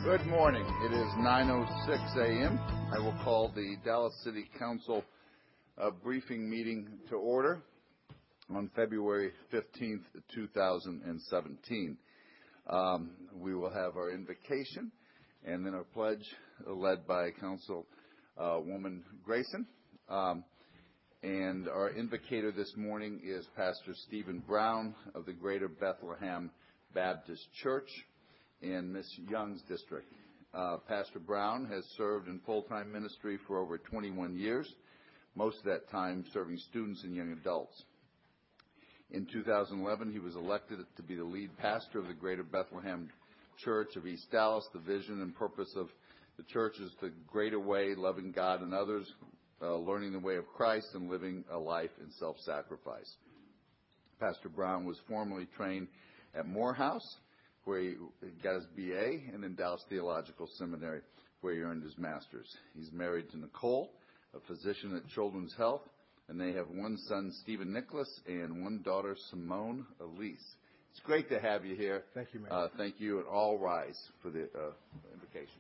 Good morning. It is 9:06 a.m. I will call the Dallas City Council briefing meeting to order on February 15th, 2017. We will have our invocation and then our pledge led by Councilwoman Grayson. And our invocator this morning is Pastor Stephen Brown of the Greater Bethlehem Baptist Church in Ms. Young's district. Pastor Brown has served in full-time ministry for over 21 years, most of that time serving students and young adults. In 2011, he was elected to be the lead pastor of the Greater Bethlehem Church of East Dallas. The vision and purpose of the church is the greater way, loving God and others, learning the way of Christ, and living a life in self-sacrifice. Pastor Brown was formerly trained at Morehouse, where he got his BA, and then Dallas Theological Seminary, where he earned his master's. He's married to Nicole, a physician at Children's Health, and they have one son, Stephen Nicholas, and one daughter, Simone Elise. It's great to have you here. Thank you, Mayor. Thank you, and all rise for the invocation.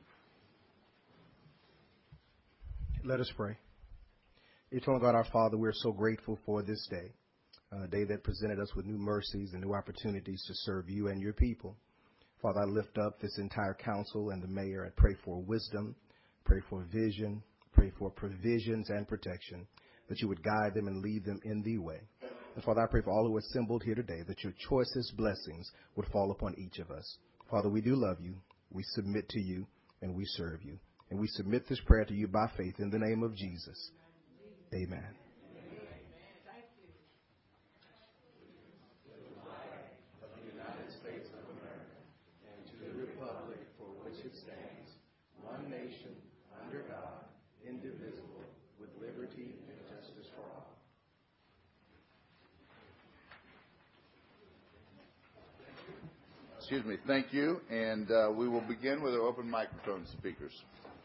Let us pray. Eternal God, our Father, we're so grateful for this day, a day that presented us with new mercies and new opportunities to serve you and your people. Father, I lift up this entire council and the mayor. I pray for wisdom, pray for vision, pray for provisions and protection, that you would guide them and lead them in the way. And Father, I pray for all who are assembled here today, that your choicest blessings would fall upon each of us. Father, we do love you, we submit to you, and we serve you. And we submit this prayer to you by faith in the name of Jesus. Amen. Excuse me. Thank you. And we will begin with our open microphone speakers.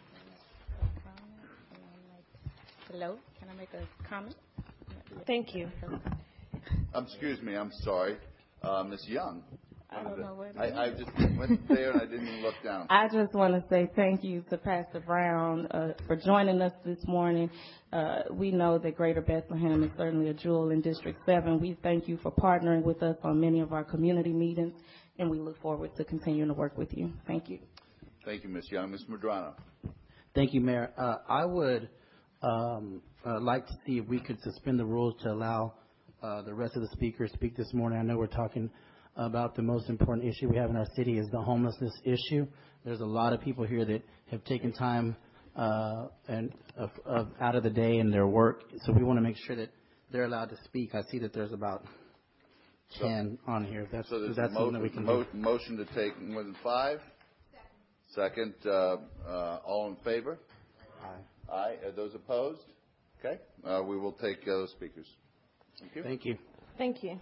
Hello. Can I make a comment? Thank you. Excuse me. I'm sorry. Ms. Young. I don't know where I just went there and I didn't even look down. I just want to say thank you to Pastor Brown for joining us this morning. We know that Greater Bethlehem is certainly a jewel in District 7. We thank you for partnering with us on many of our community meetings, and we look forward to continuing to work with you. Thank you. Thank you, Ms. Young. Ms. Medrano. Thank you, Mayor. I would like to see if we could suspend the rules to allow the rest of the speakers speak this morning. I know we're talking about the most important issue we have in our city is the homelessness issue. There's a lot of people here that have taken time out of the day in their work, so we want to make sure that they're allowed to speak. I see that there's about 10 on here. That's something that we can do. Motion to take more than 5? Second. All in favor? Aye. Aye. Are those opposed? Okay. We will take those speakers. Thank you. Thank you. Thank you.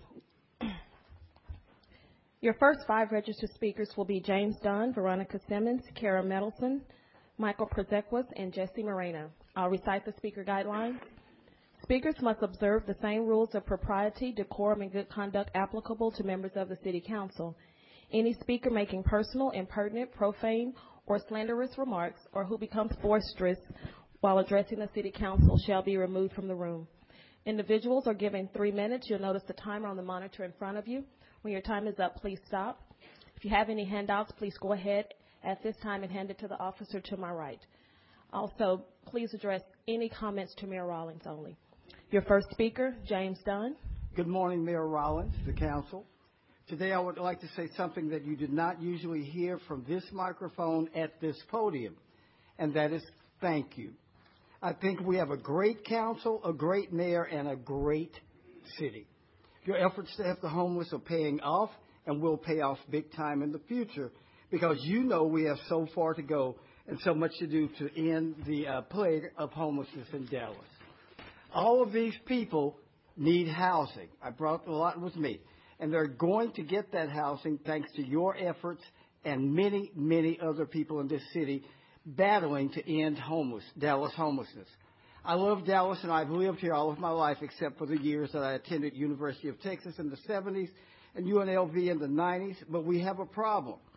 Your first 5 registered speakers will be James Dunn, Veronica Simmons, Kara Medelson, Michael Prozequas, and Jesse Moreno. I'll recite the speaker guidelines. Speakers must observe the same rules of propriety, decorum, and good conduct applicable to members of the City Council. Any speaker making personal, impertinent, profane, or slanderous remarks, or who becomes boisterous while addressing the City Council shall be removed from the room. Individuals are given 3 minutes. You'll notice the timer on the monitor in front of you. When your time is up, please stop. If you have any handouts, please go ahead at this time and hand it to the officer to my right. Also, please address any comments to Mayor Rollins only. Your first speaker, James Dunn. Good morning, Mayor Rollins, the council. Today I would like to say something that you did not usually hear from this microphone at this podium, and that is thank you. I think we have a great council, a great mayor, and a great city. Your efforts to help the homeless are paying off and will pay off big time in the future because you know we have so far to go and so much to do to end the plague of homelessness in Dallas. All of these people need housing. I brought a lot with me. And they're going to get that housing thanks to your efforts and many, many other people in this city battling to end Dallas homelessness. I love Dallas, and I've lived here all of my life except for the years that I attended University of Texas in the 70s and UNLV in the 90s, but we have a problem.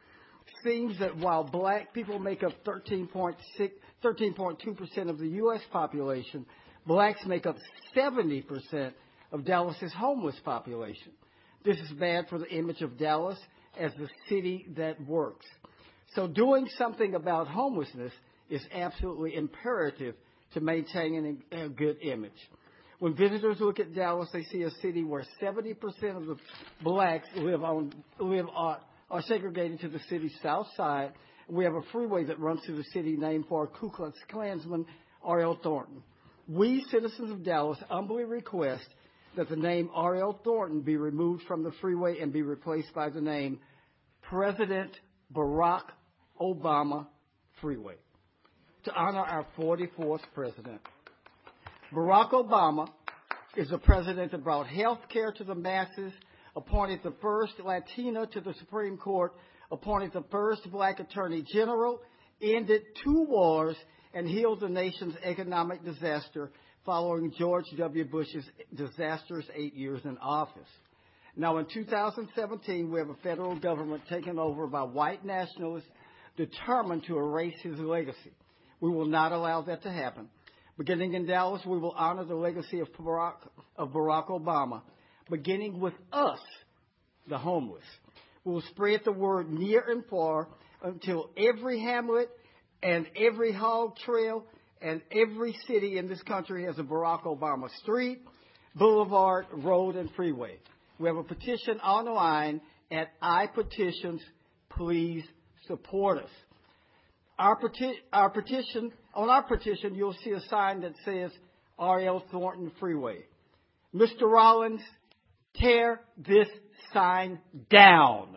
seems that while black people make up 13.2% of the U.S. population, blacks make up 70% of Dallas's homeless population. This is bad for the image of Dallas as the city that works. So doing something about homelessness is absolutely imperative to maintaining a good image. When visitors look at Dallas, they see a city where 70% of the blacks are segregated to the city's south side. We have a freeway that runs through the city named for Ku Klux Klansman R.L. Thornton. We, citizens of Dallas, humbly request that the name R.L. Thornton be removed from the freeway and be replaced by the name President Barack Obama Freeway to honor our 44th president. Barack Obama is a president that brought health care to the masses, appointed the first Latina to the Supreme Court, appointed the first black attorney general, ended 2 wars, and healed the nation's economic disaster following George W. Bush's disastrous 8 years in office. Now, in 2017, we have a federal government taken over by white nationalists determined to erase his legacy. We will not allow that to happen. Beginning in Dallas, we will honor the legacy of Barack Obama, beginning with us, the homeless. We will spread the word near and far until every hamlet and every hog trail and every city in this country has a Barack Obama street, boulevard, road, and freeway. We have a petition online at iPetitions. Please support us. On our petition, you'll see a sign that says R.L. Thornton Freeway. Mr. Rollins, tear this sign down.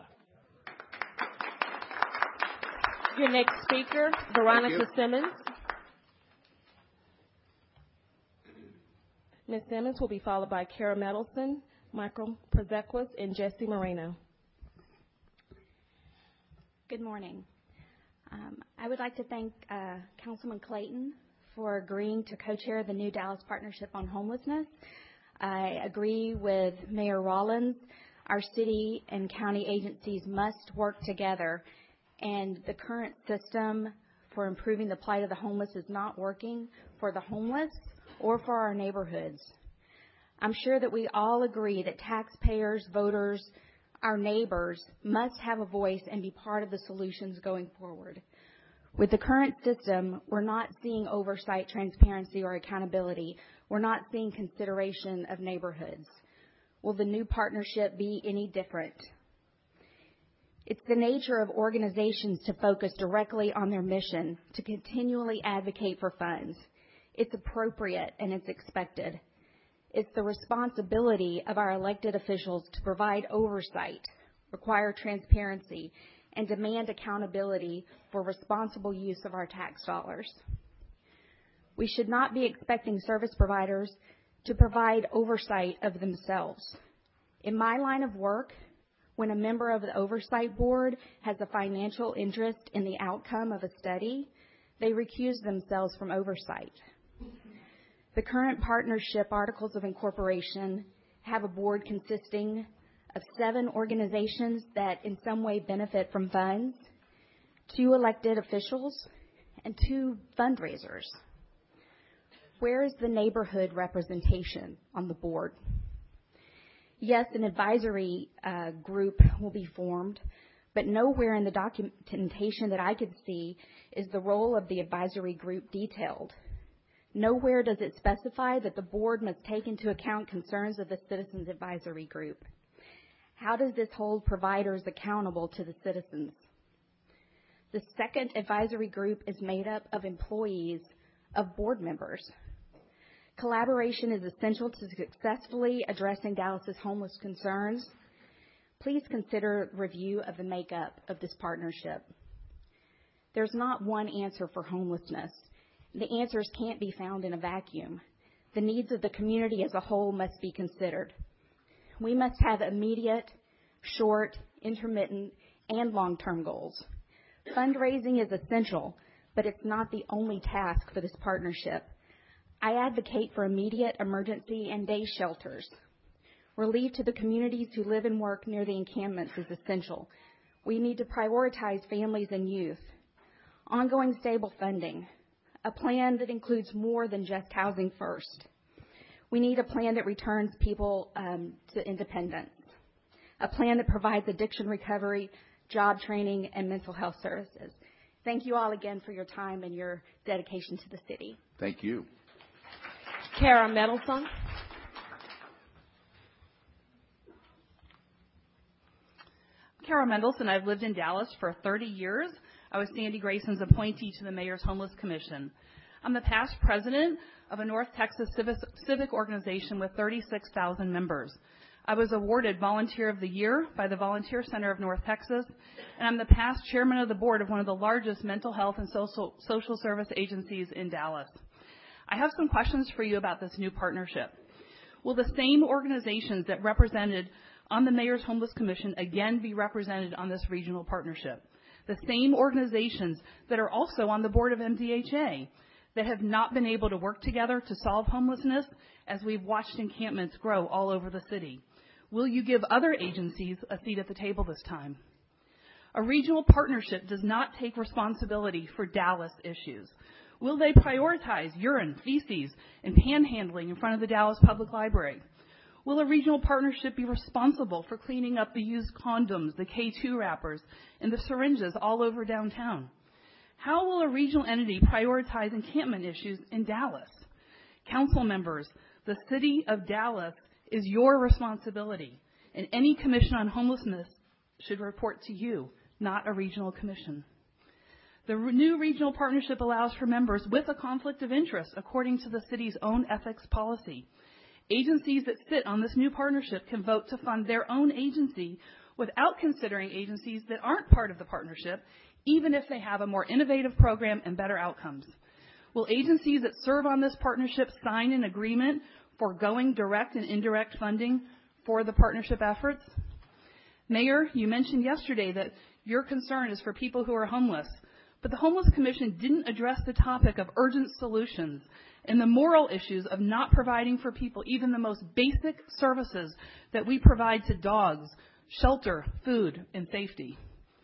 Your next speaker, Veronica Simmons. Ms. Simmons will be followed by Kara Medelson, Michael Prozequas, and Jesse Moreno. Good morning. I would like to thank Councilman Clayton for agreeing to co-chair the new Dallas Partnership on Homelessness. I agree with Mayor Rollins. Our city and county agencies must work together, and the current system for improving the plight of the homeless is not working for the homeless or for our neighborhoods. I'm sure that we all agree that taxpayers, voters, our neighbors must have a voice and be part of the solutions going forward. With the current system, we're not seeing oversight, transparency, or accountability. We're not seeing consideration of neighborhoods. Will the new partnership be any different? It's the nature of organizations to focus directly on their mission, to continually advocate for funds. It's appropriate and it's expected. It's the responsibility of our elected officials to provide oversight, require transparency, and demand accountability for responsible use of our tax dollars. We should not be expecting service providers to provide oversight of themselves. In my line of work, when a member of the oversight board has a financial interest in the outcome of a study, they recuse themselves from oversight. The current partnership articles of incorporation have a board consisting of 7 organizations that in some way benefit from funds, 2 elected officials, and 2 fundraisers. Where is the neighborhood representation on the board? Yes, an advisory group will be formed, but nowhere in the documentation that I could see is the role of the advisory group detailed. Nowhere does it specify that the board must take into account concerns of the Citizens Advisory Group. How does this hold providers accountable to the citizens? The second advisory group is made up of employees of board members. Collaboration is essential to successfully addressing Dallas's homeless concerns. Please consider review of the makeup of this partnership. There's not one answer for homelessness. The answers can't be found in a vacuum. The needs of the community as a whole must be considered. We must have immediate, short, intermittent, and long-term goals. Fundraising is essential, but it's not the only task for this partnership. I advocate for immediate, emergency, and day shelters. Relief to the communities who live and work near the encampments is essential. We need to prioritize families and youth, ongoing stable funding, a plan that includes more than just housing first. We need a plan that returns people to independence, a plan that provides addiction recovery, job training, and mental health services. Thank you all again for your time and your dedication to the city. Thank you. Kara Medelson. Kara Mendelson. I've lived in Dallas for 30 years. I was Sandy Grayson's appointee to the Mayor's Homeless Commission. I'm the past president of a North Texas civic organization with 36,000 members. I was awarded Volunteer of the Year by the Volunteer Center of North Texas, and I'm the past chairman of the board of one of the largest mental health and social service agencies in Dallas. I have some questions for you about this new partnership. Will the same organizations that represented on the Mayor's Homeless Commission again be represented on this regional partnership? The same organizations that are also on the board of MDHA that have not been able to work together to solve homelessness as we've watched encampments grow all over the city. Will you give other agencies a seat at the table this time? A regional partnership does not take responsibility for Dallas issues. Will they prioritize urine, feces, and panhandling in front of the Dallas Public Library? Will a regional partnership be responsible for cleaning up the used condoms, the K2 wrappers, and the syringes all over downtown? How will a regional entity prioritize encampment issues in Dallas? Council members, the city of Dallas is your responsibility, and any commission on homelessness should report to you, not a regional commission. The new regional partnership allows for members with a conflict of interest according to the city's own ethics policy. Agencies that sit on this new partnership can vote to fund their own agency without considering agencies that aren't part of the partnership, even if they have a more innovative program and better outcomes. Will agencies that serve on this partnership sign an agreement foregoing direct and indirect funding for the partnership efforts? Mayor, you mentioned yesterday that your concern is for people who are homeless, but the Homeless Commission didn't address the topic of urgent solutions and the moral issues of not providing for people even the most basic services that we provide to dogs, shelter, food, and safety.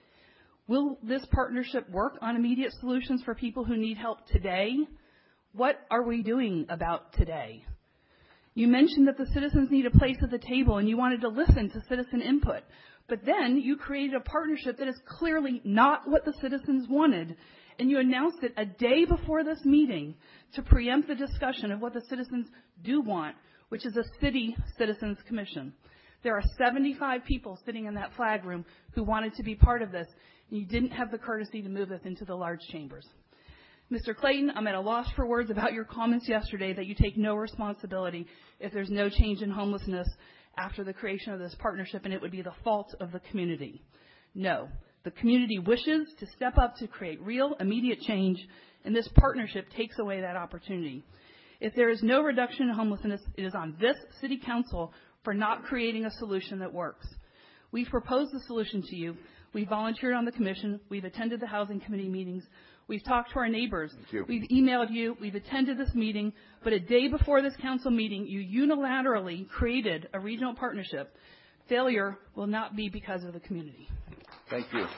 Will this partnership work on immediate solutions for people who need help today? What are we doing about today? You mentioned that the citizens need a place at the table and you wanted to listen to citizen input. But then you created a partnership that is clearly not what the citizens wanted, and you announced it a day before this meeting to preempt the discussion of what the citizens do want, which is a city citizens commission. There are 75 people sitting in that flag room who wanted to be part of this, and you didn't have the courtesy to move this into the large chambers. Mr. Clayton, I'm at a loss for words about your comments yesterday that you take no responsibility if there's no change in homelessness after the creation of this partnership, and it would be the fault of the community. No, the community wishes to step up to create real, immediate change, and this partnership takes away that opportunity. If there is no reduction in homelessness, it is on this city council for not creating a solution that works. We've proposed the solution to you. We volunteered on the commission. We've attended the housing committee meetings. We've talked to our neighbors. We've emailed you. We've attended this meeting. But a day before this council meeting, you unilaterally created a regional partnership. Failure will not be because of the community. Thank you.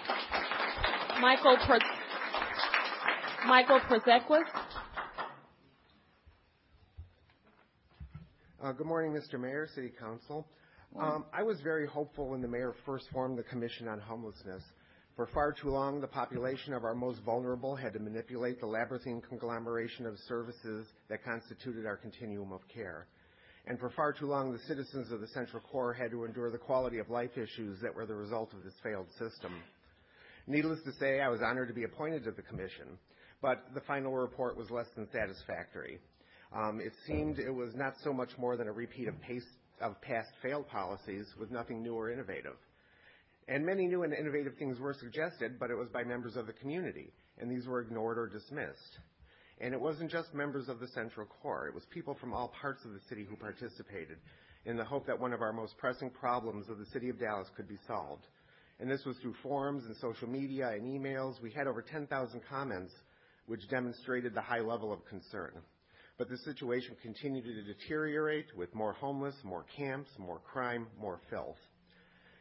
Michael Prozequis. Good morning, Mr. Mayor, City Council. I was very hopeful when the mayor first formed the Commission on Homelessness. For far too long, the population of our most vulnerable had to manipulate the labyrinthine conglomeration of services that constituted our continuum of care. And for far too long, the citizens of the Central Core had to endure the quality of life issues that were the result of this failed system. Needless to say, I was honored to be appointed to the Commission, but the final report was less than satisfactory. It seemed it was not so much more than a repeat of past failed policies with nothing new or innovative. And many new and innovative things were suggested, but it was by members of the community, and these were ignored or dismissed. And it wasn't just members of the Central Core. It was people from all parts of the city who participated in the hope that one of our most pressing problems of the city of Dallas could be solved. And this was through forums and social media and emails. We had over 10,000 comments, which demonstrated the high level of concern. But the situation continued to deteriorate with more homeless, more camps, more crime, more filth.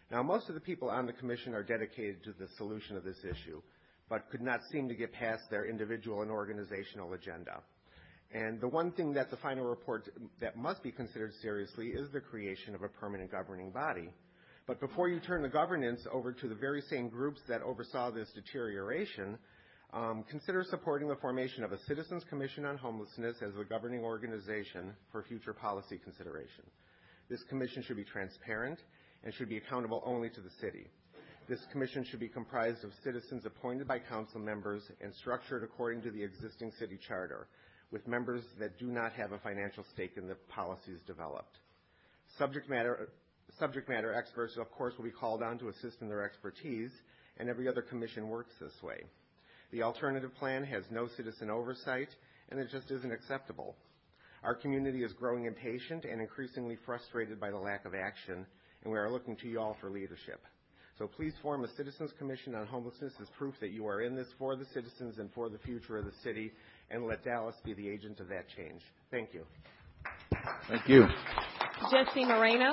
Now, most of the people on the commission are dedicated to the solution of this issue, but could not seem to get past their individual and organizational agenda. And the one thing that the final report that must be considered seriously is the creation of a permanent governing body. But before you turn the governance over to the very same groups that oversaw this deterioration, consider supporting the formation of a Citizens Commission on Homelessness as a governing organization for future policy consideration. This commission should be transparent and should be accountable only to the city. This commission should be comprised of citizens appointed by council members and structured according to the existing city charter, with members that do not have a financial stake in the policies developed. Subject matter experts, of course, will be called on to assist in their expertise, and every other commission works this way. The alternative plan has no citizen oversight, and it just isn't acceptable. Our community is growing impatient and increasingly frustrated by the lack of action, and we are looking to you all for leadership. So please form a Citizens Commission on Homelessness as proof that you are in this for the citizens and for the future of the city, and let Dallas be the agent of that change. Thank you. Thank you. Jesse Moreno.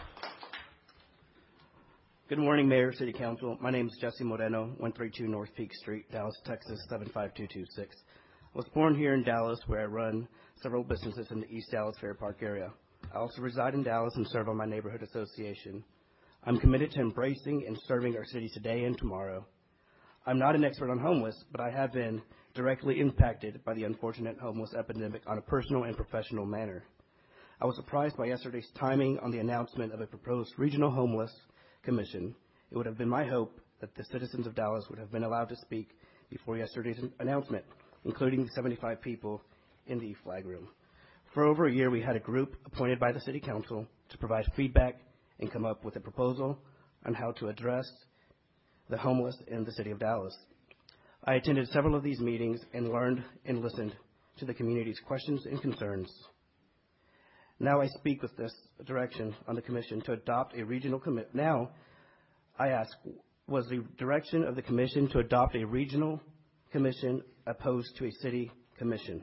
Good morning, Mayor, City Council. My name is Jesse Moreno, 132 North Peak Street, Dallas, Texas, 75226. I was born here in Dallas, where I run several businesses in the East Dallas Fair Park area. I also reside in Dallas and serve on my neighborhood association. I'm committed to embracing and serving our city today and tomorrow. I'm not an expert on homeless, but I have been directly impacted by the unfortunate homeless epidemic on a personal and professional manner. I was surprised by yesterday's timing on the announcement of a proposed regional homeless commission. It would have been my hope that the citizens of Dallas would have been allowed to speak before yesterday's announcement, including the 75 people in the flag room. For over a year, we had a group appointed by the City Council to provide feedback and come up with a proposal on how to address the homeless in the city of Dallas. I attended several of these meetings and learned and listened to the community's questions and concerns. Now I speak with this direction on the commission to adopt a regional commission. Now I ask, was the direction of the commission to adopt a regional commission opposed to a city commission?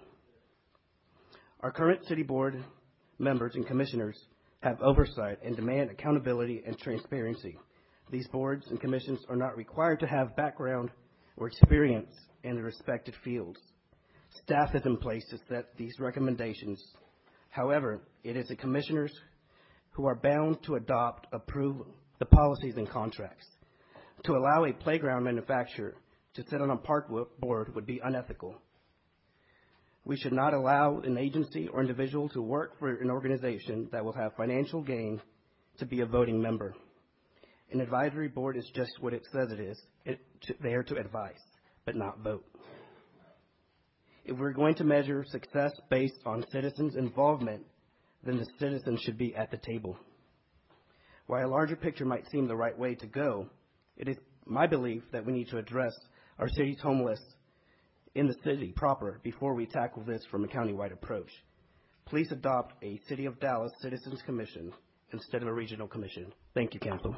Our current city board members and commissioners have oversight and demand accountability and transparency. These boards and commissions are not required to have background or experience in their respective fields. Staff is in place to set these recommendations. However, it is the commissioners who are bound to approve the policies and contracts. To allow a playground manufacturer to sit on a park board would be unethical. We should not allow an agency or individual to work for an organization that will have financial gain to be a voting member. An advisory board is just what it says it is. It's there to advise, but not vote. If we're going to measure success based on citizens' involvement, then the citizens should be at the table. While a larger picture might seem the right way to go, it is my belief that we need to address our city's homeless in the city proper before we tackle this from a countywide approach. Please adopt a City of Dallas Citizens Commission instead of a regional commission. Thank you, Council.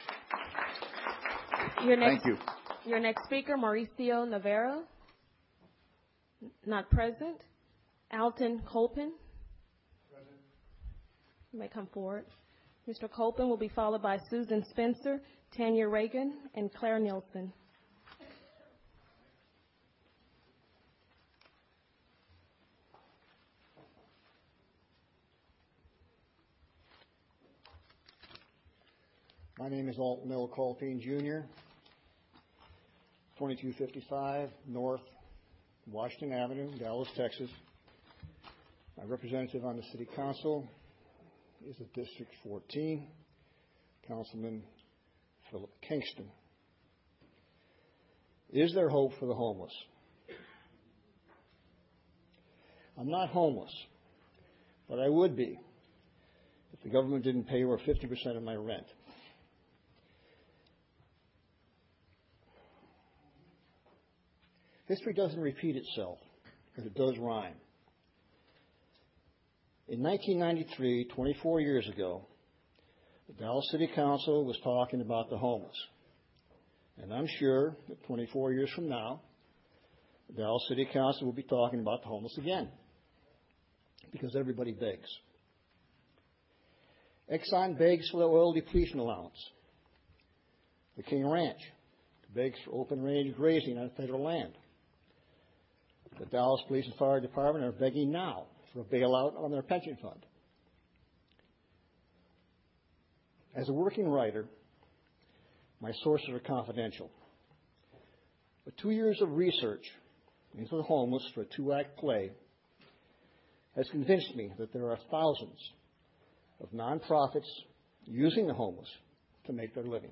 Thank you. Your next speaker, Mauricio Navarro. Not present. Alton Colpin. Present. You may come forward. Mr. Colpin will be followed by Susan Spencer, Tanya Reagan, and Claire Nielsen. My name is Alton L. Colpin, Jr., 2255 North Washington Avenue, Dallas, Texas. My representative on the City Council is at District 14, Councilman Philip Kingston. Is there hope for the homeless? I'm not homeless, but I would be if the government didn't pay over 50% of my rent. History doesn't repeat itself, but it does rhyme. In 1993, 24 years ago, the Dallas City Council was talking about the homeless. And I'm sure that 24 years from now, the Dallas City Council will be talking about the homeless again, because everybody begs. Exxon begs for the oil depletion allowance. the King Ranch begs for open-range grazing on federal land. The Dallas Police and Fire Department are begging now for a bailout on their pension fund. As a working writer, my sources are confidential. But 2 years of research into the homeless for a 2-act play has convinced me that there are thousands of nonprofits using the homeless to make their living.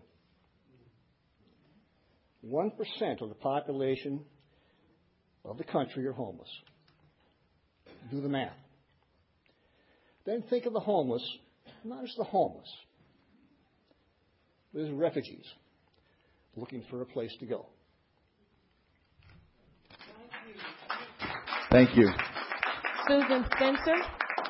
1% of the population of the country are homeless. Do the math. Then think of the homeless, not as the homeless, but as refugees looking for a place to go. Thank you. Susan Spencer.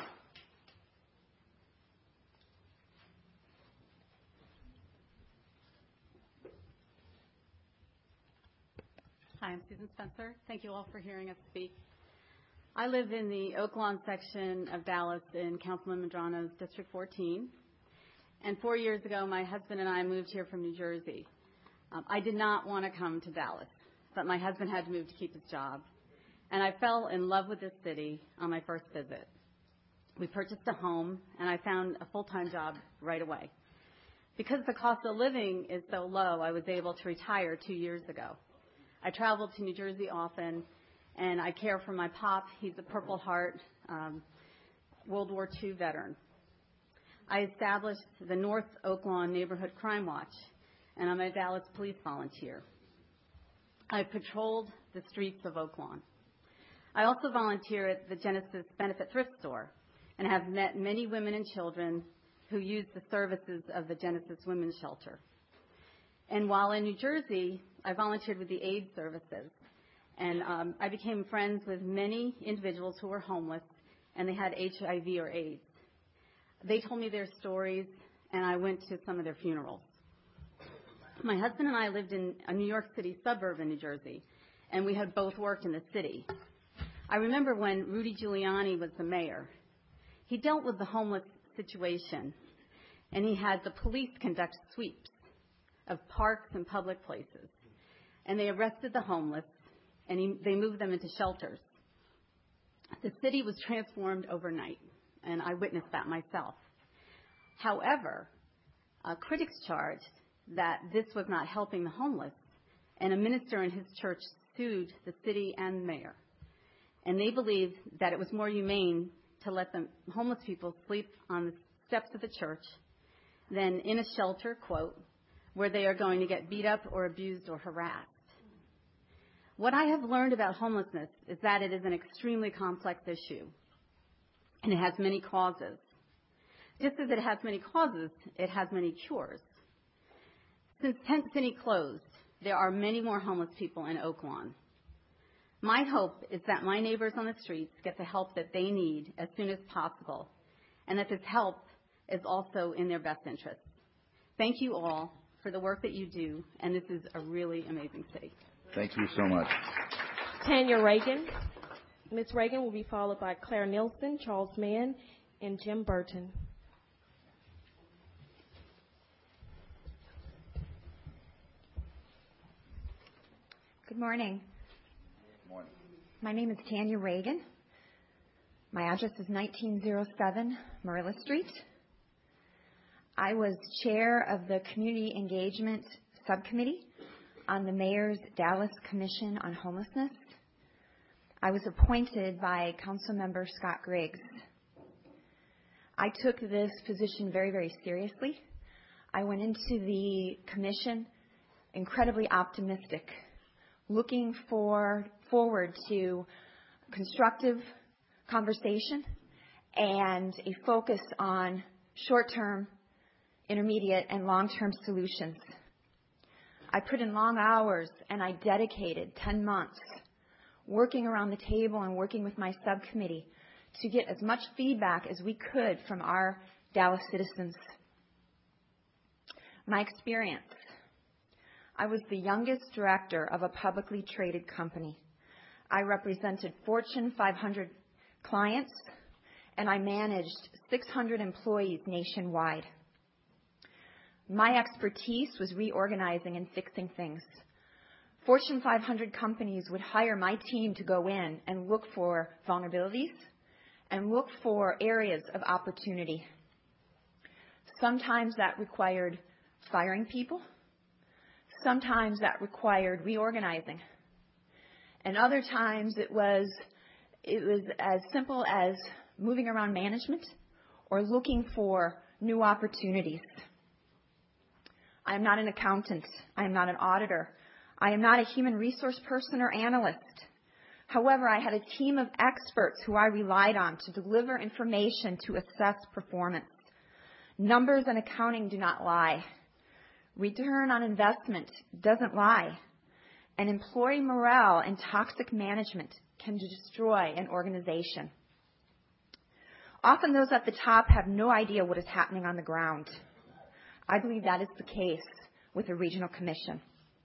Hi, I'm Susan Spencer. Thank you all for hearing us speak. I live in the Oak Lawn section of Dallas in Councilman Medrano's District 14. And 4 years ago, my husband and I moved here from New Jersey. I did not want to come to Dallas, but my husband had to move to keep his job. And I fell in love with this city on my first visit. We purchased a home, and I found a full-time job right away. Because the cost of living is so low, I was able to retire 2 years ago. I traveled to New Jersey often, and I care for my pop. He's a Purple Heart World War II veteran. I established the North Oak Lawn Neighborhood Crime Watch, and I'm a Dallas police volunteer. I patrolled the streets of Oak Lawn. I also volunteer at the Genesis Benefit Thrift Store and have met many women and children who use the services of the Genesis Women's Shelter. And while in New Jersey, I volunteered with the AIDS services, and I became friends with many individuals who were homeless, and they had HIV or AIDS. They told me their stories, and I went to some of their funerals. My husband and I lived in a New York City suburb in New Jersey, and we had both worked in the city. I remember when Rudy Giuliani was the mayor. He dealt with the homeless situation, and he had the police conduct sweeps of parks and public places. And they arrested the homeless, and they moved them into shelters. The city was transformed overnight, and I witnessed that myself. However, critics charged that this was not helping the homeless, and a minister in his church sued the city and the mayor. And they believed that it was more humane to let the homeless people sleep on the steps of the church than in a shelter, quote, where they are going to get beat up or abused or harassed. What I have learned about homelessness is that it is an extremely complex issue, and it has many causes. Just as it has many causes, it has many cures. Since Tent City closed, there are many more homeless people in Oak Lawn. My hope is that my neighbors on the streets get the help that they need as soon as possible, and that this help is also in their best interest. Thank you all for the work that you do, and this is a really amazing city. Thank you so much. Tanya Reagan. Ms. Reagan will be followed by Claire Nielsen, Charles Mann, and Jim Burton. Good morning. Good morning. My name is Tanya Reagan. My address is 1907 Marilla Street. I was chair of the Community Engagement Subcommittee on the Mayor's Dallas Commission on Homelessness. I was appointed by Councilmember Scott Griggs. I took this position very, very seriously. I went into the commission incredibly optimistic, looking forward to constructive conversation and a focus on short-term, intermediate, and long-term solutions. I put in long hours, and I dedicated 10 months working around the table and working with my subcommittee to get as much feedback as we could from our Dallas citizens. My experience. I was the youngest director of a publicly traded company. I represented Fortune 500 clients, and I managed 600 employees nationwide. My expertise was reorganizing and fixing things. Fortune 500 companies would hire my team to go in and look for vulnerabilities and look for areas of opportunity. Sometimes that required firing people. Sometimes that required reorganizing. And other times it was as simple as moving around management or looking for new opportunities. I am not an accountant. I am not an auditor. I am not a human resource person or analyst. However, I had a team of experts who I relied on to deliver information to assess performance. Numbers and accounting do not lie. Return on investment doesn't lie. And employee morale and toxic management can destroy an organization. Often those at the top have no idea what is happening on the ground. I believe that is the case with the Regional Commission.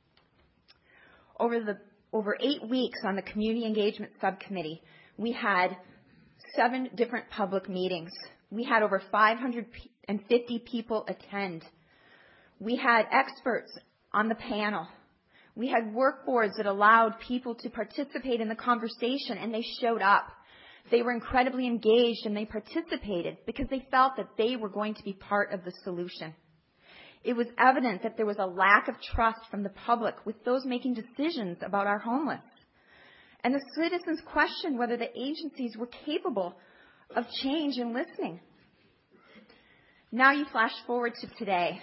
Over 8 weeks on the Community Engagement Subcommittee, we had 7 different public meetings. We had over 550 people attend. We had experts on the panel. We had work boards that allowed people to participate in the conversation, and they showed up. They were incredibly engaged, and they participated because they felt that they were going to be part of the solution. It was evident that there was a lack of trust from the public with those making decisions about our homeless. And the citizens questioned whether the agencies were capable of change and listening. Now you flash forward to today.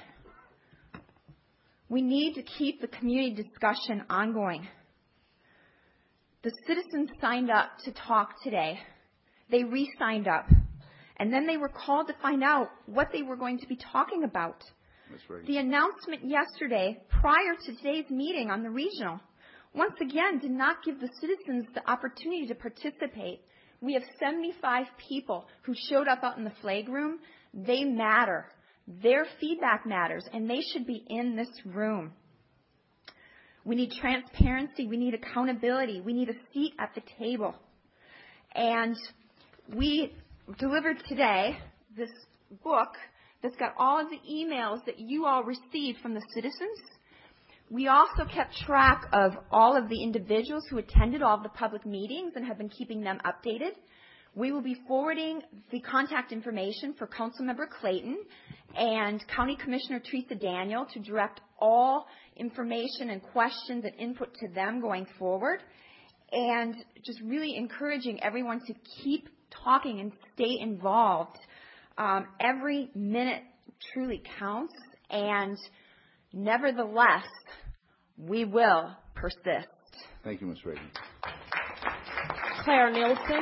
We need to keep the community discussion ongoing. The citizens signed up to talk today. They re-signed up. And then they were called to find out what they were going to be talking about. The announcement yesterday, prior to today's meeting on the regional, once again did not give the citizens the opportunity to participate. We have 75 people who showed up out in the flag room. They matter. Their feedback matters, and they should be in this room. We need transparency. We need accountability. We need a seat at the table. And we delivered today this book that's got all of the emails that you all received from the citizens. We also kept track of all of the individuals who attended all of the public meetings and have been keeping them updated. We will be forwarding the contact information for Councilmember Clayton and County Commissioner Teresa Daniel to direct all information and questions and input to them going forward. And just really encouraging everyone to keep talking and stay involved. Every minute truly counts, and nevertheless, we will persist. Thank you, Ms. Reagan. Claire Nielsen.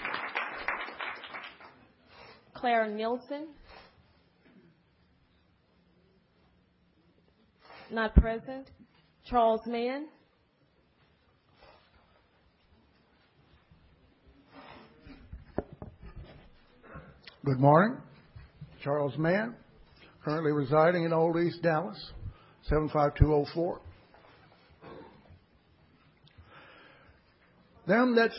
Claire Nielsen. Not present. Charles Mann. Good morning. Charles Mann, currently residing in Old East Dallas, 75204. Them that's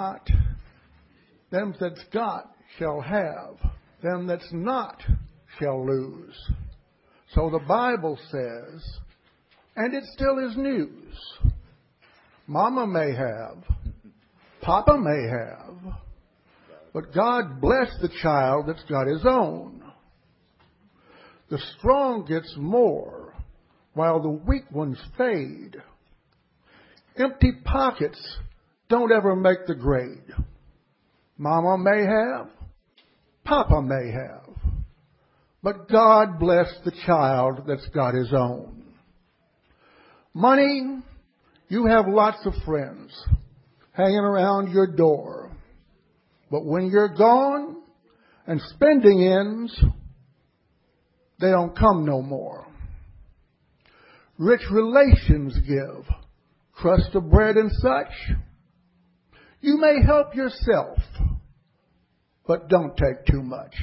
got shall have. Them that's not shall lose. So the Bible says, and it still is news. Mama may have, Papa may have, but God bless the child that's got his own. The strong gets more while the weak ones fade. Empty pockets don't ever make the grade. Mama may have, Papa may have, but God bless the child that's got his own. Money, you have lots of friends hanging around your door. But when you're gone and spending ends, they don't come no more. Rich relations give, crust of bread and such. You may help yourself, but don't take too much.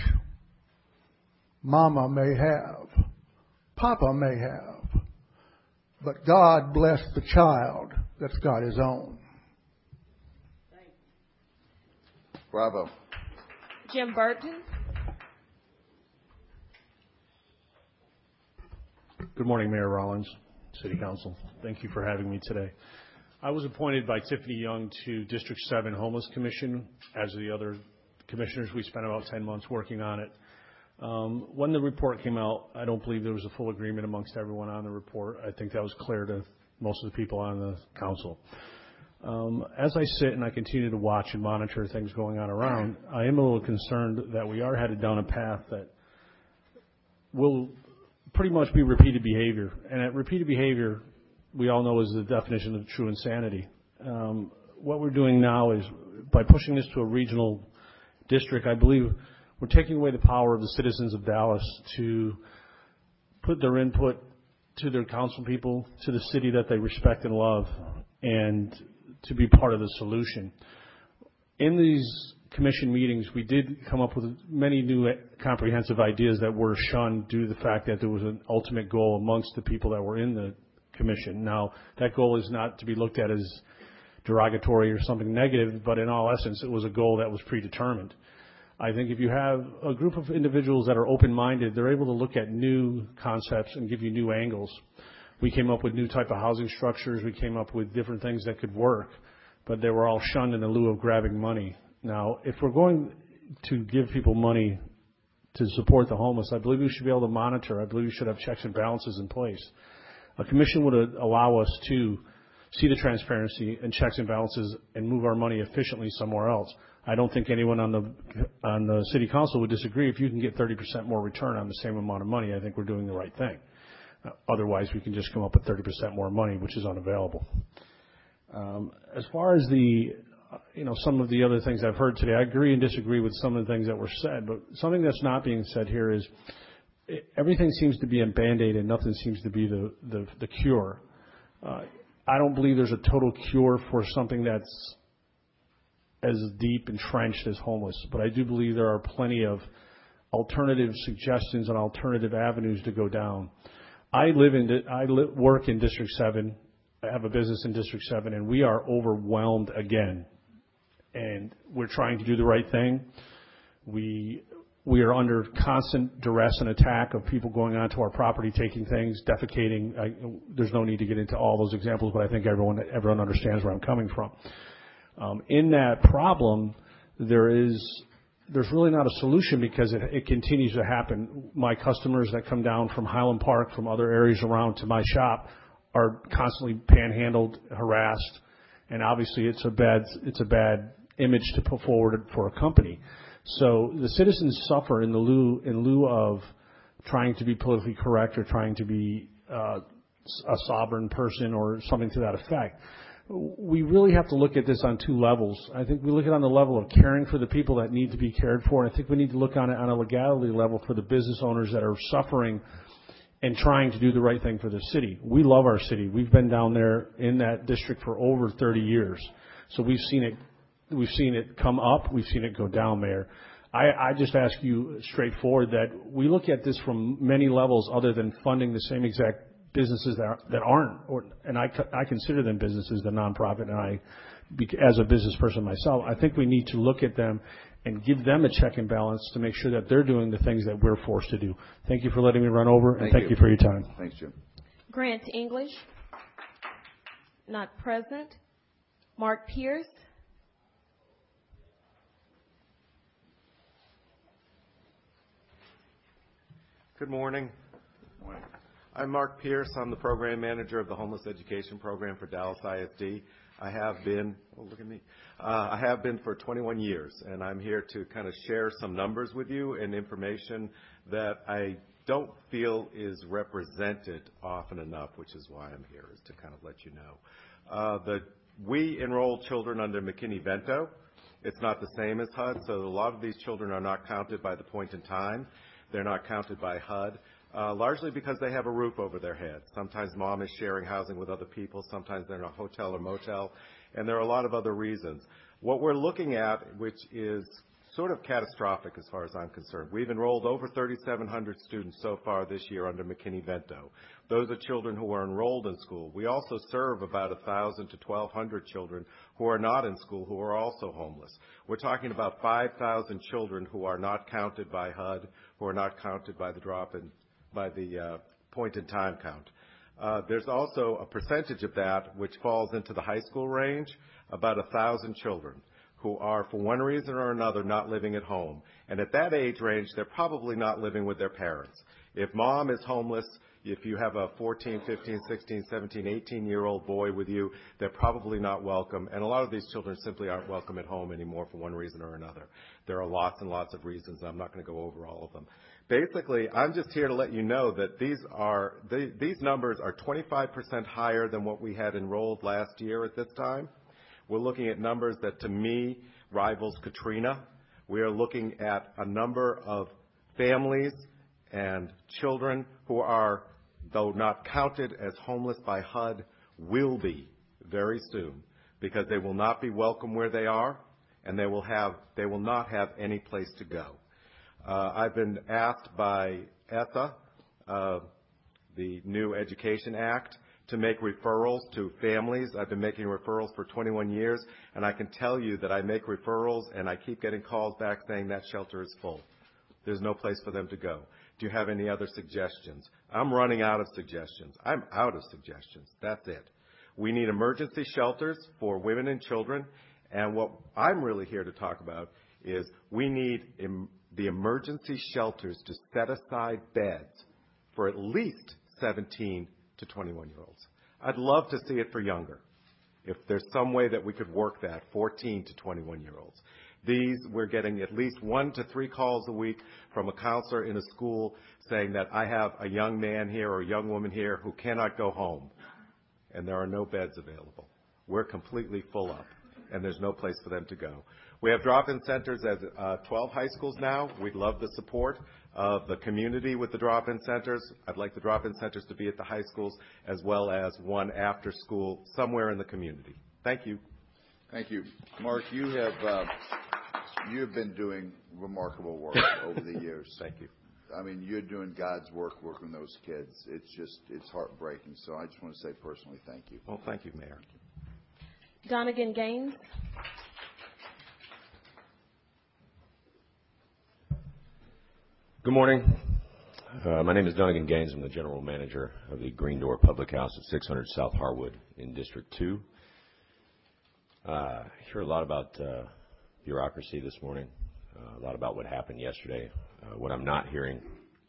Mama may have, Papa may have, but God bless the child that's got his own. Bravo. Jim Burton. Good morning, Mayor Rollins, City Council. Thank you for having me today. I was appointed by Tiffany Young to District 7 Homeless Commission. As the other commissioners, we spent about 10 months working on it. When the report came out, I don't believe there was a full agreement amongst everyone on the report. I think that was clear to most of the people on the council. As I sit and I continue to watch and monitor things going on around, I am a little concerned that we are headed down a path that will pretty much be repeated behavior. And at repeated behavior, we all know is the definition of true insanity. What we're doing now is, by pushing this to a regional district, I believe we're taking away the power of the citizens of Dallas to put their input to their council people, to the city that they respect and love, and to be part of the solution. In these commission meetings, we did come up with many new comprehensive ideas that were shunned due to the fact that there was an ultimate goal amongst the people that were in the commission. Now, that goal is not to be looked at as derogatory or something negative, but in all essence, it was a goal that was predetermined. I think if you have a group of individuals that are open-minded, they're able to look at new concepts and give you new angles. We came up with new type of housing structures. We came up with different things that could work, but they were all shunned in the lieu of grabbing money. Now, if we're going to give people money to support the homeless, I believe we should be able to monitor. I believe we should have checks and balances in place. A commission would allow us to see the transparency and checks and balances and move our money efficiently somewhere else. I don't think anyone on the city council would disagree. If you can get 30% more return on the same amount of money, I think we're doing the right thing. Otherwise, we can just come up with 30% more money, which is unavailable. As far as some of the other things I've heard today, I agree and disagree with some of the things that were said, but something that's not being said here is everything seems to be a Band-Aid and nothing seems to be the cure. I don't believe there's a total cure for something that's as deep entrenched as homeless, but I do believe there are plenty of alternative suggestions and alternative avenues to go down. I work in District 7. I have a business in District 7, and we are overwhelmed again. And we're trying to do the right thing. We are under constant duress and attack of people going onto our property, taking things, defecating. There's no need to get into all those examples, but I think everyone understands where I'm coming from. In that problem, there's really not a solution because it continues to happen. My customers that come down from Highland Park, from other areas around to my shop, are constantly panhandled, harassed, and obviously it's a bad image to put forward for a company. So the citizens suffer in lieu of trying to be politically correct or trying to be a sovereign person or something to that effect. We really have to look at this on two levels. I think we look at it on the level of caring for the people that need to be cared for, and I think we need to look on it on a legality level for the business owners that are suffering and trying to do the right thing for the city. We love our city. We've been down there in that district for over 30 years. So we've seen it come up, we've seen it go down, Mayor. I just ask you straightforward that we look at this from many levels other than funding the same exact businesses that aren't, and I consider them businesses, the nonprofit, and as a business person myself, I think we need to look at them and give them a check and balance to make sure that they're doing the things that we're forced to do. Thank you for letting me run over, and thank you for your time. Thanks, Jim. Grant English, not present. Mark Pierce. Good morning. I'm Mark Pierce. I'm the program manager of the Homeless Education Program for Dallas ISD. I have been for 21 years, and I'm here to kind of share some numbers with you and information that I don't feel is represented often enough, which is why I'm here, is to kind of let you know. We enroll children under McKinney-Vento. It's not the same as HUD, so a lot of these children are not counted by the point in time. They're not counted by HUD. Largely because they have a roof over their head. Sometimes mom is sharing housing with other people. Sometimes they're in a hotel or motel. And there are a lot of other reasons. What we're looking at, which is sort of catastrophic as far as I'm concerned, we've enrolled over 3,700 students so far this year under McKinney-Vento. Those are children who are enrolled in school. We also serve about 1,000 to 1,200 children who are not in school who are also homeless. We're talking about 5,000 children who are not counted by HUD, who are not counted by the point-in-time count. There's also a percentage of that which falls into the high school range, about 1,000 children who are, for one reason or another, not living at home. And at that age range, they're probably not living with their parents. If mom is homeless, if you have a 14, 15, 16, 17, 18-year-old boy with you, they're probably not welcome. And a lot of these children simply aren't welcome at home anymore for one reason or another. There are lots and lots of reasons. I'm not going to go over all of them. Basically, I'm just here to let you know that these numbers are 25% higher than what we had enrolled last year at this time. We're looking at numbers that, to me, rivals Katrina. We are looking at a number of families and children who are, though not counted as homeless by HUD, will be very soon, because they will not be welcome where they are, and they will not have any place to go. I've been asked by ESSA, the new Education Act, to make referrals to families. I've been making referrals for 21 years, and I can tell you that I make referrals, and I keep getting calls back saying that shelter is full. There's no place for them to go. Do you have any other suggestions? I'm running out of suggestions. I'm out of suggestions. That's it. We need emergency shelters for women and children, and what I'm really here to talk about is we need the emergency shelters to set aside beds for at least 17 to 21-year-olds. I'd love to see it for younger, if there's some way that we could work that, 14 to 21-year-olds. We're getting at least 1 to 3 calls a week from a counselor in a school saying that I have a young man here or a young woman here who cannot go home, and there are no beds available. We're completely full up, and there's no place for them to go. We have drop-in centers at 12 high schools now. We'd love the support of the community with the drop-in centers. I'd like the drop-in centers to be at the high schools as well as one after school somewhere in the community. Thank you. Thank you. Mark, you have been doing remarkable work over the years. Thank you. I mean, you're doing God's work working those kids. It's heartbreaking. So I just want to say personally thank you. Well, thank you, Mayor. Donegan Gaines. Good morning. My name is Donegan Gaines. I'm the general manager of the Green Door Public House at 600 South Harwood in District 2. I hear a lot about bureaucracy this morning, a lot about what happened yesterday. What I'm not hearing,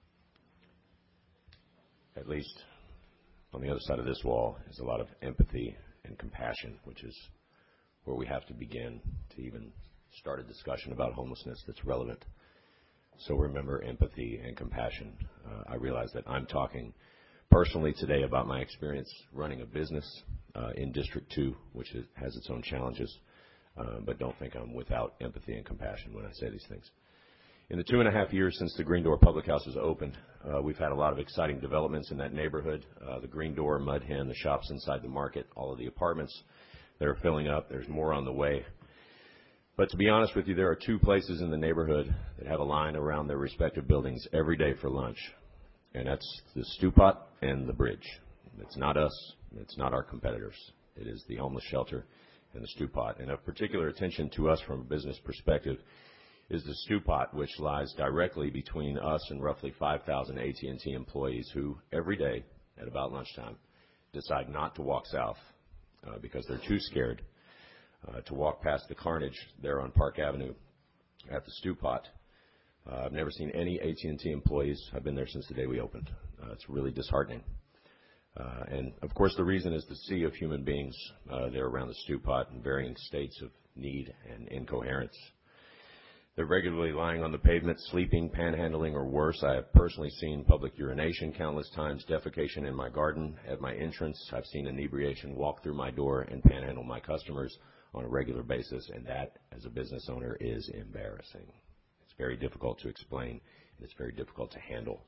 at least on the other side of this wall, is a lot of empathy and compassion, which is where we have to begin to even start a discussion about homelessness that's relevant. So remember empathy and compassion. I realize that I'm talking personally today about my experience running a business in District 2, which has its own challenges, but don't think I'm without empathy and compassion when I say these things. In the 2.5 years since the Green Door Public House has opened, we've had a lot of exciting developments in that neighborhood. The Green Door, Mud Hen, the shops inside the market, all of the apartments that are filling up. There's more on the way. But to be honest with you, there are 2 places in the neighborhood that have a line around their respective buildings every day for lunch, and that's the Stew Pot and the Bridge. It's not us. It's not our competitors. It is the homeless shelter and the Stew Pot. And of particular attention to us from a business perspective is the Stew Pot, which lies directly between us and roughly 5,000 AT&T employees who every day at about lunchtime decide not to walk south because they're too scared to walk past the carnage there on Park Avenue at the Stew Pot. I've never seen any AT&T employees. I've been there since the day we opened. It's really disheartening. And, of course, the reason is the sea of human beings there around the Stew Pot in varying states of need and incoherence. They're regularly lying on the pavement, sleeping, panhandling, or worse. I have personally seen public urination countless times, defecation in my garden, at my entrance. I've seen inebriation walk through my door and panhandle my customers on a regular basis, and that, as a business owner, is embarrassing. It's very difficult to explain, and it's very difficult to handle.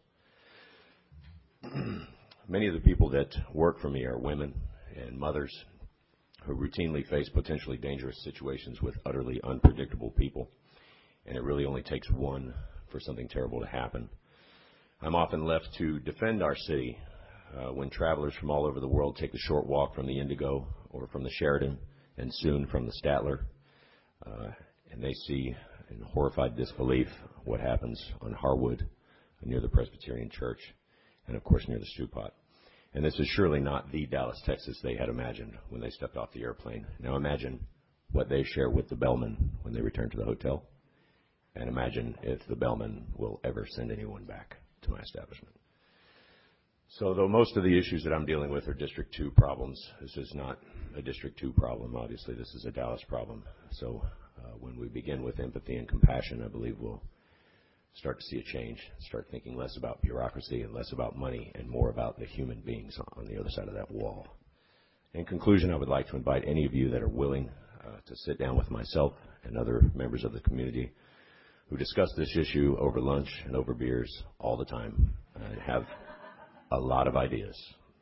Many of the people that work for me are women and mothers who routinely face potentially dangerous situations with utterly unpredictable people, and it really only takes one for something terrible to happen. I'm often left to defend our city when travelers from all over the world take the short walk from the Indigo or from the Sheridan and soon from the Statler, and they see in horrified disbelief what happens on Harwood near the Presbyterian Church. and, of course, near the stew pot. And this is surely not the Dallas, Texas they had imagined when they stepped off the airplane. Now imagine what they share with the bellman when they return to the hotel, and imagine if the bellman will ever send anyone back to my establishment. So though most of the issues that I'm dealing with are District 2 problems, this is not a District 2 problem. Obviously, this is a Dallas problem. So when we begin with empathy and compassion, I believe we'll start to see a change, start thinking less about bureaucracy and less about money and more about the human beings on the other side of that wall. In conclusion, I would like to invite any of you that are willing to sit down with myself and other members of the community who discuss this issue over lunch and over beers all the time and have a lot of ideas.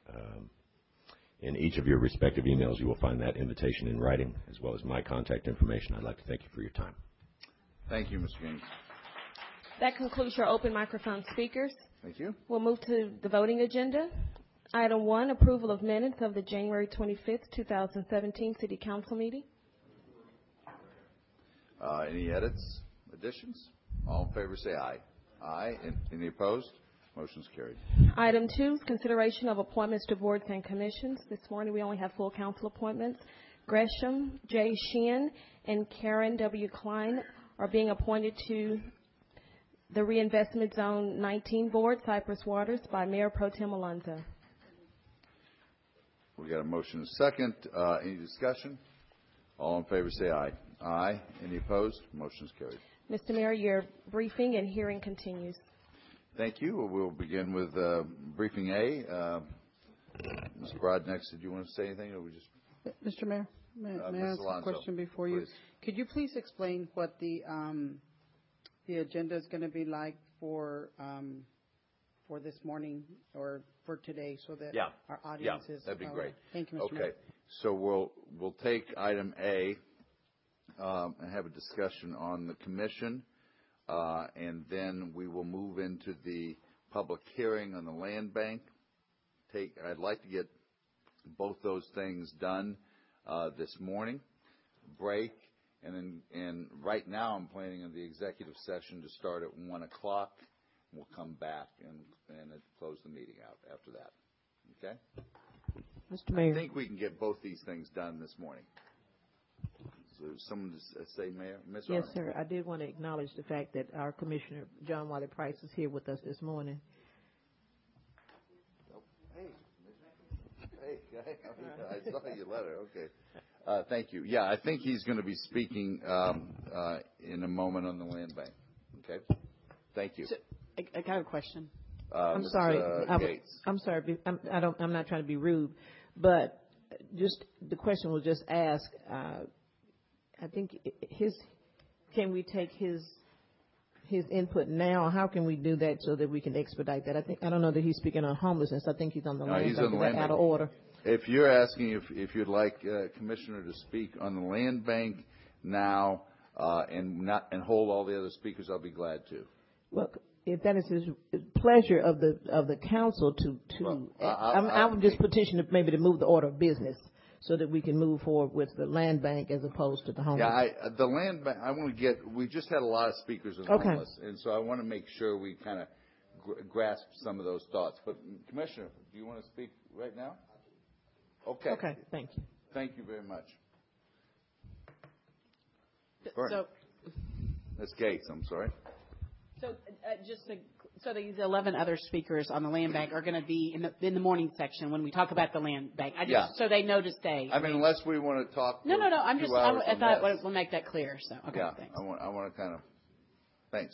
In each of your respective emails, you will find that invitation in writing, as well as my contact information. I'd like to thank you for your time. Thank you, Mr. Gaines. That concludes your open microphone speakers. Thank you. We'll move to the voting agenda. Item 1, approval of minutes of the January 25th, 2017 City Council meeting. Any edits, additions? All in favor say aye. Aye. Any opposed? Motion's carried. Item 2 is consideration of appointments to boards and commissions. This morning we only have full council appointments. Gresham J. Sheehan and Karen W. Klein are being appointed to the Reinvestment Zone 19 Board, Cypress Waters, by Mayor Pro Tem Alonzo. We got a motion and a second. Any discussion? All in favor say aye. Aye. Any opposed? Motion's carried. Mr. Mayor, your briefing and hearing continues. Thank you. We'll begin with briefing A. Ms. Brodnex, did you want to say anything, or we just? Mr. Mayor, may I ask a question before you? Please. Could you please explain what the agenda is going to be like for this morning or for today, so that our audience is? That'd be great. Thank you, Mr. Mayor. Okay, so we'll take item A and have a discussion on the commission. And then we will move into the public hearing on the land bank. I'd like to get both those things done this morning. Break, and right now I'm planning on the executive session to start at 1 o'clock. We'll come back and close the meeting out after that. Okay? Mr. Mayor. I think we can get both these things done this morning. So someone to say, Mayor? Ms. Yes, Arnold. sir. I did want to acknowledge the fact that our Commissioner, John Wiley Price, is here with us this morning. Hey, I saw your letter. Okay. Thank you. Yeah, I think he's going to be speaking in a moment on the land bank. Okay? Thank you. So, I got a question. I'm sorry. Gates. I'm sorry. I'm not trying to be rude, but just the question was just asked. I think can we take his input now? How can we do that so that we can expedite that? I don't know that he's speaking on homelessness. I think he's on the land he's bank. on the Is land that out bank. of order? If you're asking if you'd like Commissioner to speak on the land bank now and hold all the other speakers, I'll be glad to. Well, if that is his pleasure of the council I would just petition maybe to move the order of business so that we can move forward with the land bank as opposed to the homeless. Yeah, the land bank, we just had a lot of speakers on homeless, and so I want to make sure we kind of grasp some of those thoughts. But Commissioner, do you want to speak right now? Okay. Okay, thank you. Thank you very much. Ms. Gates, I'm sorry. So these 11 other speakers on the land bank are going to be in the morning section when we talk about the land bank. So they know to stay. I mean, unless we want to talk. No. I thought we'll make that clear. So okay, yeah, thanks. I want to kind of. Thanks.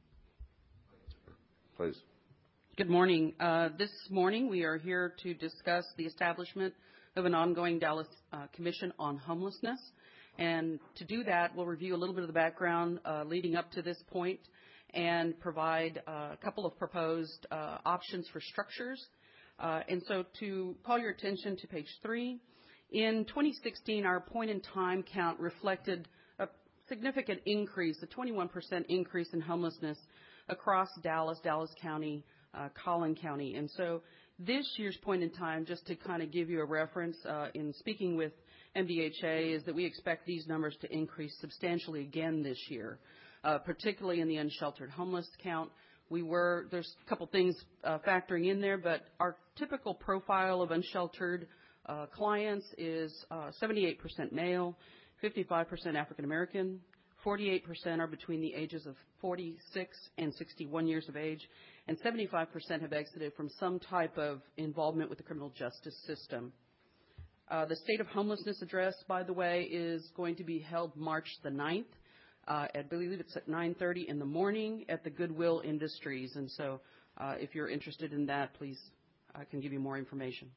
Please. Good morning. This morning we are here to discuss the establishment of an ongoing Dallas Commission on Homelessness. And to do that, we'll review a little bit of the background leading up to this point and provide a couple of proposed options for structures. And so to call your attention to page 3, in 2016, our point-in-time count reflected a significant increase, a 21% increase in homelessness across Dallas County, Collin County. And so this year's point in time, just to kind of give you a reference, in speaking with MDHA, is that we expect these numbers to increase substantially again this year, particularly in the unsheltered homeless count, There's a couple things factoring in there, but our typical profile of unsheltered clients is 78% male, 55% African American, 48% are between the ages of 46 and 61 years of age, and 75% have exited from some type of involvement with the criminal justice system. The State of Homelessness Address, by the way, is going to be held March the 9th. I believe it's at 9:30 in the morning at the Goodwill Industries. And so if you're interested in that, please, I can give you more information.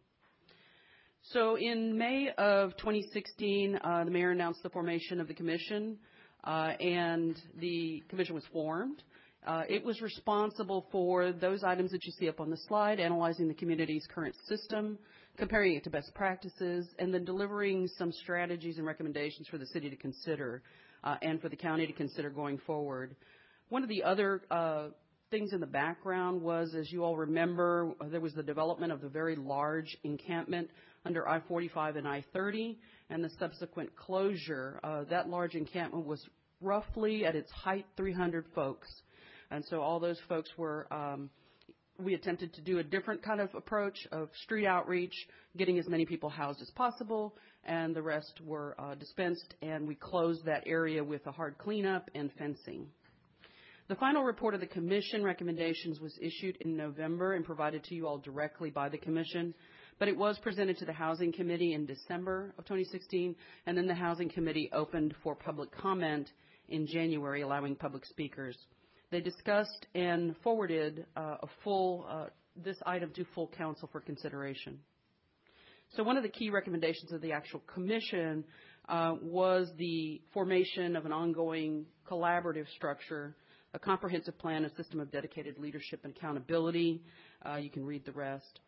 So in May of 2016, the mayor announced the formation of the commission, and the commission was formed. It was responsible for those items that you see up on the slide, analyzing the community's current system, comparing it to best practices, and then delivering some strategies and recommendations for the city to consider and for the county to consider going forward. One of the other things in the background was, as you all remember, there was the development of the very large encampment under I-45 and I-30 and the subsequent closure. That large encampment was roughly at its height 300 folks. And so all those folks were, we attempted to do a different kind of approach of street outreach, getting as many people housed as possible, and the rest were dispensed, and we closed that area with a hard cleanup and fencing. The final report of the commission recommendations was issued in November and provided to you all directly by the commission, but it was presented to the Housing Committee in December of 2016, and then the Housing Committee opened for public comment in January, allowing public speakers. They discussed and forwarded this item to full council for consideration. So one of the key recommendations of the actual commission was the formation of an ongoing collaborative structure, a comprehensive plan, a system of dedicated leadership and accountability. You can read the rest.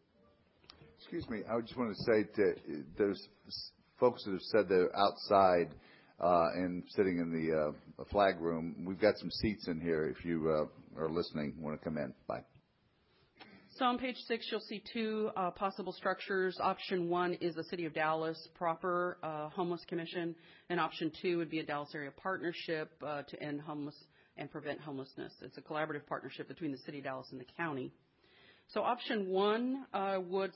Excuse me, I just want to say that there's folks that have said they're outside and sitting in the flag room. We've got some seats in here if you are listening, want to come in. Bye. So on page 6, you'll see two possible structures. Option 1 is the City of Dallas proper homeless commission, and option 2 would be a Dallas area partnership to end homeless and prevent homelessness. It's a collaborative partnership between the City of Dallas and the county. So option 1 would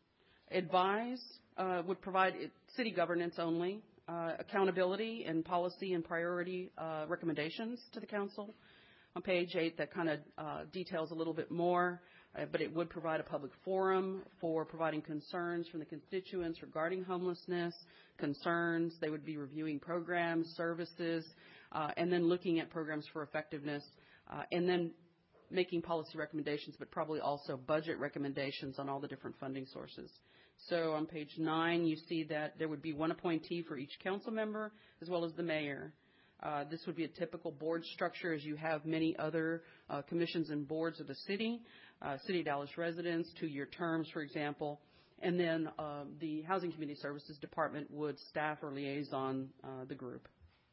provide city governance only, accountability and policy and priority recommendations to the council. On page 8, that kind of details a little bit more, but it would provide a public forum for providing concerns from the constituents regarding homelessness, concerns. They would be reviewing programs, services, and then looking at programs for effectiveness, and then making policy recommendations, but probably also budget recommendations on all the different funding sources. So on page 9, you see that there would be one appointee for each council member, as well as the mayor. This would be a typical board structure, as you have many other commissions and boards of the city. City of Dallas residents, 2-year terms, for example. And then the Housing Community Services Department would staff or liaison the group.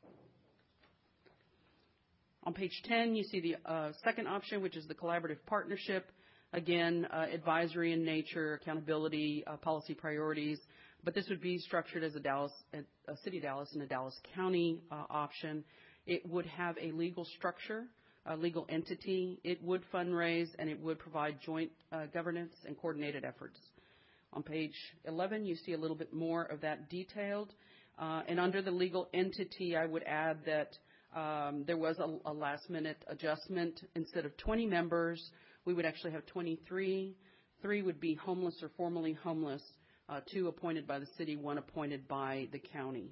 On page 10, you see the second option, which is the collaborative partnership. Again, advisory in nature, accountability, policy priorities. But this would be structured as a City of Dallas and a Dallas County option. It would have a legal structure, a legal entity. It would fundraise, and it would provide joint governance and coordinated efforts. On page 11, you see a little bit more of that detailed. And under the legal entity, I would add that there was a last-minute adjustment. Instead of 20 members, we would actually have 23. 3 would be homeless or formerly homeless, 2 appointed by the city, 1 appointed by the county.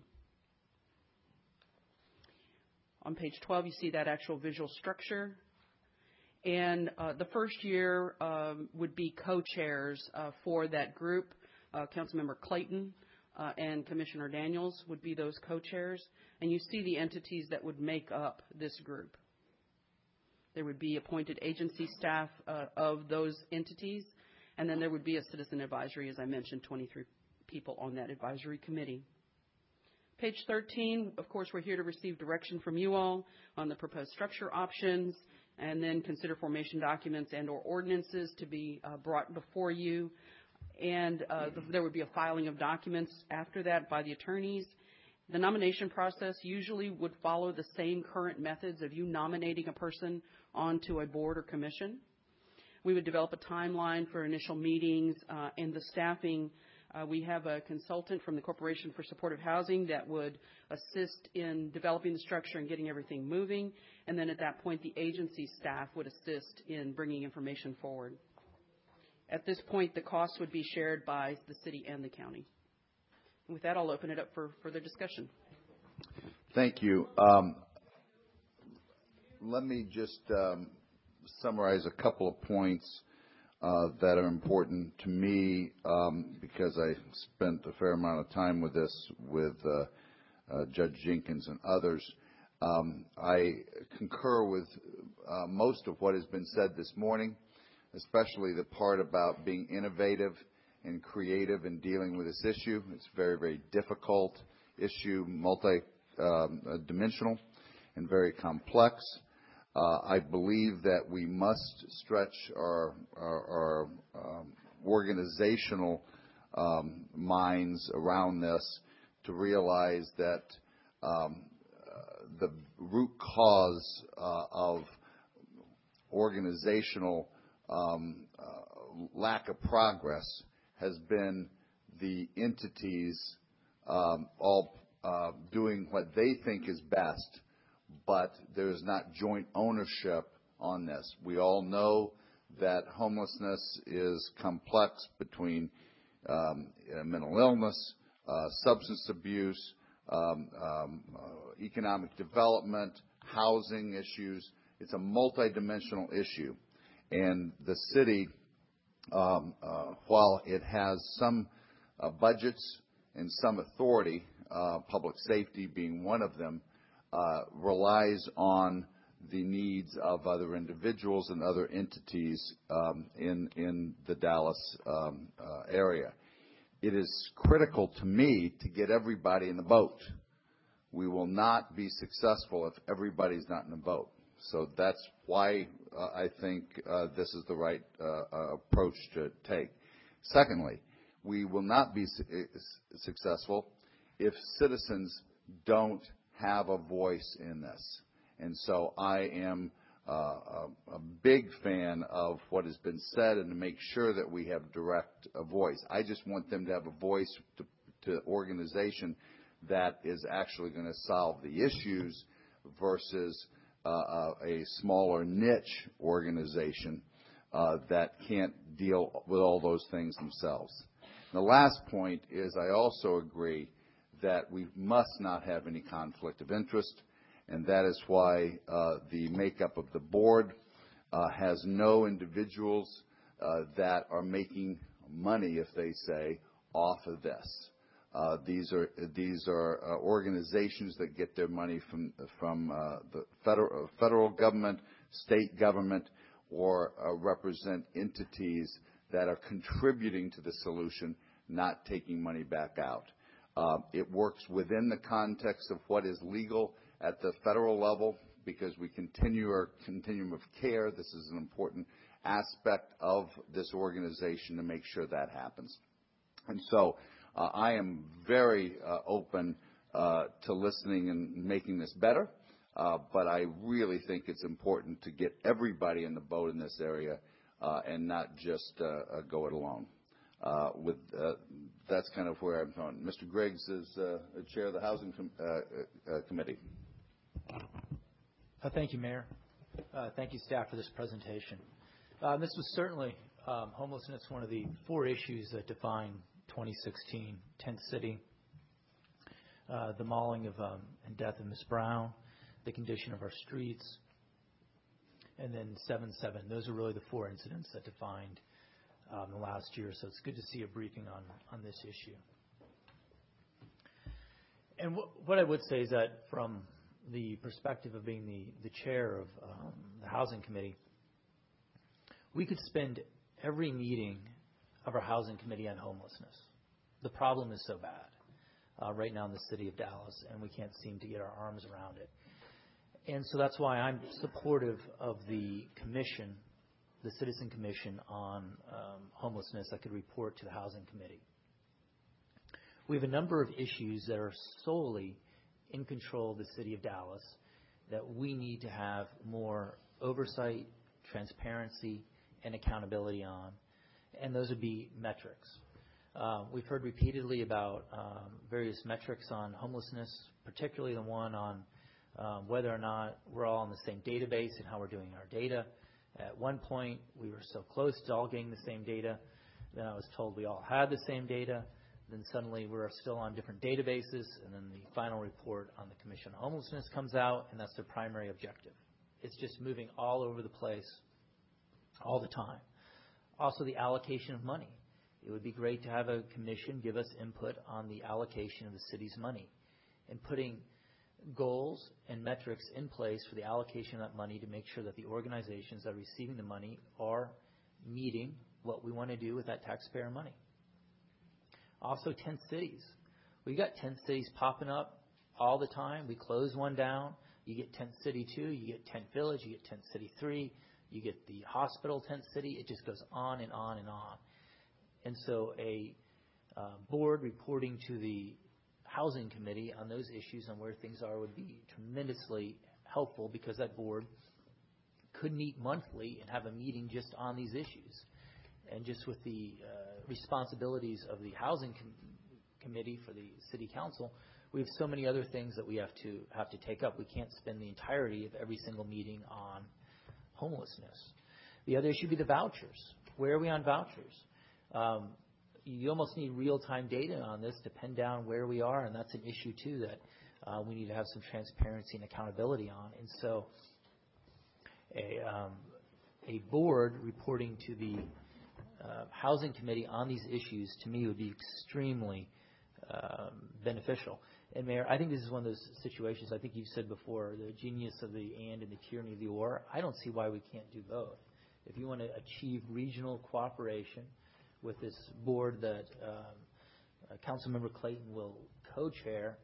On page 12, you see that actual visual structure. And the first year would be co-chairs for that group. Councilmember Clayton and Commissioner Daniels would be those co-chairs. And you see the entities that would make up this group. There would be appointed agency staff of those entities. And then there would be a citizen advisory, as I mentioned, 23 people on that advisory committee. Page 13, of course, we're here to receive direction from you all on the proposed structure options, and then consider formation documents and or ordinances to be brought before you. And there would be a filing of documents after that by the attorneys. The nomination process usually would follow the same current methods of you nominating a person onto a board or commission. We would develop a timeline for initial meetings and the staffing. We have a consultant from the Corporation for Supportive Housing that would assist in developing the structure and getting everything moving. And then at that point, the agency staff would assist in bringing information forward. At this point, the costs would be shared by the city and the county. And with that, I'll open it up for further discussion. Thank you. Let me just summarize a couple of points that are important to me because I spent a fair amount of time with this with Judge Jenkins and others. I concur with most of what has been said this morning, especially the part about being innovative and creative in dealing with this issue. It's a very, very difficult issue, multi-dimensional and very complex. I believe that we must stretch our organizational minds around this to realize that the root cause of organizational lack of progress has been the entities all doing what they think is best, but there is not joint ownership on this. We all know that homelessness is complex between mental illness, substance abuse, economic development, housing issues. It's a multidimensional issue. And the city, while it has some budgets and some authority, public safety being one of them, relies on the needs of other individuals and other entities in the Dallas area. It is critical to me to get everybody in the boat. We will not be successful if everybody's not in the boat. So that's why I think this is the right approach to take. Secondly, we will not be successful if citizens don't have a voice in this. And so I am a big fan of what has been said and to make sure that we have direct voice. I just want them to have a voice to organization that is actually going to solve the issues versus a smaller niche organization that can't deal with all those things themselves. The last point is I also agree that we must not have any conflict of interest, and that is why the makeup of the board has no individuals that are making money, if they say, off of this. These are organizations that get their money from the federal government, state government, or represent entities that are contributing to the solution, not taking money back out. It works within the context of what is legal at the federal level because we continue our continuum of care. This is an important aspect of this organization to make sure that happens. And so I am very open to listening and making this better, but I really think it's important to get everybody in the boat in this area and not just go it alone. That's kind of where I'm going. Mr. Griggs is chair of the Housing Committee. Thank you, Mayor. Thank you, staff, for this presentation. This was certainly homelessness, one of the 4 issues that define 2016 Tent City, the mauling of and death of Ms. Brown, the condition of our streets, and then 7/7. Those are really the 4 incidents that defined the last year. So it's good to see a briefing on this issue. And what I would say is that from the perspective of being the chair of the Housing Committee, we could spend every meeting of our Housing Committee on homelessness. The problem is so bad right now in the city of Dallas, and we can't seem to get our arms around it. And so that's why I'm supportive of the commission, the Citizen Commission on homelessness that could report to the Housing Committee. We have a number of issues that are solely in control of the City of Dallas that we need to have more oversight, transparency, and accountability on, and those would be metrics. We've heard repeatedly about various metrics on homelessness, particularly the one on whether or not we're all on the same database and how we're doing our data. At one point, we were so close to all getting the same data. Then I was told we all had the same data. Then suddenly we're still on different databases, and then the final report on the Commission on Homelessness comes out, and that's their primary objective. It's just moving all over the place all the time. Also, the allocation of money. It would be great to have a commission give us input on the allocation of the city's money and putting goals and metrics in place for the allocation of that money to make sure that the organizations that are receiving the money are meeting what we want to do with that taxpayer money. Also, tent cities. We got tent cities popping up all the time. We close one down. You get Tent City 2, you get Tent Village, you get Tent City 3, you get the hospital tent city. It just goes on and on and on. And so a board reporting to the Housing Committee on those issues and where things are would be tremendously helpful, because that board could meet monthly and have a meeting just on these issues. And just with the responsibilities of the Housing Committee for the City Council, we have so many other things that we have to take up. We can't spend the entirety of every single meeting on homelessness. The other issue would be the vouchers. Where are we on vouchers? You almost need real-time data on this to pin down where we are, and that's an issue, too, that we need to have some transparency and accountability on. And so a board reporting to the Housing Committee on these issues, to me, would be extremely beneficial. And, Mayor, I think this is one of those situations, I think you've said before, the genius of the and the tyranny of the or. I don't see why we can't do both. If you want to achieve regional cooperation with this board that Councilmember Clayton will co-chair,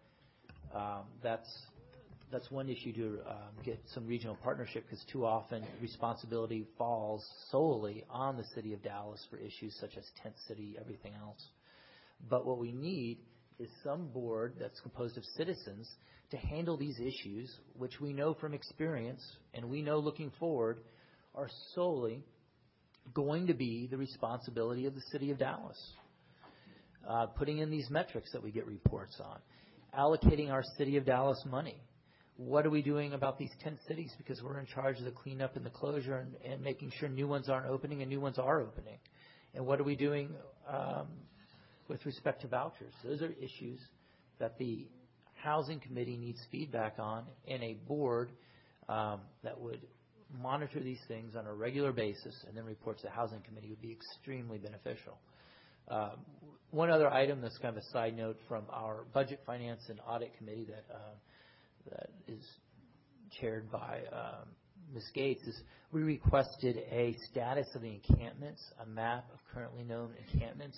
that's one issue to get some regional partnership, because too often responsibility falls solely on the City of Dallas for issues such as Tent City, everything else. But what we need is some board that's composed of citizens to handle these issues, which we know from experience and we know looking forward are solely going to be the responsibility of the City of Dallas. Putting in these metrics that we get reports on, allocating our City of Dallas money. What are we doing about these tent cities? Because we're in charge of the cleanup and the closure and making sure new ones aren't opening and new ones are opening. And what are we doing with respect to vouchers? Those are issues that the Housing Committee needs feedback on, and a board that would monitor these things on a regular basis and then report to the Housing Committee would be extremely beneficial. One other item that's kind of a side note from our Budget, Finance, and Audit Committee that is chaired by Ms. Gates is we requested a status of the encampments, a map of currently known encampments.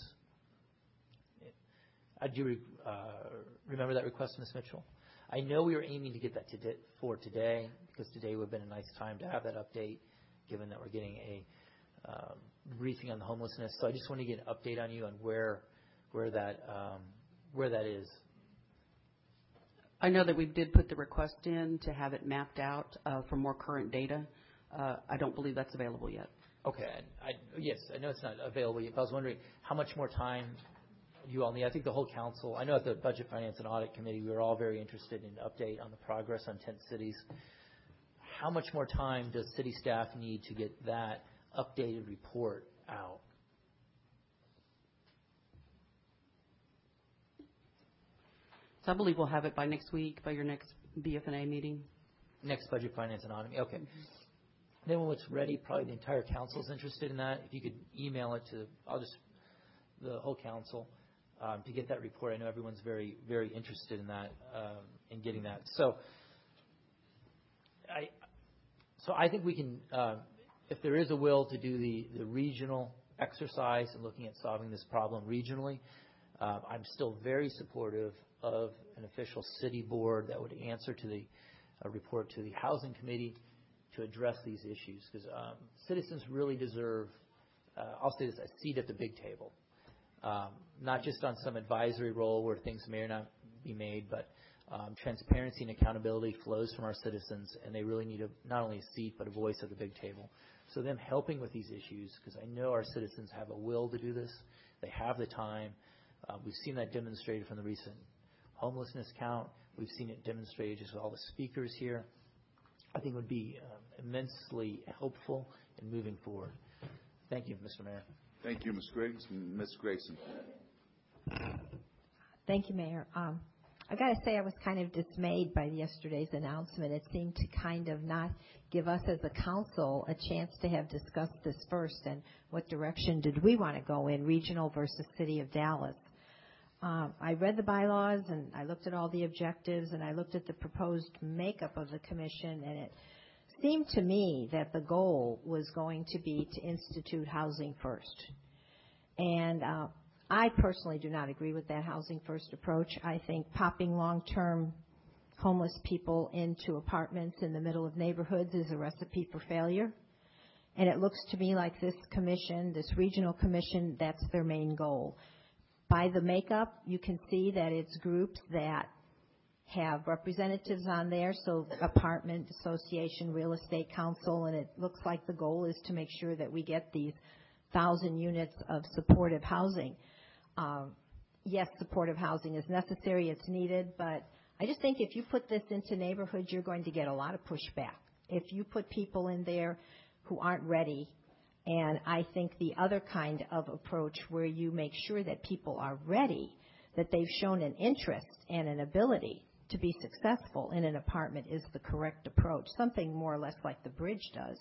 Do you remember that request, Ms. Mitchell? I know we were aiming to get that for today, because today would have been a nice time to have that update, given that we're getting a briefing on the homelessness. So I just want to get an update on you on where that is. I know that we did put the request in to have it mapped out for more current data. I don't believe that's available yet. Okay. Yes, I know it's not available yet, but I was wondering how much more time you all need. I think the whole council, I know at the Budget, Finance, and Audit Committee, we were all very interested in an update on the progress on tent cities. How much more time does city staff need to get that updated report out? So I believe we'll have it by next week, by your next BFNA meeting. Next Budget, Finance, and Audit. Okay. Then when it's ready, probably the entire council is interested in that. If you could email it to the whole council to get that report. I know everyone's very, very interested in that, in getting that. So I think we can, if there is a will to do the regional exercise and looking at solving this problem regionally, I'm still very supportive of an official city board that would answer to the report to the Housing Committee to address these issues, because citizens really deserve, I'll say this, a seat at the big table. not just on some advisory role where things may or not be made, but transparency and accountability flows from our citizens, and they really need not only a seat but a voice at the big table. So them helping with these issues, because I know our citizens have a will to do this. They have the time. We've seen that demonstrated from the recent homelessness count. We've seen it demonstrated just with all the speakers here. I think it would be immensely helpful in moving forward. Thank you, Mr. Mayor. Thank you, Ms. Griggs. Ms. Grayson. Thank you, Mayor. I got to say I was kind of dismayed by yesterday's announcement. It seemed to kind of not give us as a council a chance to have discussed this first and what direction did we want to go in, regional versus City of Dallas. I read the bylaws and I looked at all the objectives and I looked at the proposed makeup of the commission, and it seemed to me that the goal was going to be to institute housing first. And I personally do not agree with that housing first approach. I think popping long-term homeless people into apartments in the middle of neighborhoods is a recipe for failure. And it looks to me like this commission, this regional commission, that's their main goal. By the makeup, you can see that it's groups that have representatives on there, so apartment association, real estate council, and it looks like the goal is to make sure that we get these 1,000 units of supportive housing. Yes, supportive housing is necessary, it's needed, but I just think if you put this into neighborhoods, you're going to get a lot of pushback. If you put people in there who aren't ready, and I think the other kind of approach where you make sure that people are ready, that they've shown an interest and an ability to be successful in an apartment is the correct approach, something more or less like the Bridge does.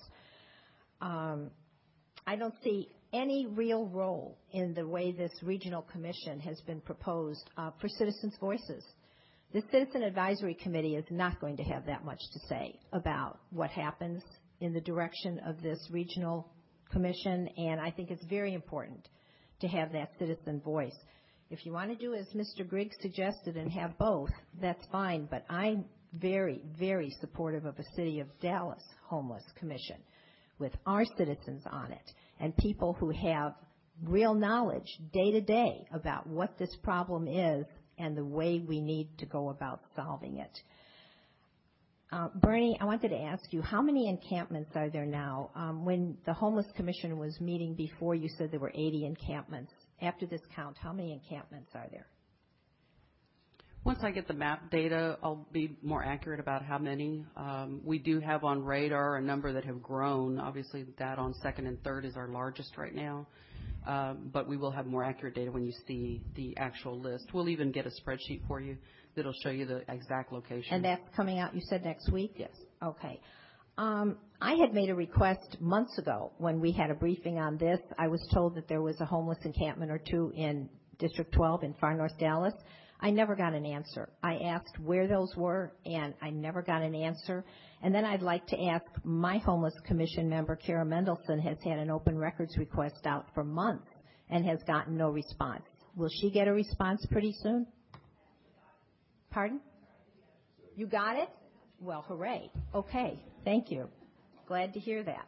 I don't see any real role in the way this regional commission has been proposed for citizens' voices. The Citizen Advisory Committee is not going to have that much to say about what happens in the direction of this regional commission, and I think it's very important to have that citizen voice. If you want to do as Mr. Griggs suggested and have both, that's fine, but I'm very, very supportive of a City of Dallas Homeless Commission with our citizens on it and people who have real knowledge day to day about what this problem is and the way we need to go about solving it. Bernie, I wanted to ask you, how many encampments are there now? When the Homeless Commission was meeting before, you said there were 80 encampments. After this count, how many encampments are there? Once I get the map data, I'll be more accurate about how many. We do have on radar a number that have grown. Obviously, that on 2nd and 3rd is our largest right now. But we will have more accurate data when you see the actual list. We'll even get a spreadsheet for you that'll show you the exact location. And that's coming out, you said, next week? Yes. Okay. I had made a request months ago when we had a briefing on this. I was told that there was a homeless encampment or two in District 12 in far north Dallas. I never got an answer. I asked where those were, and I never got an answer. And then I'd like to ask my Homeless Commission member, Kara Mendelson, has had an open records request out for months and has gotten no response. Will she get a response pretty soon? Pardon? You got it? Well, hooray. Okay. Thank you. Glad to hear that.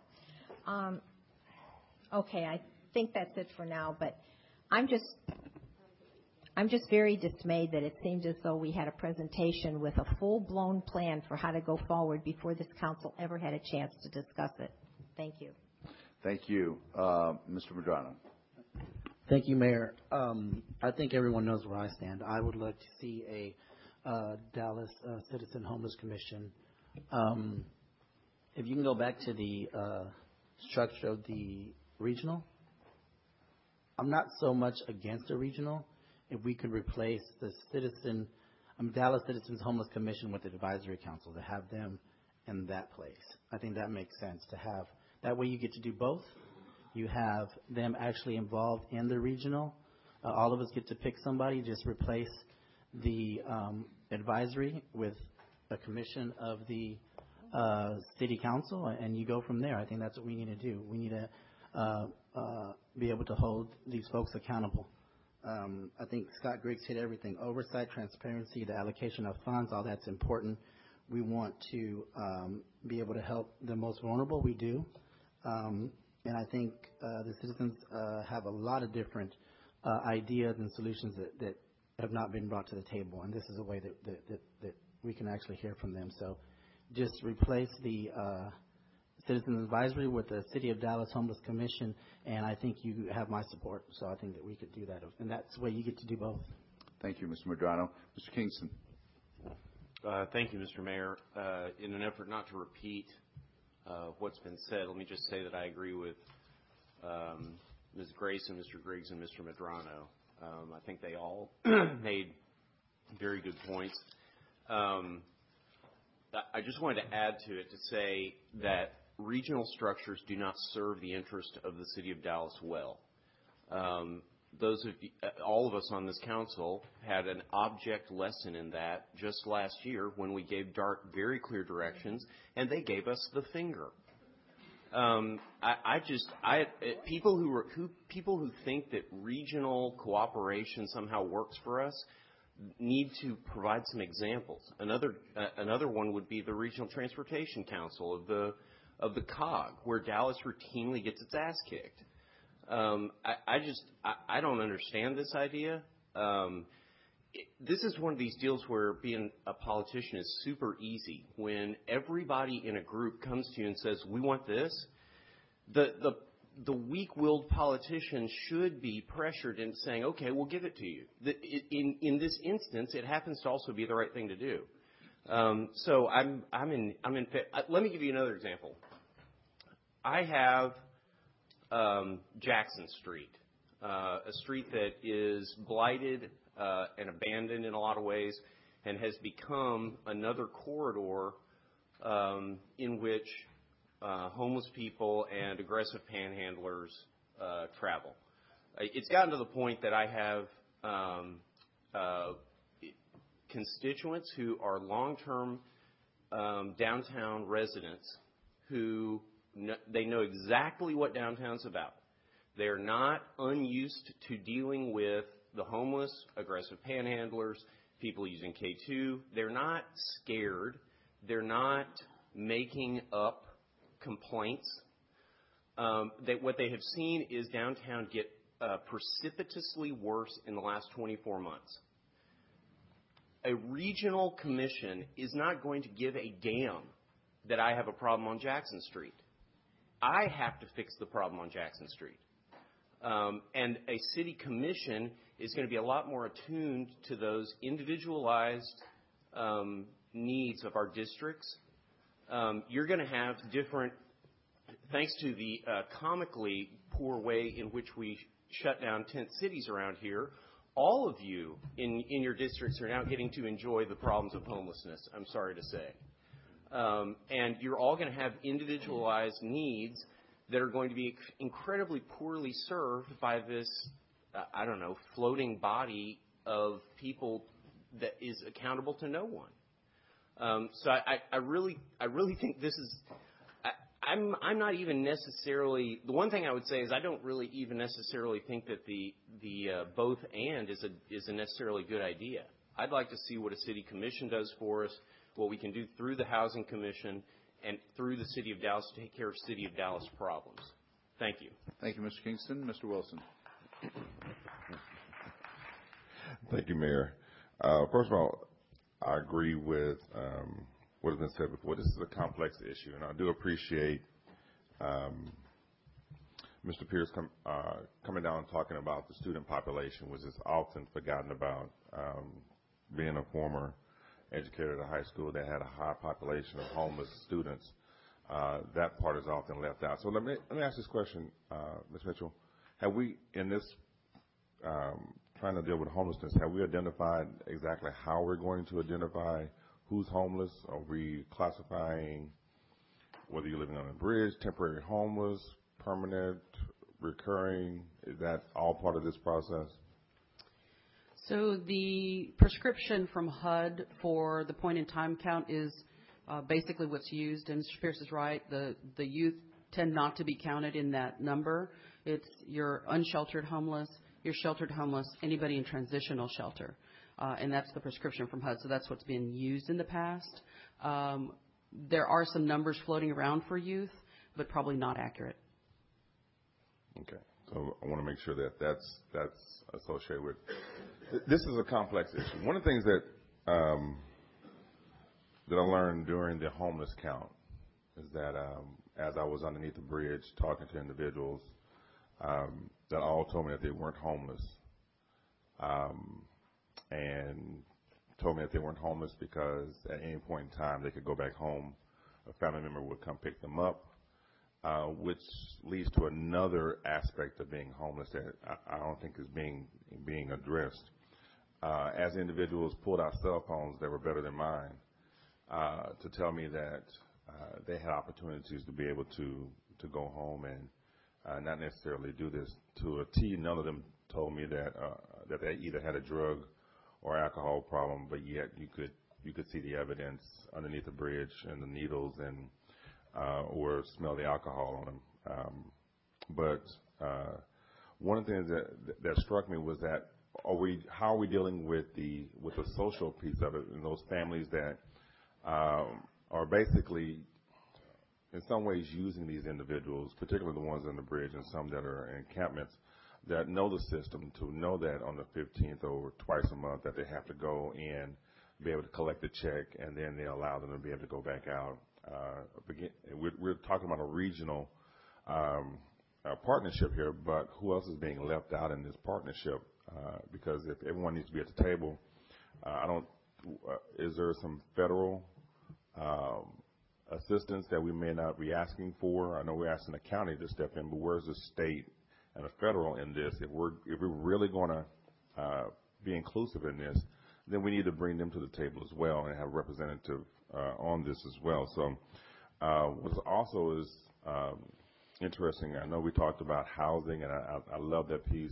Okay, I think that's it for now, but I'm just very dismayed that it seemed as though we had a presentation with a full-blown plan for how to go forward before this council ever had a chance to discuss it. Thank you. Thank you. Mr. Medrano. Thank you, Mayor. I think everyone knows where I stand. I would like to see a Dallas Citizen Homeless Commission. If you can go back to the structure of the regional, I'm not so much against a regional. If we could replace the Dallas Citizens Homeless Commission with the Advisory Council, to have them in that place. I think that makes sense to have. That way you get to do both. You have them actually involved in the regional. All of us get to pick somebody, just replace the advisory with a commission of the city council, and you go from there. I think that's what we need to do. We need to be able to hold these folks accountable. I think Scott Griggs hit everything. Oversight, transparency, the allocation of funds, all that's important. We want to be able to help the most vulnerable. We do. And I think the citizens have a lot of different ideas and solutions that have not been brought to the table, and this is a way that we can actually hear from them. So just replace the Citizens Advisory with the City of Dallas Homeless Commission, and I think you have my support, so I think that we could do that, and that's the way you get to do both. Thank you, Mr. Medrano. Mr. Kingston. Thank you, Mr. Mayor. In an effort not to repeat what's been said, let me just say that I agree with Ms. Grayson, Mr. Griggs, and Mr. Medrano. I think they all made very good points. I just wanted to add to it to say that regional structures do not serve the interest of the City of Dallas well. All of us on this council had an object lesson in that just last year when we gave DART very clear directions, and they gave us the finger. People who think that regional cooperation somehow works for us need to provide some examples. Another one would be the Regional Transportation Council of the COG, where Dallas routinely gets its ass kicked. I don't understand this idea. This is one of these deals where being a politician is super easy. When everybody in a group comes to you and says, we want this, the weak-willed politician should be pressured into saying, okay, we'll give it to you. In this instance, it happens to also be the right thing to do. So let me give you another example. I have Jackson Street, a street that is blighted and abandoned in a lot of ways, and has become another corridor in which homeless people and aggressive panhandlers travel. It's gotten to the point that I have constituents who are long-term downtown residents who they know exactly what downtown's about. They're not unused to dealing with the homeless, aggressive panhandlers, people using K2. They're not scared. They're not making up complaints. What they have seen is downtown get precipitously worse in the last 24 months. A regional commission is not going to give a damn that I have a problem on Jackson Street. I have to fix the problem on Jackson Street. And a city commission is going to be a lot more attuned to those individualized needs of our districts. You're going to have different, thanks to the comically poor way in which we shut down tent cities around here, all of you in your districts are now getting to enjoy the problems of homelessness, I'm sorry to say. And you're all going to have individualized needs that are going to be incredibly poorly served by this, floating body of people that is accountable to no one. So I really think this is, I'm not even necessarily, the one thing I would say is I don't really even necessarily think that the both and is a necessarily good idea. I'd like to see what a city commission does for us, what we can do through the Housing Commission and through the City of Dallas to take care of City of Dallas problems. Thank you. Thank you, Mr. Kingston. Mr. Wilson. Thank you, Mayor. First of all, I agree with what has been said before. This is a complex issue, and I do appreciate Mr. Pierce coming down and talking about the student population, which is often forgotten about. Being a former educator at a high school that had a high population of homeless students, that part is often left out. So let me ask this question, Ms. Mitchell. Have we, in this trying to deal with homelessness, have we identified exactly how we're going to identify who's homeless? Are we classifying whether you're living on a bridge, temporary homeless, permanent, recurring? Is that all part of this process? So the prescription from HUD for the point-in-time count is basically what's used, and Mr. Pierce is right. The youth tend not to be counted in that number. It's your unsheltered homeless, your sheltered homeless, anybody in transitional shelter, and that's the prescription from HUD. So that's what's been used in the past. There are some numbers floating around for youth, but probably not accurate. Okay. So I want to make sure that that's associated with. This is a complex issue. One of the things that that I learned during the homeless count is that as I was underneath the bridge talking to individuals that all told me that they weren't homeless, and told me that they weren't homeless because at any point in time they could go back home. A family member would come pick them up, which leads to another aspect of being homeless that I don't think is being addressed. As individuals pulled out cell phones that were better than mine to tell me that they had opportunities to be able to go home and not necessarily do this to a T. None of them told me that that they either had a drug or alcohol problem, but yet you could see the evidence underneath the bridge and the needles and or smell the alcohol on them. But one of the things that struck me was that how are we dealing with the social piece of it, and those families that are basically in some ways using these individuals, particularly the ones on the bridge and some that are in encampments, that know the system, to know that on the 15th or twice a month that they have to go in, be able to collect a check, and then they allow them to be able to go back out. We're talking about a regional partnership here, but who else is being left out in this partnership? Because if everyone needs to be at the table, is there some federal assistance that we may not be asking for? I know we're asking the county to step in, but where's the state and the federal in this? If we're really going to be inclusive in this, then we need to bring them to the table as well and have a representative on this as well. So what also is interesting, I know we talked about housing, and I love that piece,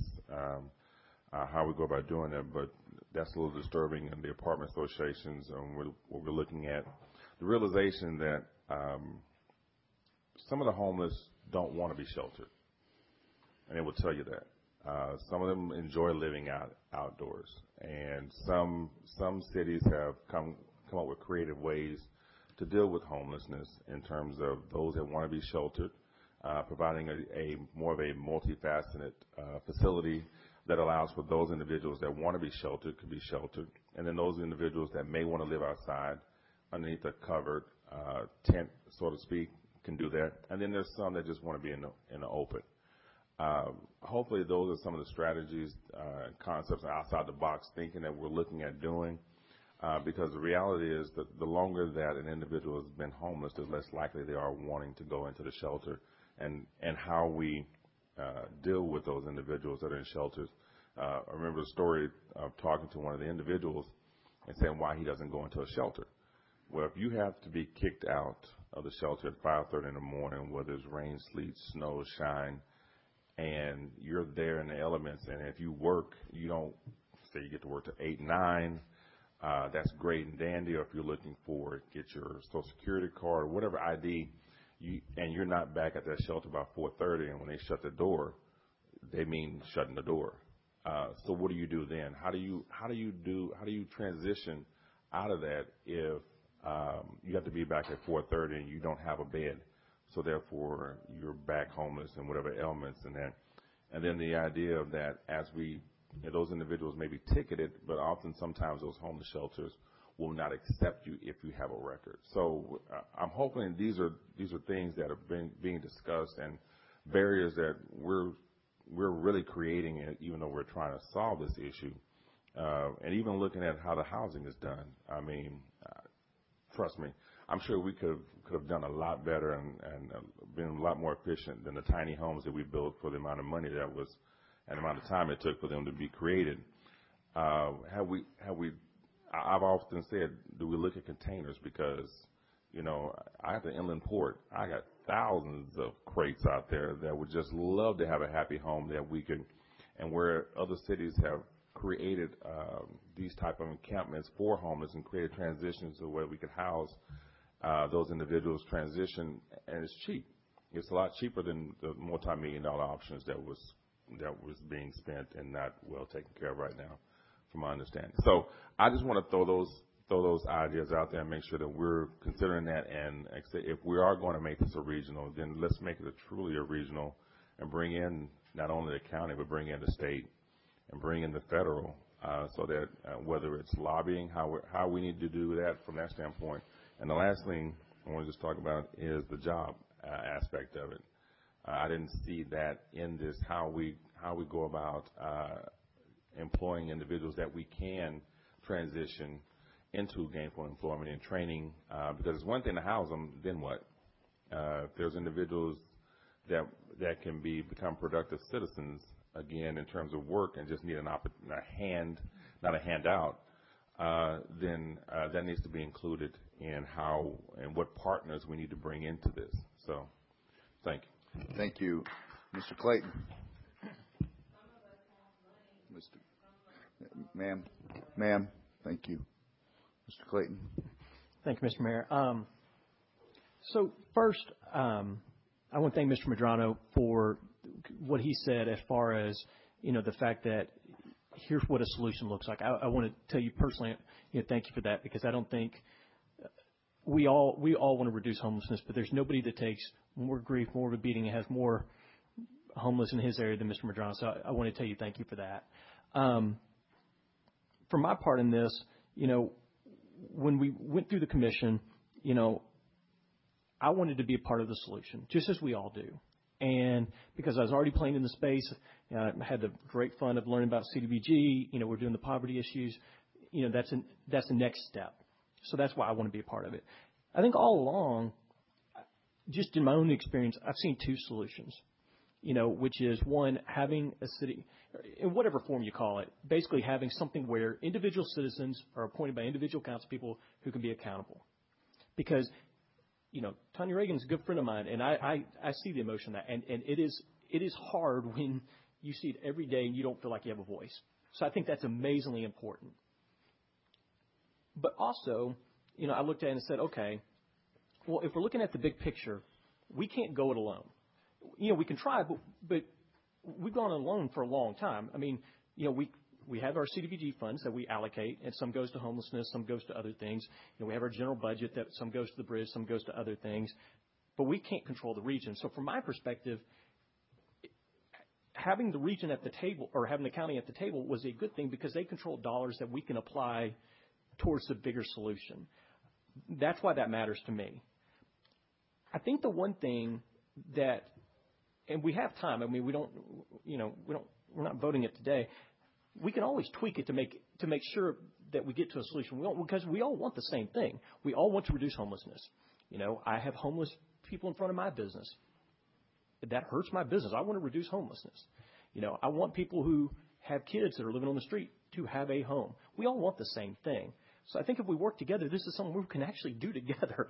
how we go about doing that, but that's a little disturbing in the apartment associations. We're looking at the realization that some of the homeless don't want to be sheltered, and they will tell you that. Some of them enjoy living outdoors, and some cities have come up with creative ways to deal with homelessness in terms of those that want to be sheltered, providing a more of a multifaceted facility that allows for those individuals that want to be sheltered could be sheltered, and then those individuals that may want to live outside underneath a covered tent, so to speak, can do that. And then there's some that just want to be in the open. Hopefully those are some of the strategies, concepts, outside the box thinking that we're looking at doing, because the reality is that the longer that an individual has been homeless, the less likely they are wanting to go into the shelter, and how we deal with those individuals that are in shelters. I remember the story of talking to one of the individuals and saying why he doesn't go into a shelter. Well, if you have to be kicked out of the shelter at 5:30 in the morning, whether it's rain, sleet, snow, shine, and you're there in the elements, and if you work, you don't say you get to work to 8, 9, that's great and dandy. Or if you're looking for get your Social Security card or whatever ID, and you're not back at that shelter by 4:30, and when they shut the door, they mean shutting the door. So what do you do then? How do you transition out of that if you have to be back at 4:30 and you don't have a bed? So therefore, you're back homeless and whatever ailments and that. And then the idea of that as those individuals may be ticketed, but often sometimes those homeless shelters will not accept you if you have a record. So I'm hoping these are things that are being discussed and barriers that we're really creating, even though we're trying to solve this issue. And even looking at how the housing is done. I mean, trust me, I'm sure we could have done a lot better and been a lot more efficient than the tiny homes that we built for the amount of money that was and the amount of time it took for them to be created. I've often said, do we look at containers? Because, I have the inland port. I got thousands of crates out there that would just love to have a happy home that we could, and where other cities have created these type of encampments for homeless and created transitions to where we could house those individuals transition, and it's cheap. It's a lot cheaper than the multi-million-dollar options that was being spent and not well taken care of right now, from my understanding. So I just want to throw those ideas out there and make sure that we're considering that. And if we are going to make this a regional, then let's make it truly a regional and bring in not only the county, but bring in the state and bring in the federal, so that whether it's lobbying, how we need to do that from that standpoint. And the last thing I want to just talk about is the job aspect of it. I didn't see that in this, how we go about employing individuals that we can transition into gainful employment and training, because it's one thing to house them, then what? If there's individuals that can become productive citizens, again, in terms of work and just need a hand, not a handout, then that needs to be included in how and what partners we need to bring into this. So, thank you. Thank you. Mr. Clayton. Ma'am, thank you. Mr. Clayton. Thank you, Mr. Mayor. So first, I want to thank Mr. Medrano for what he said as far as, the fact that here's what a solution looks like. I want to tell you personally, thank you for that, because I don't think we all want to reduce homelessness, but there's nobody that takes more grief, more of a beating, and has more homeless in his area than Mr. Medrano. So I want to tell you thank you for that. For my part in this, when we went through the commission, I wanted to be a part of the solution, just as we all do. And because I was already playing in the space, I had the great fun of learning about CDBG. We're doing the poverty issues. That's the next step. So that's why I want to be a part of it. I think all along, just in my own experience, I've seen two solutions, which is one, having a city, in whatever form you call it, basically having something where individual citizens are appointed by individual council people who can be accountable. Because, Tanya Reagan's a good friend of mine, and I see the emotion of that. And it is hard when you see it every day and you don't feel like you have a voice. So I think that's amazingly important. But also, I looked at it and said, okay, well, if we're looking at the big picture, we can't go it alone. We can try, but we've gone alone for a long time. I mean, we have our CDBG funds that we allocate, and some goes to homelessness, some goes to other things. We have our general budget that some goes to the bridge, some goes to other things. But we can't control the region. So from my perspective, having the region at the table, or having the county at the table, was a good thing, because they control dollars that we can apply towards the bigger solution. That's why that matters to me. I think the one thing that, and we have time, I mean, we're not voting it today. We can always tweak it to make sure that we get to a solution. Because we all want the same thing. We all want to reduce homelessness. I have homeless people in front of my business. That hurts my business. I want to reduce homelessness. I want people who have kids that are living on the street to have a home. We all want the same thing. So I think if we work together, this is something we can actually do together.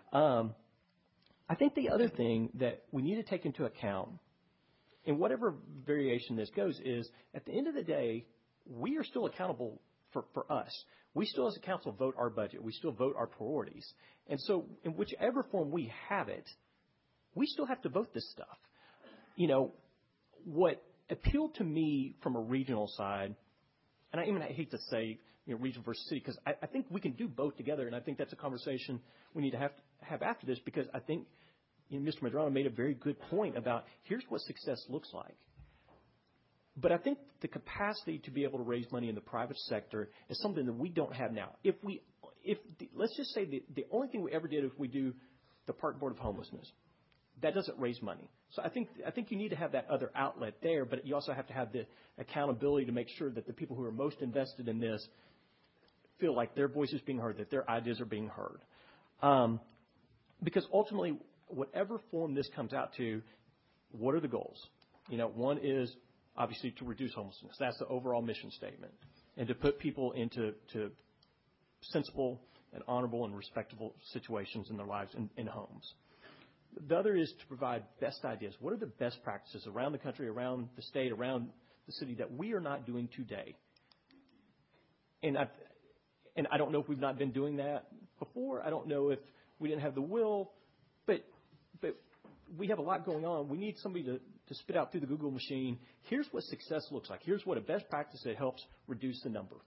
I think the other thing that we need to take into account, in whatever variation this goes, is at the end of the day, we are still accountable for us. We still, as a council, vote our budget. We still vote our priorities. And so in whichever form we have it, we still have to vote this stuff. What appealed to me from a regional side, and I hate to say region versus city, because I think we can do both together, and I think that's a conversation we need to have after this, because I think Mr. Medrano made a very good point about here's what success looks like. But I think the capacity to be able to raise money in the private sector is something that we don't have now. Let's just say the only thing we ever did is we do the Park Board of Homelessness. That doesn't raise money. So I think you need to have that other outlet there, but you also have to have the accountability to make sure that the people who are most invested in this feel like their voice is being heard, that their ideas are being heard. Because ultimately, whatever form this comes out to, what are the goals? One is obviously to reduce homelessness. That's the overall mission statement. And to put people into sensible and honorable and respectable situations in their lives in homes. The other is to provide best ideas. What are the best practices around the country, around the state, around the city that we are not doing today? And I don't know if we've not been doing that before. I don't know if we didn't have the will, but we have a lot going on. We need somebody to spit out through the Google machine. Here's what success looks like. Here's what a best practice that helps reduce the number.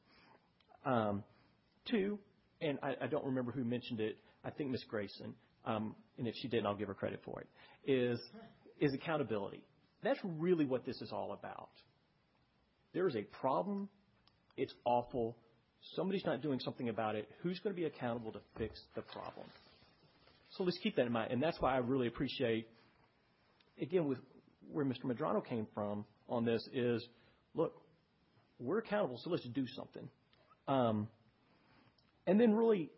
Two, and I don't remember who mentioned it. I think Ms. Grayson, and if she didn't, I'll give her credit for it, is accountability. That's really what this is all about. There is a problem. It's awful. Somebody's not doing something about it. Who's going to be accountable to fix the problem? So let's keep that in mind. And that's why I really appreciate, again, with where Mr. Medrano came from on this is, look, we're accountable, so let's do something. And then really,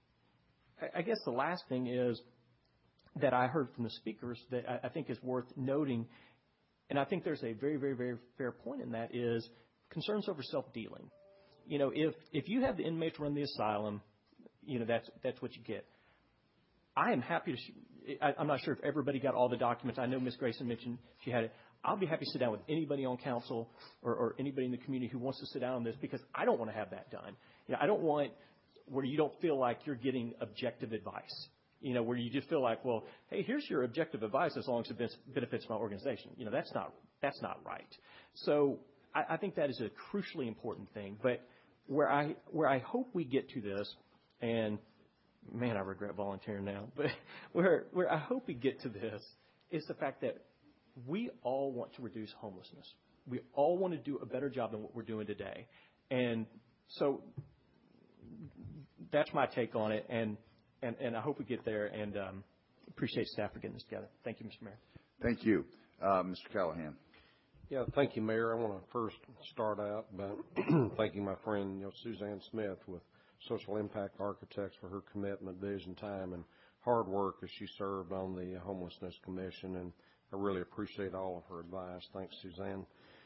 I guess the last thing is that I heard from the speakers that I think is worth noting, and I think there's a very, very, very fair point in that, is concerns over self-dealing. You know, if you have the inmates run the asylum, you know, that's what you get. I am happy to I'm not sure if everybody got all the documents. I know Ms. Grayson mentioned she had it. I'll be happy to sit down with anybody on council or anybody in the community who wants to sit down on this, because I don't want to have that done. You know, I don't want where you don't feel like you're getting objective advice. You know, where you just feel like, well, hey, here's your objective advice as long as it benefits my organization. You know, that's not right. So I think that is a crucially important thing. But where I hope we get to this, and man, I regret volunteering now, but where I hope we get to this is the fact that we all want to reduce homelessness. We all want to do a better job than what we're doing today. And so that's my take on it, and I hope we get there, and appreciate staff for getting this together. Thank you, Mr. Mayor. Thank you. Mr. Callahan. Yeah, thank you, Mayor. I want to first start out by thanking my friend, Suzanne Smith with Social Impact Architects for her commitment, vision, time, and hard work as she served on the Homelessness Commission, and I really appreciate all of her advice. Thanks, Suzanne.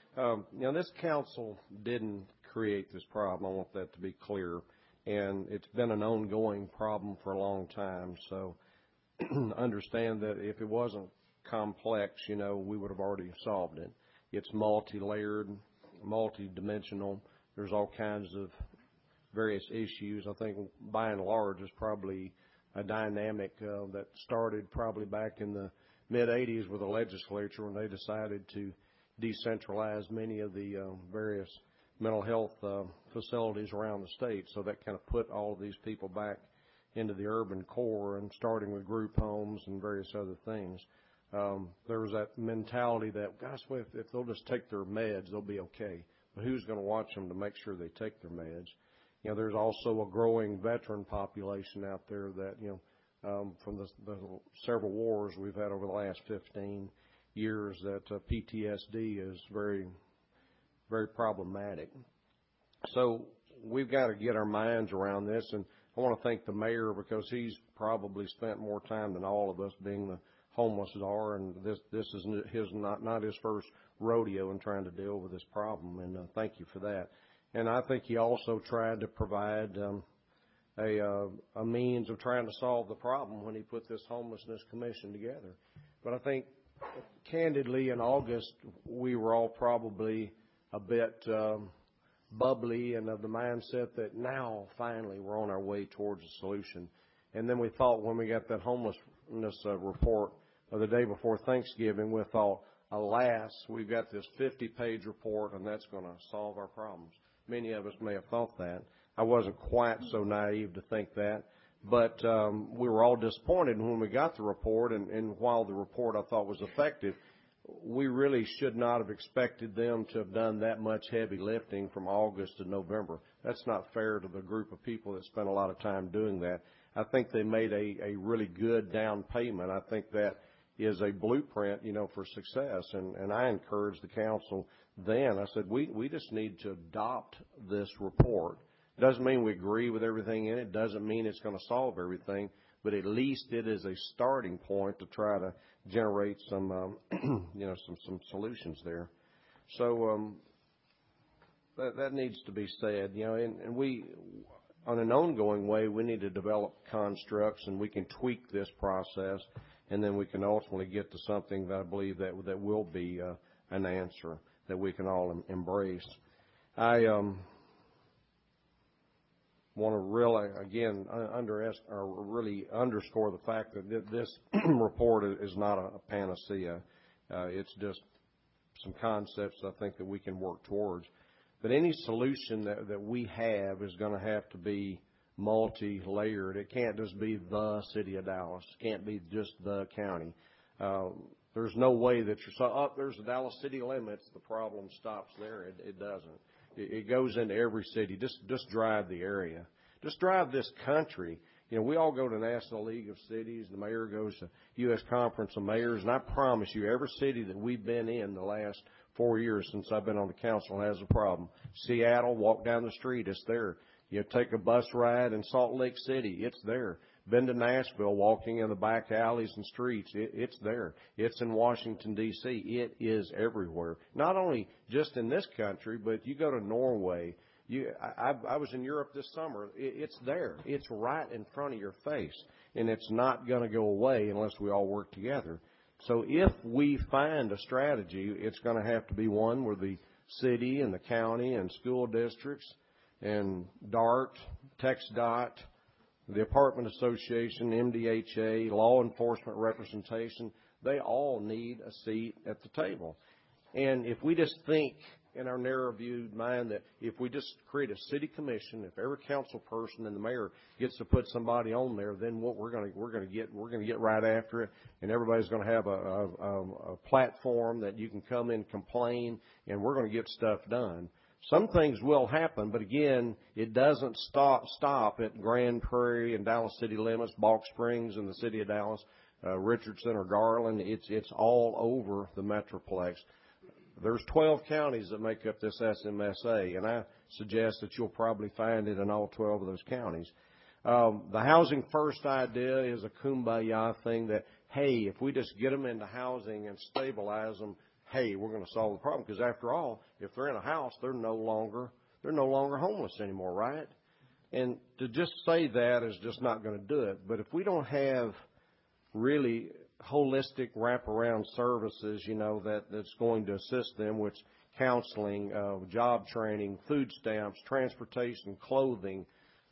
This council didn't create this problem. I want that to be clear, and it's been an ongoing problem for a long time, so understand that if it wasn't complex, we would have already solved it. It's multi-layered, multi-dimensional. There's all kinds of various issues. I think by and large it's probably a dynamic that started probably back in the mid-'80s with the legislature when they decided to decentralize many of the various mental health facilities around the state. So that kind of put all of these people back into the urban core, and starting with group homes and various other things. There was that mentality that, gosh, well, if they'll just take their meds, they'll be okay. But who's going to watch them to make sure they take their meds? There's also a growing veteran population out there that, from the several wars we've had over the last 15 years, that PTSD is very, very problematic. So we've got to get our minds around this, and I want to thank the mayor because he's probably spent more time than all of us being the homeless are, and this is not his first rodeo in trying to deal with this problem, and thank you for that. And I think he also tried to provide a means of trying to solve the problem when he put this homelessness commission together. But I think, candidly, in August, we were all probably a bit bubbly and of the mindset that now, finally, we're on our way towards a solution. And then we thought when we got that homelessness report the day before Thanksgiving, we thought, alas, we've got this 50-page report, and that's going to solve our problems. Many of us may have thought that. I wasn't quite so naive to think that. But we were all disappointed when we got the report, and while the report I thought was effective, we really should not have expected them to have done that much heavy lifting from August to November. That's not fair to the group of people that spent a lot of time doing that. I think they made a really good down payment. I think that is a blueprint, for success. And I encouraged the council then. I said, we just need to adopt this report. Doesn't mean we agree with everything in it. Doesn't mean it's going to solve everything. But at least it is a starting point to try to generate some, some solutions there. So that needs to be said, and we, on an ongoing way, we need to develop constructs, and we can tweak this process, and then we can ultimately get to something that I believe that will be an answer that we can all embrace. I want to really, again, really underscore the fact that this report is not a panacea. It's just some concepts I think that we can work towards. But any solution that we have is going to have to be multi-layered. It can't just be the city of Dallas. It can't be just the county. There's no way that you're there's the Dallas city limits, the problem stops there. It doesn't. It goes into every city. Just drive the area. Just drive this country. You know, we all go to National League of Cities. The mayor goes to U.S. Conference of Mayors. And I promise you, every city that we've been in the last 4 years since I've been on the council has a problem. Seattle, walk down the street, it's there. You take a bus ride in Salt Lake City, it's there. Been to Nashville, walking in the back alleys and streets, it's there. It's in Washington, D.C. It is everywhere. Not only just in this country, but you go to Norway. I was in Europe this summer. It's there. It's right in front of your face. And it's not going to go away unless we all work together. So if we find a strategy, it's going to have to be one where the city and the county and school districts and DART, TxDOT, the Apartment Association, MDHA, law enforcement representation, they all need a seat at the table. And if we just think in our narrow-viewed mind that if we just create a city commission, if every council person and the mayor gets to put somebody on there, then what we're going to get right after it, and everybody's going to have a platform that you can come and complain, and we're going to get stuff done. Some things will happen, but again, it doesn't stop at Grand Prairie and Dallas city limits, Balk Springs and the city of Dallas, Richardson or Garland. It's all over the Metroplex. There's 12 counties that make up this SMSA, and I suggest that you'll probably find it in all 12 of those counties. The Housing First idea is a kumbaya thing that, hey, if we just get them into housing and stabilize them, hey, we're going to solve the problem. Because after all, if they're in a house, they're no longer homeless anymore, right? And to just say that is just not going to do it. But if we don't have really holistic wraparound services, you know, that's going to assist them, which counseling, job training, food stamps, transportation, clothing,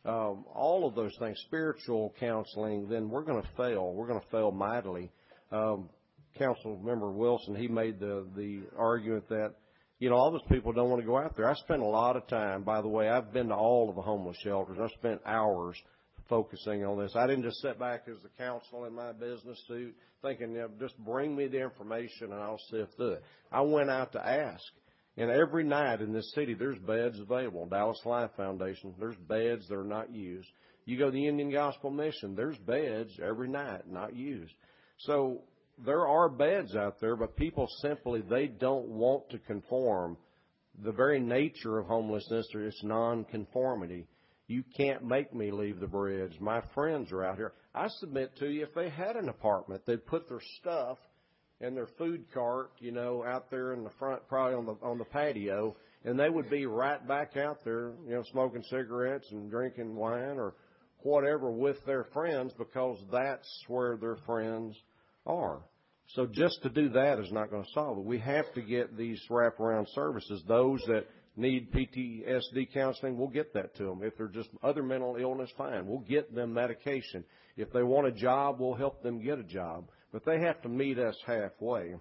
all of those things, spiritual counseling, then we're going to fail. We're going to fail mightily. Councilmember Wilson, he made the argument that, you know, all those people don't want to go out there. I spent a lot of time, by the way, I've been to all of the homeless shelters. I spent hours focusing on this. I didn't just sit back as the council in my business suit thinking, you know, just bring me the information and I'll sift through it. I went out to ask. And every night in this city, there's beds available. Dallas Life Foundation, there's beds that are not used. You go to the Indian Gospel Mission, there's beds every night not used. So there are beds out there, but people simply, they don't want to conform. The very nature of homelessness is nonconformity. You can't make me leave the bridge. My friends are out here. I submit to you, if they had an apartment, they'd put their stuff in their food cart, you know, out there in the front, probably on the patio, and they would be right back out there, you know, smoking cigarettes and drinking wine or whatever with their friends, because that's where their friends are. So just to do that is not going to solve it. We have to get these wraparound services. Those that need PTSD counseling, we'll get that to them. If they're just other mental illness, fine. We'll get them medication. If they want a job, we'll help them get a job. But they have to meet us halfway.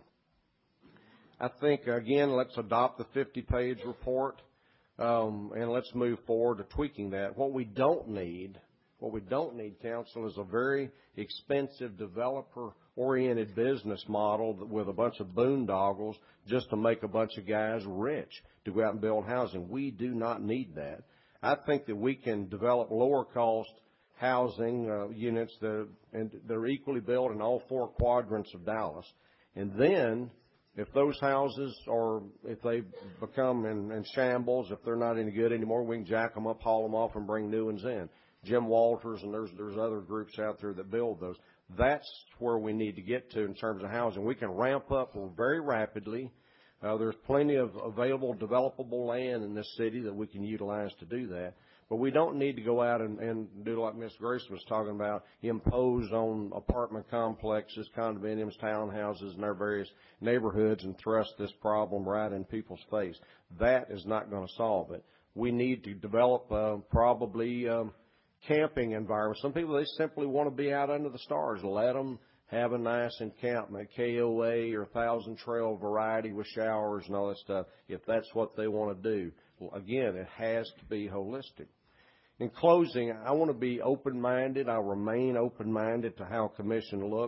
I think, again, let's adopt the 50-page report, and let's move forward to tweaking that. What we don't need, council, is a very expensive developer-oriented business model with a bunch of boondoggles just to make a bunch of guys rich to go out and build housing. We do not need that. I think that we can develop lower-cost housing units that are equally built in all four quadrants of Dallas. And then, if those houses are, if they become in shambles, if they're not any good anymore, we can jack them up, haul them off, and bring new ones in. Jim Walters, and there's other groups out there that build those. That's where we need to get to in terms of housing. We can ramp up very rapidly. There's plenty of available developable land in this city that we can utilize to do that. But we don't need to go out and do like Ms. Grayson was talking about, impose on apartment complexes, condominiums, townhouses, and our various neighborhoods and thrust this problem right in people's face. That is not going to solve it. We need to develop probably camping environments. Some people, they simply want to be out under the stars. Let them have a nice encampment, KOA or Thousand Trail variety with showers and all that stuff, if that's what they want to do. Well, again, it has to be holistic. In closing, I want to be open-minded. I'll remain open-minded to how commission looks.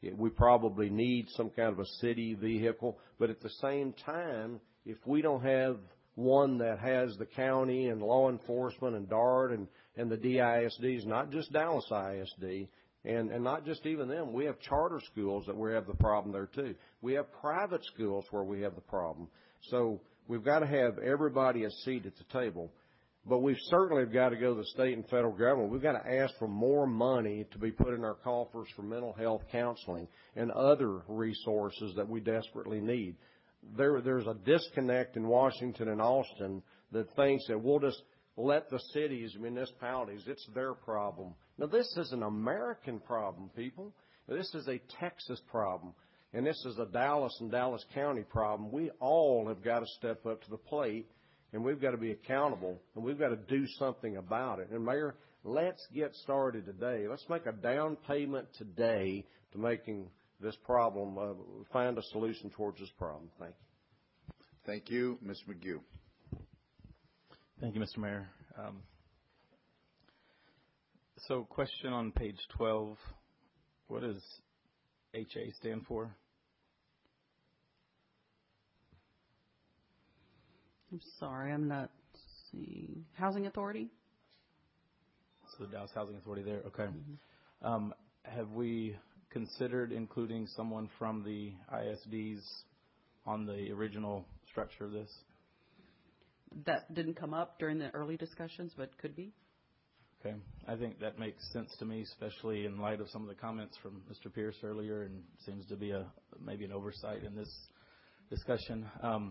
We probably need some kind of a city vehicle, but at the same time, if we don't have one that has the county and law enforcement and DART and the DISDs, not just Dallas ISD, and not just even them. We have charter schools that we have the problem there too. We have private schools where we have the problem. So we've got to have everybody a seat at the table. But we've certainly got to go to the state and federal government. We've got to ask for more money to be put in our coffers for mental health counseling and other resources that we desperately need. There's a disconnect in Washington and Austin that thinks that we'll just let the cities, municipalities, it's their problem. Now, this is an American problem, people. This is a Texas problem, and this is a Dallas and Dallas County problem. We all have got to step up to the plate, and we've got to be accountable, and we've got to do something about it. And, Mayor, let's get started today. Let's make a down payment today to making this problem, find a solution towards this problem. Thank you. Thank you. Ms. McGue. Thank you, Mr. Mayor. So question on page 12, what does HA stand for? I'm sorry, I'm not seeing. Housing Authority? So the Dallas Housing Authority there, okay. Mm-hmm. Have we considered including someone from the ISDs on the original structure of this? That didn't come up during the early discussions, but could be. Okay. I think that makes sense to me, especially in light of some of the comments from Mr. Pierce earlier, and seems to be maybe an oversight in this discussion.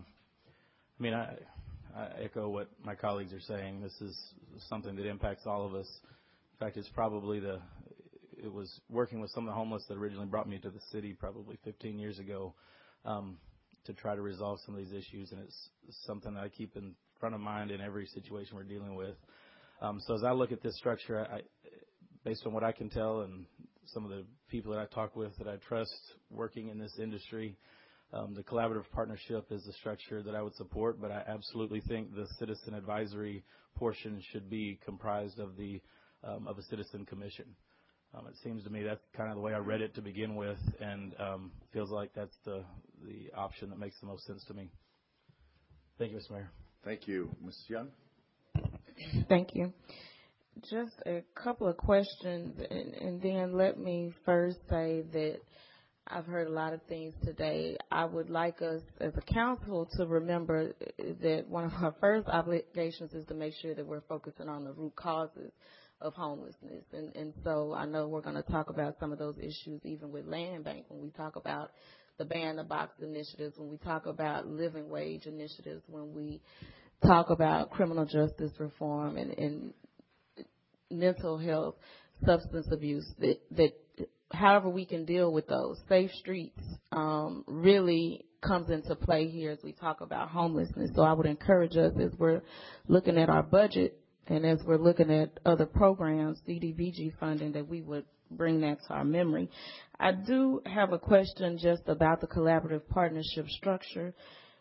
I echo what my colleagues are saying. This is something that impacts all of us. In fact, it's probably it was working with some of the homeless that originally brought me to the city probably 15 years ago to try to resolve some of these issues, and it's something that I keep in front of mind in every situation we're dealing with. So as I look at this structure, based on what I can tell and some of the people that I talk with that I trust working in this industry, the collaborative partnership is the structure that I would support, but I absolutely think the citizen advisory portion should be comprised of a citizen commission. It seems to me that's kind of the way I read it to begin with, and feels like that's the option that makes the most sense to me. Thank you, Mr. Mayor. Thank you. Ms. Young? Thank you. Just a couple of questions, and then let me first say that I've heard a lot of things today. I would like us as a council to remember that one of our first obligations is to make sure that we're focusing on the root causes of homelessness. And so I know we're going to talk about some of those issues even with Land Bank when we talk about the Ban the Box initiatives, when we talk about living wage initiatives, when we talk about criminal justice reform and mental health, substance abuse, that however we can deal with those. Safe streets really comes into play here as we talk about homelessness. So I would encourage us as we're looking at our budget and as we're looking at other programs, CDBG funding, that we would bring that to our memory. I do have a question just about the collaborative partnership structure.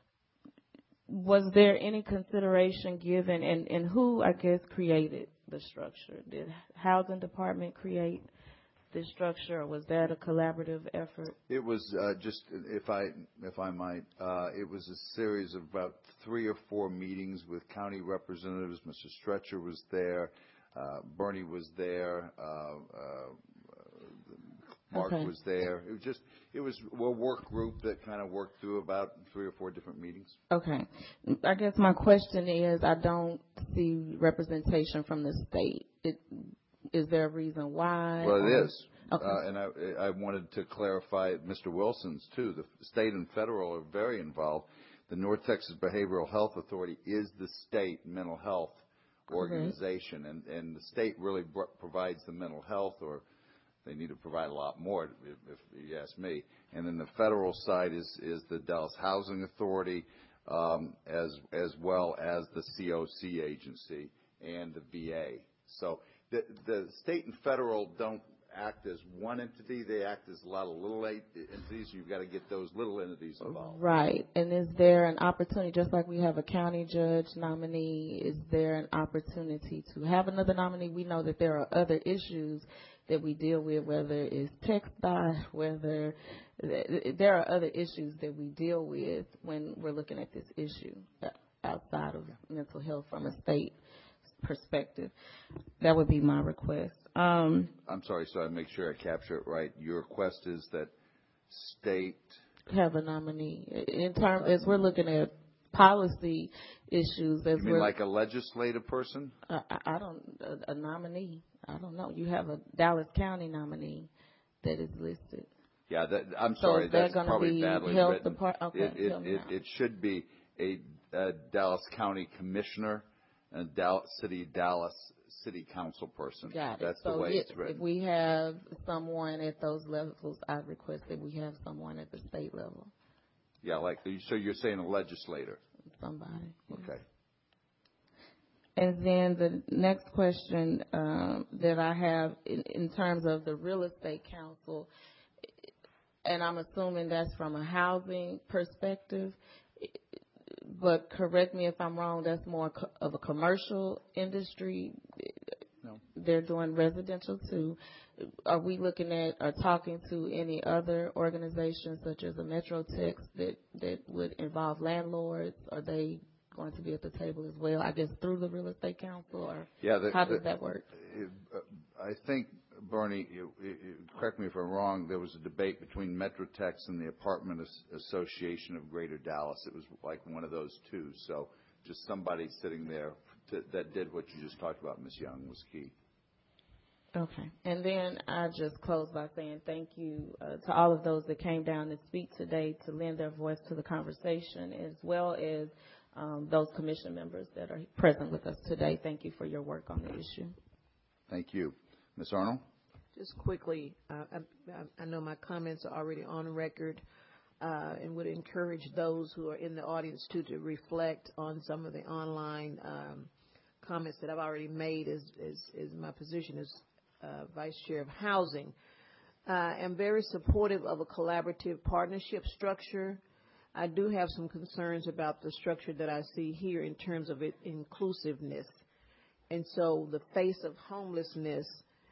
Was there any consideration given, and who, I guess, created the structure? Did Housing Department create this structure, or was that a collaborative effort? It was just, if I might, it was a series of about 3 or 4 meetings with county representatives. Mr. Stretcher was there, Bernie was there, Mark was there. It was a work group that kind of worked through about 3 or 4 different meetings. Okay. I guess my question is, I don't see representation from the state. Is there a reason why? Well, it is. Okay. And I wanted to clarify Mr. Wilson's, too. The state and federal are very involved. The North Texas Behavioral Health Authority is the state mental health organization, and the state really provides the mental health, or they need to provide a lot more, if you ask me. And then the federal side is the Dallas Housing Authority, as well as the COC agency and the VA. So the state and federal don't act as one entity. They act as a lot of little entities. You've got to get those little entities involved. Right. And is there an opportunity, just like we have a county judge nominee, is there an opportunity to have another nominee? We know that there are other issues that we deal with, whether it's TxDOT, whether there are other issues that we deal with when we're looking at this issue outside of mental health from a state perspective. That would be my request. I'm sorry, so I make sure I capture it right. Your request is that state have a nominee in terms as we're looking at policy issues. As you mean like a legislative person? I don't a nominee. I don't know. You have a Dallas County nominee that is listed. Yeah, I'm sorry. That's probably badly written. Okay, it should be a Dallas County Commissioner and Dallas City Council person. Got it. That's the way it's written. If we have someone at those levels, I request that we have someone at the state level. Yeah, so you're saying a legislator. Somebody. Okay. And then the next question that I have in terms of the real estate council, and I'm assuming that's from a housing perspective, but correct me if I'm wrong, that's more of a commercial industry. No. They're doing residential too. Are we looking at or talking to any other organizations such as a MetroTex that would involve landlords? Are they going to be at the table as well, I guess, through the real estate council, or how does that work? I think, Bernie, correct me if I'm wrong, there was a debate between MetroTex and the Apartment Association of Greater Dallas. It was like one of those two. So just somebody sitting there that did what you just talked about, Ms. Young, was key. Okay. And then I just close by saying thank you to all of those that came down to speak today to lend their voice to the conversation, as well as those commission members that are present with us today. Thank you for your work on the issue. Thank you. Ms. Arnold? Just quickly, I know my comments are already on record and would encourage those who are in the audience to reflect on some of the online comments that I've already made as my position as Vice Chair of Housing. I'm very supportive of a collaborative partnership structure. I do have some concerns about the structure that I see here in terms of its inclusiveness. And so the face of homelessness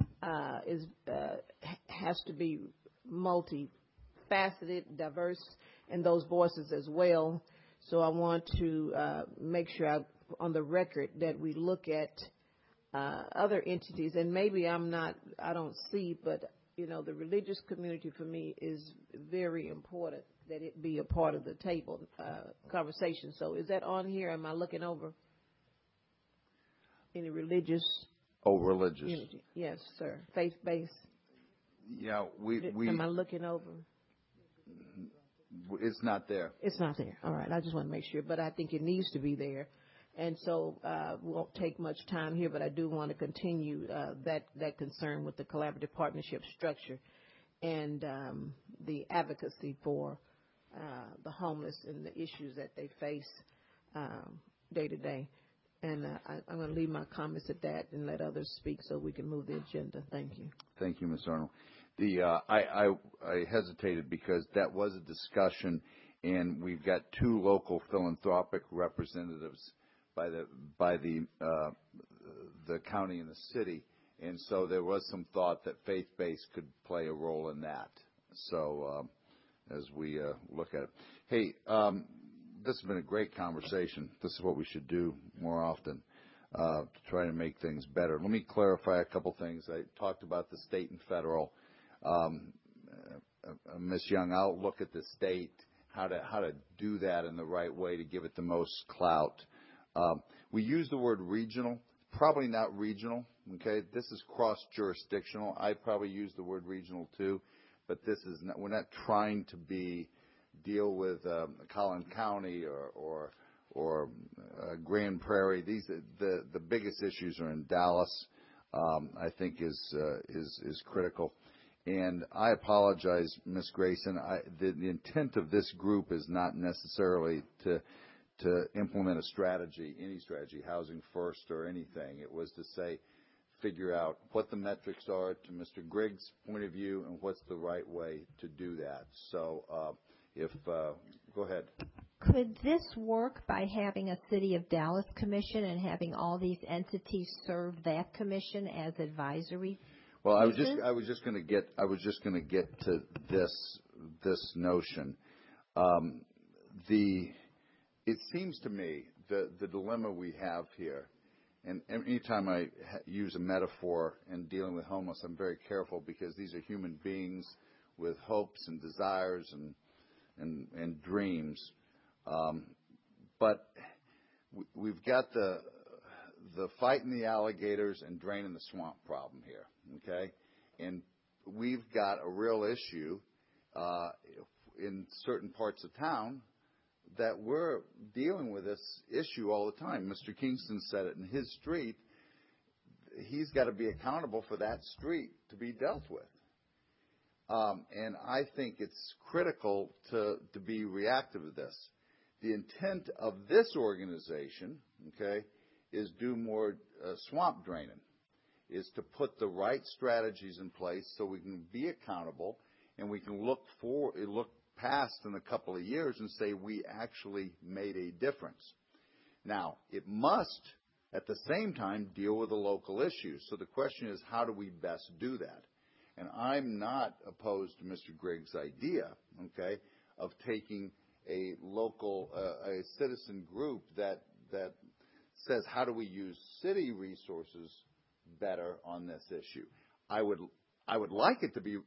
has to be multifaceted, diverse, and those voices as well. So I want to make sure on the record that we look at other entities, and maybe I don't see, but the religious community for me is very important that it be a part of the table conversation. So is that on here? Am I looking over any religious? Oh, religious. Unity? Yes, sir. Faith-based. Yeah, Am I looking over? It's not there. It's not there. All right. I just want to make sure, but I think it needs to be there. And so we won't take much time here, but I do want to continue that concern with the collaborative partnership structure and the advocacy for the homeless and the issues that they face day to day. And I'm going to leave my comments at that and let others speak so we can move the agenda. Thank you. Thank you, Ms. Arnold. I hesitated because that was a discussion, and we've got two local philanthropic representatives by the county and the city, and so there was some thought that faith-based could play a role in that. So as we look at it, hey, this has been a great conversation. This is what we should do more often to try to make things better. Let me clarify a couple things. I talked about the state and federal. Ms. Young, I'll look at the state, how to do that in the right way to give it the most clout. We use the word regional, probably not regional, okay? This is cross-jurisdictional. I probably use the word regional too, but this is not, we're not trying to deal with Collin County or Grand Prairie. The biggest issues are in Dallas, I think is critical. And I apologize, Ms. Grayson. The intent of this group is not necessarily to implement a strategy, any strategy, Housing First or anything. It was to say, figure out what the metrics are to Mr. Griggs' point of view and what's the right way to do that. So go ahead. Could this work by having a City of Dallas commission and having all these entities serve that commission as advisory? Well, I was just going to get to this notion. It seems to me the dilemma we have here, and anytime I use a metaphor in dealing with homeless, I'm very careful because these are human beings with hopes and desires and dreams. But we've got the fighting the alligators and draining the swamp problem here, okay? And we've got a real issue in certain parts of town that we're dealing with this issue all the time. Mr. Kingston said it in his street. He's got to be accountable for that street to be dealt with. And I think it's critical to be reactive to this. The intent of this organization, okay, is do more swamp draining, is to put the right strategies in place so we can be accountable and we can look past in a couple of years and say we actually made a difference. Now, it must, at the same time, deal with the local issues. So the question is, how do we best do that? And I'm not opposed to Mr. Griggs' idea, okay, of taking a local, a citizen group that says, how do we use city resources better on this issue? I would like it to be,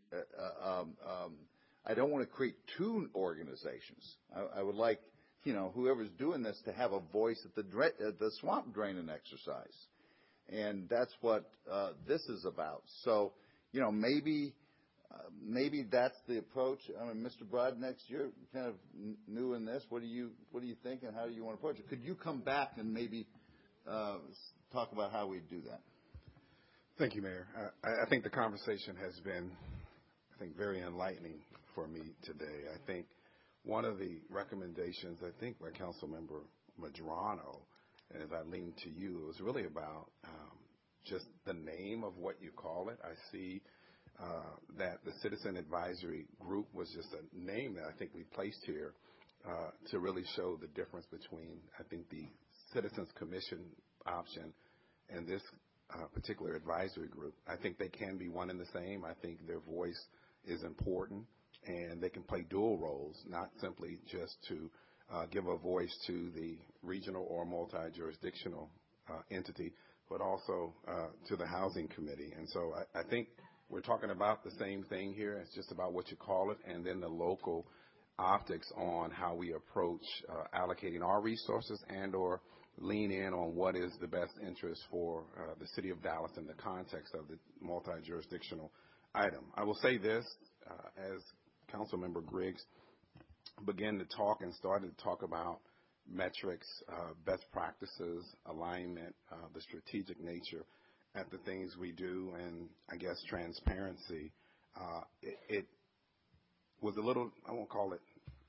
I don't want to create two organizations. I would like, whoever's doing this to have a voice at the swamp draining exercise. And that's what this is about. So, maybe that's the approach. I mean, Mr. Broadnex, you're kind of new in this. What do you think, and how do you want to approach it? Could you come back and maybe talk about how we do that? Thank you, Mayor. I think the conversation has been, very enlightening for me today. I think one of the recommendations, by Councilmember Medrano, and as I lean to you, it was really about just the name of what you call it. I see that the Citizen Advisory Group was just a name that I think we placed here to really show the difference between, the Citizens Commission option and this particular advisory group. I think they can be one and the same. I think their voice is important, and they can play dual roles, not simply just to give a voice to the regional or multi-jurisdictional entity, but also to the Housing Committee. And so I think we're talking about the same thing here. It's just about what you call it, and then the local optics on how we approach allocating our resources and or lean in on what is the best interest for the city of Dallas in the context of the multi-jurisdictional item. I will say this, as Councilmember Griggs began to talk and started to talk about metrics, best practices, alignment, the strategic nature at the things we do, and transparency. It was a little, I won't call it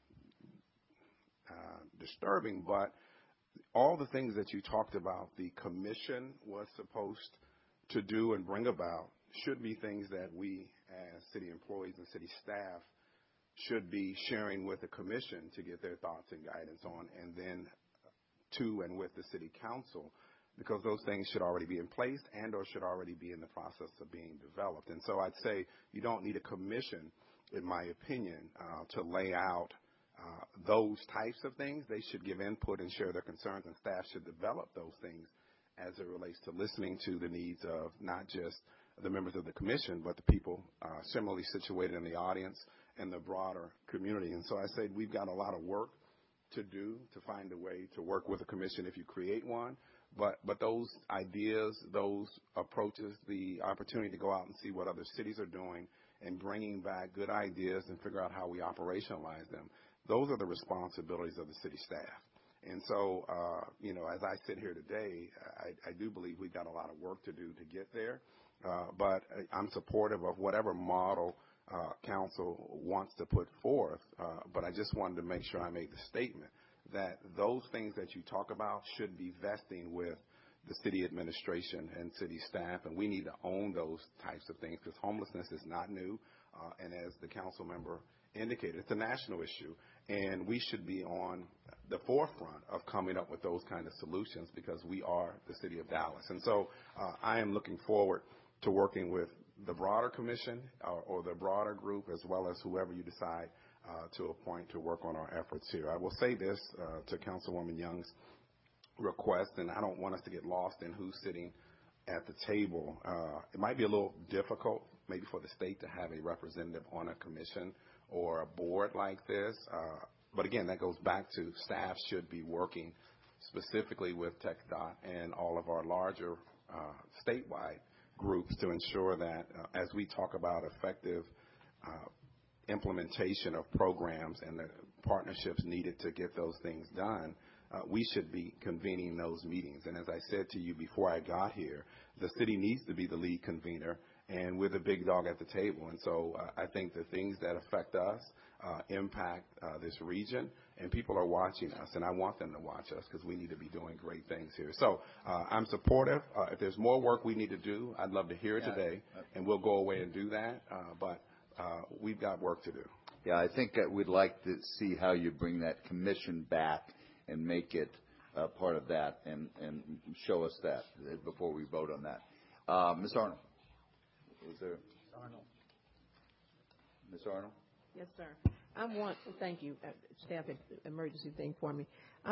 disturbing, but all the things that you talked about, the commission was supposed to do and bring about should be things that we as city employees and city staff should be sharing with the commission to get their thoughts and guidance on, and then to and with the city council, because those things should already be in place and or should already be in the process of being developed. And so I'd say you don't need a commission, in my opinion, to lay out those types of things. They should give input and share their concerns, and staff should develop those things as it relates to listening to the needs of not just the members of the commission, but the people similarly situated in the audience and the broader community. And so I say we've got a lot of work to do to find a way to work with a commission if you create one. But those ideas, those approaches, the opportunity to go out and see what other cities are doing and bringing back good ideas and figure out how we operationalize them, those are the responsibilities of the city staff. And so, as I sit here today, I do believe we've got a lot of work to do to get there. But I'm supportive of whatever model council wants to put forth. But I just wanted to make sure I made the statement that those things that you talk about should be vesting with the city administration and city staff, and we need to own those types of things because homelessness is not new. And as the council member indicated, it's a national issue, and we should be on the forefront of coming up with those kind of solutions because we are the city of Dallas. And so I am looking forward to working with the broader commission or the broader group, as well as whoever you decide to appoint to work on our efforts here. I will say this to Councilwoman Young's request, and I don't want us to get lost in who's sitting at the table. It might be a little difficult maybe for the state to have a representative on a commission or a board like this. But again, that goes back to staff should be working specifically with TxDOT and all of our larger statewide groups to ensure that as we talk about effective implementation of programs and the partnerships needed to get those things done, we should be convening those meetings. And as I said to you before I got here, the city needs to be the lead convener, and we're the big dog at the table. And so I think the things that affect us impact this region, and people are watching us, and I want them to watch us because we need to be doing great things here. So I'm supportive. If there's more work we need to do, I'd love to hear it today, and we'll go away and do that. But we've got work to do. Yeah, I think that we'd like to see how you bring that commission back and make it part of that and show us that before we vote on that. Ms. Arnold. Was there? Ms. Arnold? Yes, sir. Thank you, staff, emergency thing for me.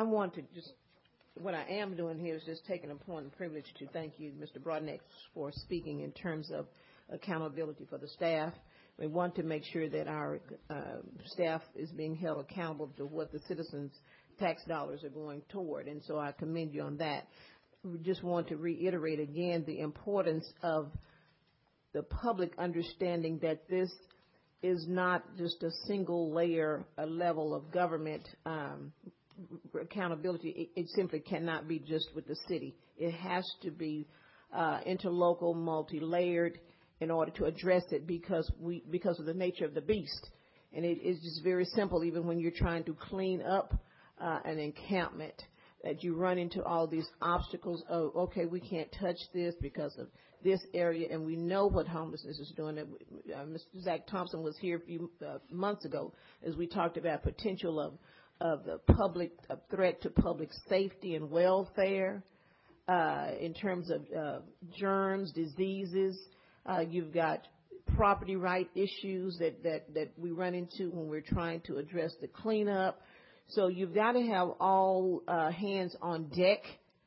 What I am doing here is just taking a point and privilege to thank you, Mr. Broadnex, for speaking in terms of accountability for the staff. We want to make sure that our staff is being held accountable to what the citizens' tax dollars are going toward, and so I commend you on that. We just want to reiterate again the importance of the public understanding that this is not just a single layer, a level of government accountability. It simply cannot be just with the city. It has to be interlocal, multi-layered in order to address it because of the nature of the beast. And it is just very simple, even when you're trying to clean up an encampment, that you run into all these obstacles of, okay, we can't touch this because of this area, and we know what homelessness is doing. Mr. Zach Thompson was here a few months ago as we talked about potential of the public threat to public safety and welfare in terms of germs, diseases. You've got property right issues that we run into when we're trying to address the cleanup. So you've got to have all hands on deck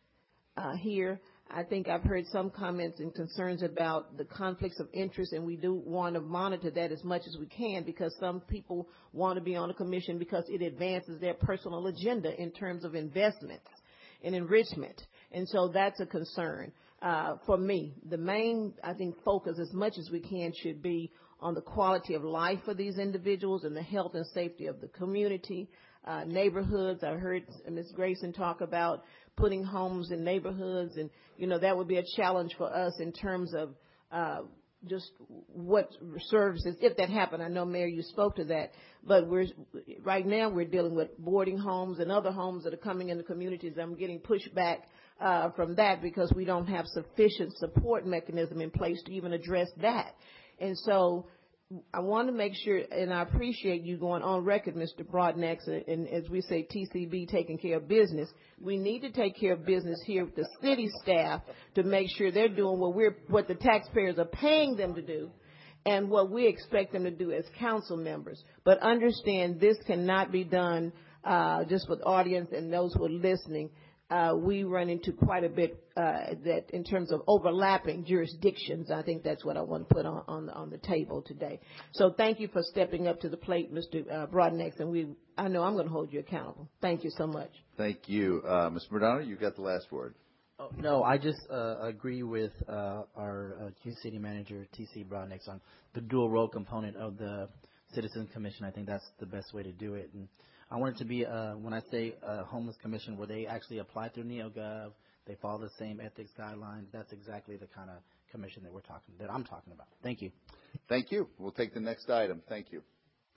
here. I think I've heard some comments and concerns about the conflicts of interest, and we do want to monitor that as much as we can because some people want to be on a commission because it advances their personal agenda in terms of investments and enrichment. And so that's a concern for me. The main, I think, focus as much as we can should be on the quality of life for these individuals and the health and safety of the community. Neighborhoods, I heard Ms. Grayson talk about putting homes in neighborhoods, and, that would be a challenge for us in terms of just what services, if that happened. I know, Mayor, you spoke to that, but right now we're dealing with boarding homes and other homes that are coming in the communities. I'm getting pushback from that because we don't have sufficient support mechanism in place to even address that. And so I want to make sure, and I appreciate you going on record, Mr. Broadnex, and as we say, TCB, taking care of business. We need to take care of business here with the city staff to make sure they're doing what the taxpayers are paying them to do and what we expect them to do as council members. But understand this cannot be done just with audience and those who are listening. We run into quite a bit that in terms of overlapping jurisdictions. I think that's what I want to put on the table today. So thank you for stepping up to the plate, Mr. Broadnex, and I know I'm going to hold you accountable. Thank you so much. Thank you. Mr. Murdano, you got the last word. Oh, no, I just agree with our chief city manager, T.C. Broadnex, on the dual role component of the Citizens Commission. I think that's the best way to do it. And I want it to be, when I say a homeless commission, where they actually apply through NeoGov, they follow the same ethics guidelines. That's exactly the kind of commission that I'm talking about. Thank you. Thank you. We'll take the next item. Thank you.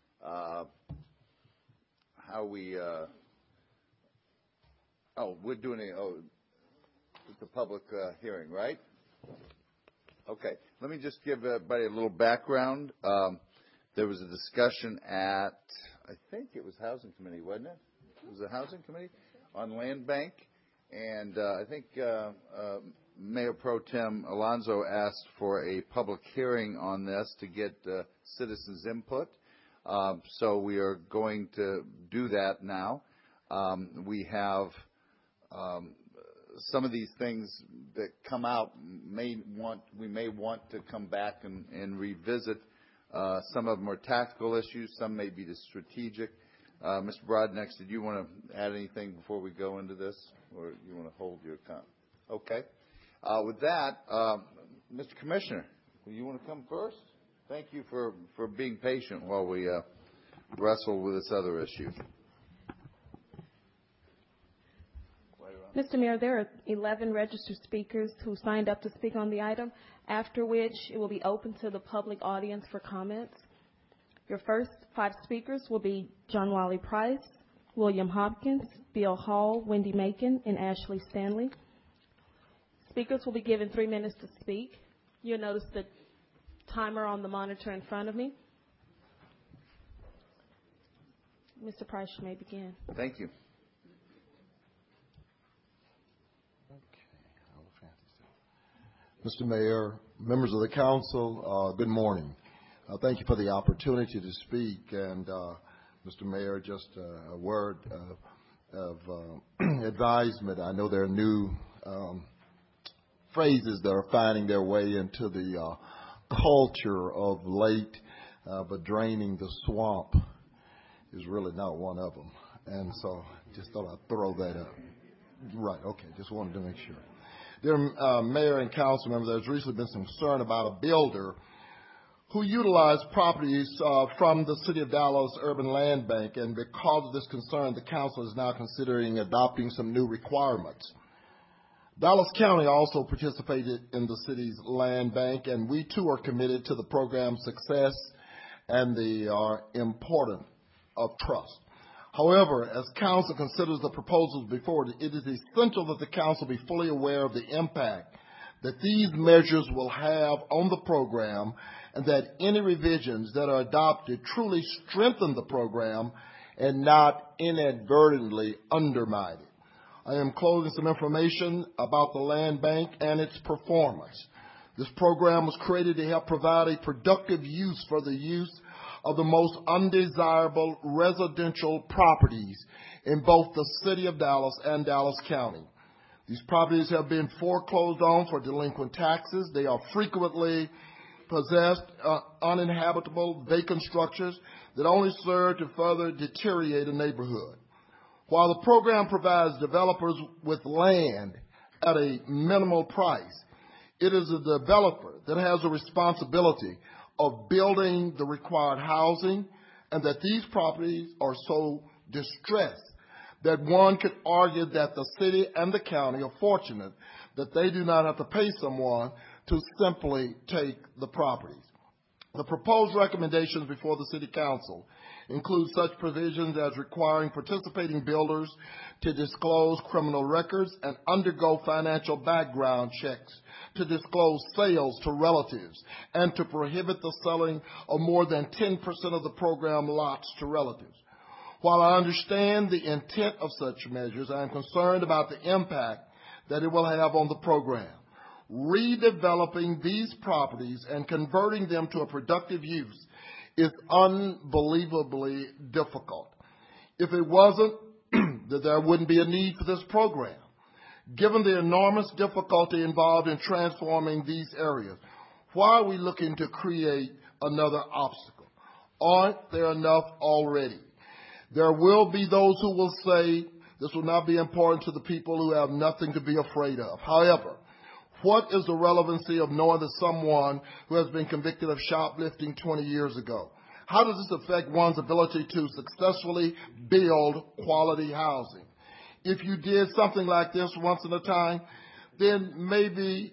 We're doing the public hearing, right? Okay. Let me just give everybody a little background. There was a discussion at, I think it was Housing Committee, wasn't it? It was the Housing Committee on Land Bank. And I think Mayor Pro Tem Alonso asked for a public hearing on this to get citizens' input. So we are going to do that now. We have some of these things that come out we may want to come back and revisit. Some of them are tactical issues. Some may be the strategic. Mr. Broadnex, did you want to add anything before we go into this, or you want to hold your comment? Okay. With that, Mr. Commissioner, you want to come first? Thank you for being patient while we wrestle with this other issue. Mr. Mayor, there are 11 registered speakers who signed up to speak on the item, after which it will be open to the public audience for comments. Your first 5 speakers will be John Wiley Price, William Hopkins, Bill Hall, Wendy Macon, and Ashley Stanley. Speakers will be given 3 minutes to speak. You'll notice the timer on the monitor in front of me. Mr. Price, you may begin. Thank you. Mr. Mayor, members of the council, good morning. Thank you for the opportunity to speak. And Mr. Mayor, just a word of advisement. I know there are new phrases that are finding their way into the culture of late, but draining the swamp is really not one of them. And so just thought I'd throw that up. Right, okay, just wanted to make sure. Dear Mayor and council members, there's recently been some concern about a builder who utilized properties from the City of Dallas Urban Land Bank, and because of this concern, the council is now considering adopting some new requirements. Dallas County also participated in the city's land bank, and we too are committed to the program's success and the importance of trust. However, as council considers the proposals before it, it is essential that the council be fully aware of the impact that these measures will have on the program, and that any revisions that are adopted truly strengthen the program and not inadvertently undermine it. I am closing some information about the land bank and its performance. This program was created to help provide a productive use for the use of the most undesirable residential properties in both the City of Dallas and Dallas County. These properties have been foreclosed on for delinquent taxes. They are frequently possessed uninhabitable vacant structures that only serve to further deteriorate a neighborhood. While the program provides developers with land at a minimal price, it is the developer that has a responsibility of building the required housing, and that these properties are so distressed that one could argue that the city and the county are fortunate that they do not have to pay someone to simply take the properties. The proposed recommendations before the City Council include such provisions as requiring participating builders to disclose criminal records and undergo financial background checks, to disclose sales to relatives, and to prohibit the selling of more than 10% of the program lots to relatives. While I understand the intent of such measures, I am concerned about the impact that it will have on the program. Redeveloping these properties and converting them to a productive use is unbelievably difficult. If it wasn't, then there wouldn't be a need for this program. Given the enormous difficulty involved in transforming these areas, why are we looking to create another obstacle? Aren't there enough already? There will be those who will say this will not be important to the people who have nothing to be afraid of. However, what is the relevancy of knowing that someone who has been convicted of shoplifting 20 years ago? How does this affect one's ability to successfully build quality housing? If you did something like this once in a time, then maybe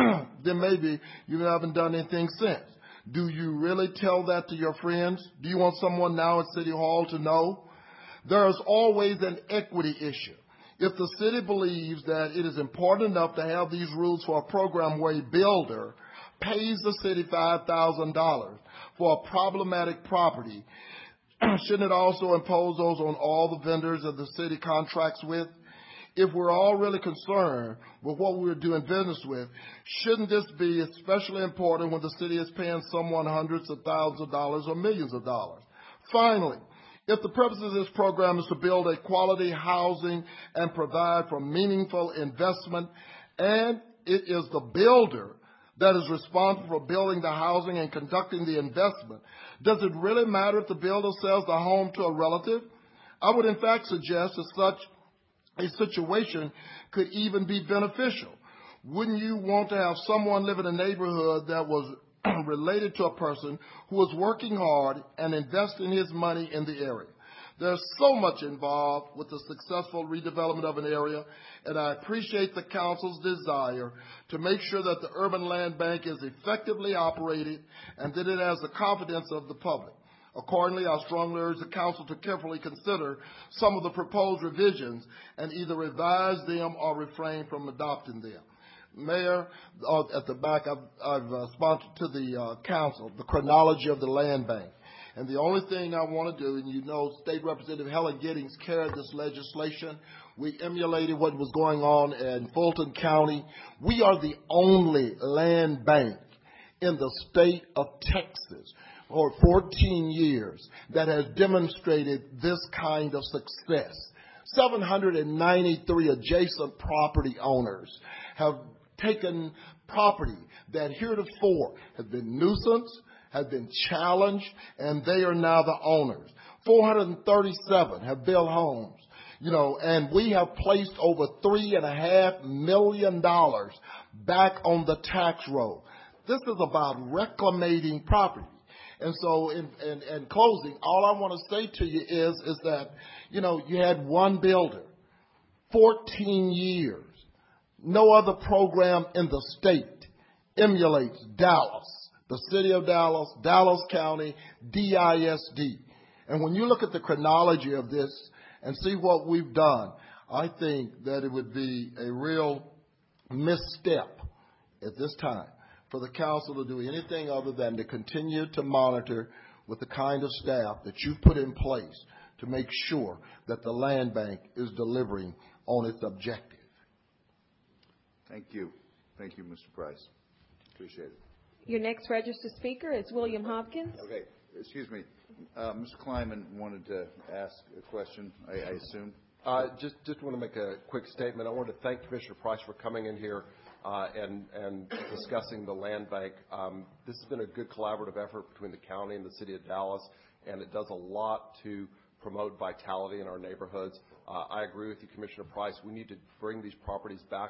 you haven't done anything since. Do you really tell that to your friends? Do you want someone now at City Hall to know? There is always an equity issue. If the city believes that it is important enough to have these rules for a program where a builder pays the city $5,000 for a problematic property, shouldn't it also impose those on all the vendors that the city contracts with? if we're all really concerned with what we're doing business with, shouldn't this be especially important when the city is paying someone hundreds of thousands of dollars or millions of dollars? Finally, if the purpose of this program is to build a quality housing and provide for meaningful investment, and it is the builder that is responsible for building the housing and conducting the investment, does it really matter if the builder sells the home to a relative? I would in fact suggest that such a situation could even be beneficial. Wouldn't you want to have someone live in a neighborhood that was related to a person who was working hard and investing his money in the area? There's so much involved with the successful redevelopment of an area, and I appreciate the council's desire to make sure that the Urban Land Bank is effectively operated and that it has the confidence of the public. Accordingly, I strongly urge the council to carefully consider some of the proposed revisions and either revise them or refrain from adopting them. Mayor, at the back, I've sponsored to the council the chronology of the land bank. And the only thing I want to do, and you know State Representative Helen Giddings carried this legislation. We emulated what was going on in Fulton County. We are the only land bank in the state of Texas for 14 years that has demonstrated this kind of success. 793 adjacent property owners have taken property that heretofore has been nuisance, has been challenged, and they are now the owners. 437 have built homes, and we have placed over $3.5 million back on the tax roll. This is about reclamating property. And so in closing, all I want to say to you is that, you had one builder, 14 years. No other program in the state emulates Dallas, the city of Dallas, Dallas County, DISD. And when you look at the chronology of this and see what we've done, I think that it would be a real misstep at this time for the council to do anything other than to continue to monitor with the kind of staff that you've put in place to make sure that the land bank is delivering on its objective. Thank you. Thank you, Mr. Price. Appreciate it. Your next registered speaker is William Hopkins. Okay. Excuse me. Mr. Kleiman wanted to ask a question, I assume. Just want to make a quick statement. I want to thank Commissioner Price for coming in here and discussing the land bank. This has been a good collaborative effort between the county and the city of Dallas, and it does a lot to promote vitality in our neighborhoods. I agree with you, Commissioner Price. We need to bring these properties back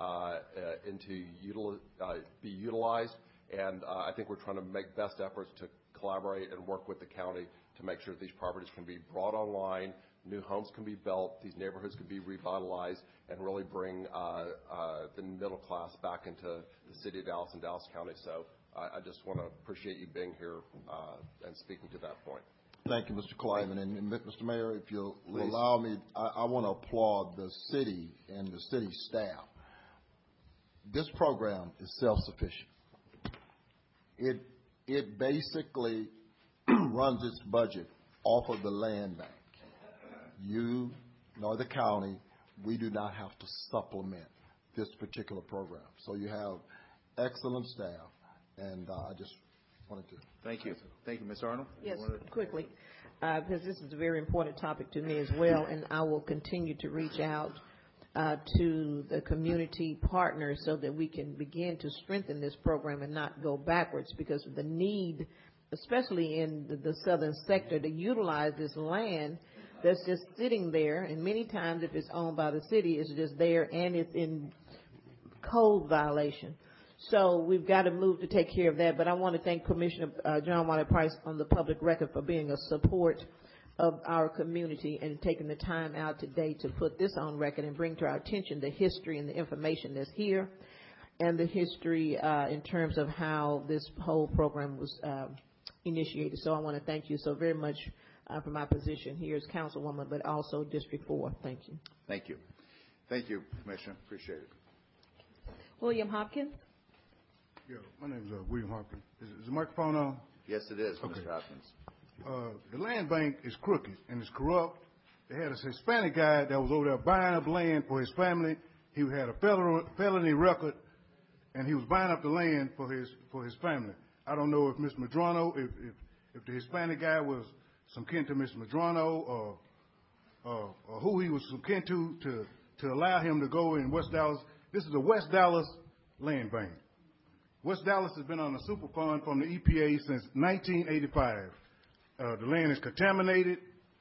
be utilized, and I think we're trying to make best efforts to collaborate and work with the county to make sure that these properties can be brought online, new homes can be built, these neighborhoods can be revitalized, and really bring the middle class back into the city of Dallas and Dallas County. So I just want to appreciate you being here and speaking to that point. Thank you, Mr. Kleiman. And Mr. Mayor, if you'll allow me, I want to applaud the city and the city staff. This program is self-sufficient. It basically runs its budget off of the land bank. You, nor the county, we do not have to supplement this particular program. So you have excellent staff, and I just wanted to. Thank you. Thank you, Ms. Arnold. Yes, quickly, because this is a very important topic to me as well, and I will continue to reach out to the community partners so that we can begin to strengthen this program and not go backwards, because of the need, especially in the southern sector, to utilize this land that's just sitting there. And many times if it's owned by the city, it's just there and it's in code violation. So we've got to move to take care of that. But I want to thank Commissioner John Wiley Price on the public record for being a support of our community and taking the time out today to put this on record and bring to our attention the history and the information that's here and the history in terms of how this whole program was initiated. So I want to thank you so very much for my position here as Councilwoman, but also District 4. Thank you. Thank you. Thank you, Commissioner. Appreciate it. William Hopkins. Yeah, my name is William Hopkins. Is the microphone on? Yes, it is, okay. Mr. Hopkins. The land bank is crooked and it's corrupt. they had a Hispanic guy that was over there buying up land for his family. He had a felony record, and he was buying up the land for his family. I don't know if Ms. Medrano, if the Hispanic guy was some kin to Ms. Medrano or who he was some kin to allow him to go in West Dallas. This is a West Dallas land bank. West Dallas has been on a super fund from the EPA since 1985. The land is contaminated.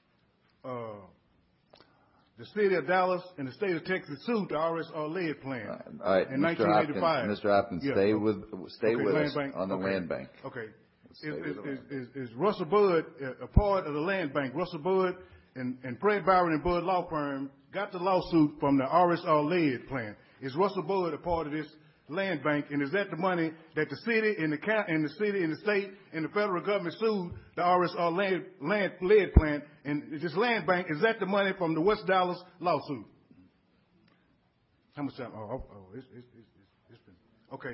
The city of Dallas and the state of Texas sued the RSR lead plant in 1985. Mr. Hopkins, stay with us on the land bank. Okay. Is Russell Bud a part of the land bank? Russell Bud and Fred Byron and Bud Law Firm got the lawsuit from the RSR lead plant. Is Russell Bud a part of this land bank, and is that the money that the city and the county and the city and the state and the federal government sued the RSR lead plant, and this land bank, is that the money from the West Dallas lawsuit? How much time? It's been okay.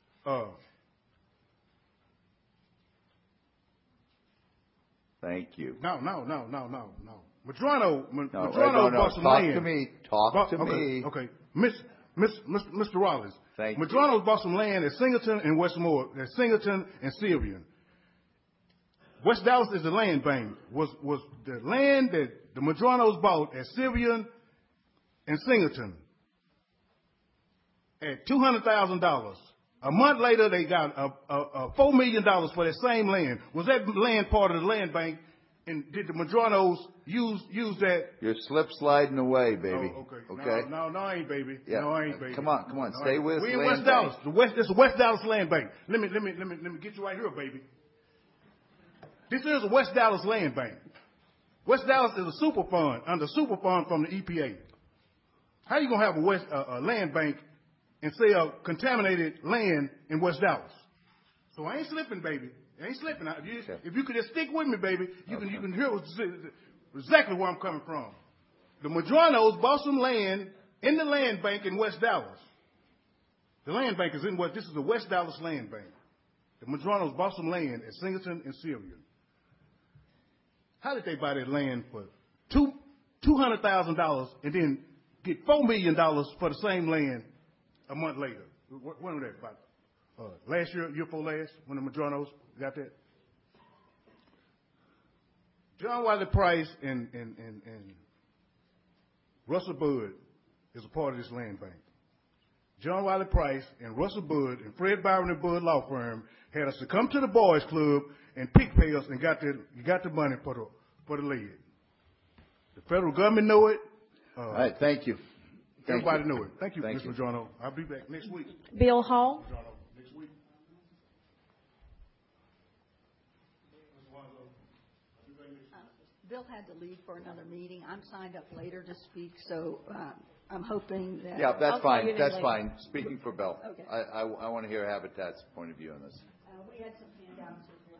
Thank you. No. Medrano bought some land. Talk to me. Okay. Mr. Rollins. Thank you. Medrano bought some land at Singleton and Westmore, at Singleton and Sylvian. West Dallas is the land bank. Was the land that the Medranos bought at Sylvian and Singleton at $200,000. A month later, they got $4 million for that same land. Was that land part of the land bank? And did the Medranos use that? You're slip sliding away, baby. Oh, okay. No, I ain't, baby. Yeah. No, I ain't, baby. Come on. Stay with us. We in West Dallas. This is West Dallas land bank. Let me get you right here, baby. This is a West Dallas land bank. West Dallas is a super fund under super fund from the EPA. How you gonna have a land bank and sell contaminated land in West Dallas? So I ain't slipping, baby. I ain't slipping. If you could just stick with me, baby, you can hear exactly where I'm coming from. The Medranos bought some land in the land bank in West Dallas. The land bank is in this is the West Dallas land bank. The Medranos bought some land at Singleton and Sylvian. How did they buy that land for $200,000 and then get $4 million for the same land a month later? When was that? About last year before last, when the Medranos got that? John Wiley Price and Russell Bud is a part of this land bank. John Wiley Price and Russell Bud and Fred Byron and Bud Law Firm had us to come to the boys club and pick pay us and got the money for the lead. The federal government know it. All right, thank you. Everybody know it. Thank you, Mr. Medrano. I'll be back next week. Bill Hall. Next week. Bill had to leave for another meeting. I'm signed up later to speak, so I'm hoping that... Yeah, that's fine. That's fine. Speaking for Bill. Okay. I want to hear Habitat's point of view on this. We had some handouts as well.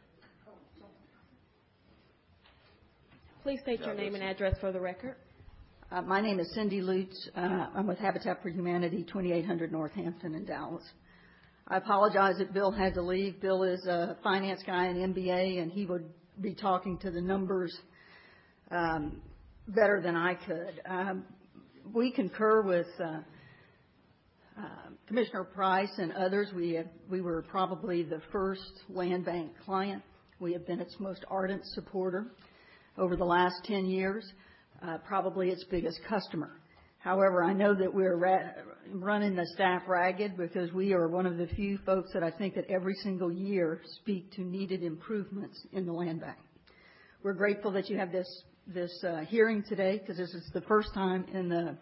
Please state your name and address for the record. My name is Cindy Lutz. I'm with Habitat for Humanity, 2800 Northampton in Dallas. I apologize that Bill had to leave. Bill is a finance guy in MBA, and he would be talking to the numbers better than I could. We concur with Commissioner Price and others. We were probably the first land bank client. We have been its most ardent supporter over the last 10 years, probably its biggest customer. However, I know that we're running the staff ragged because we are one of the few folks that I think that every single year speak to needed improvements in the land bank. We're grateful that you have this hearing today because this is the first time in the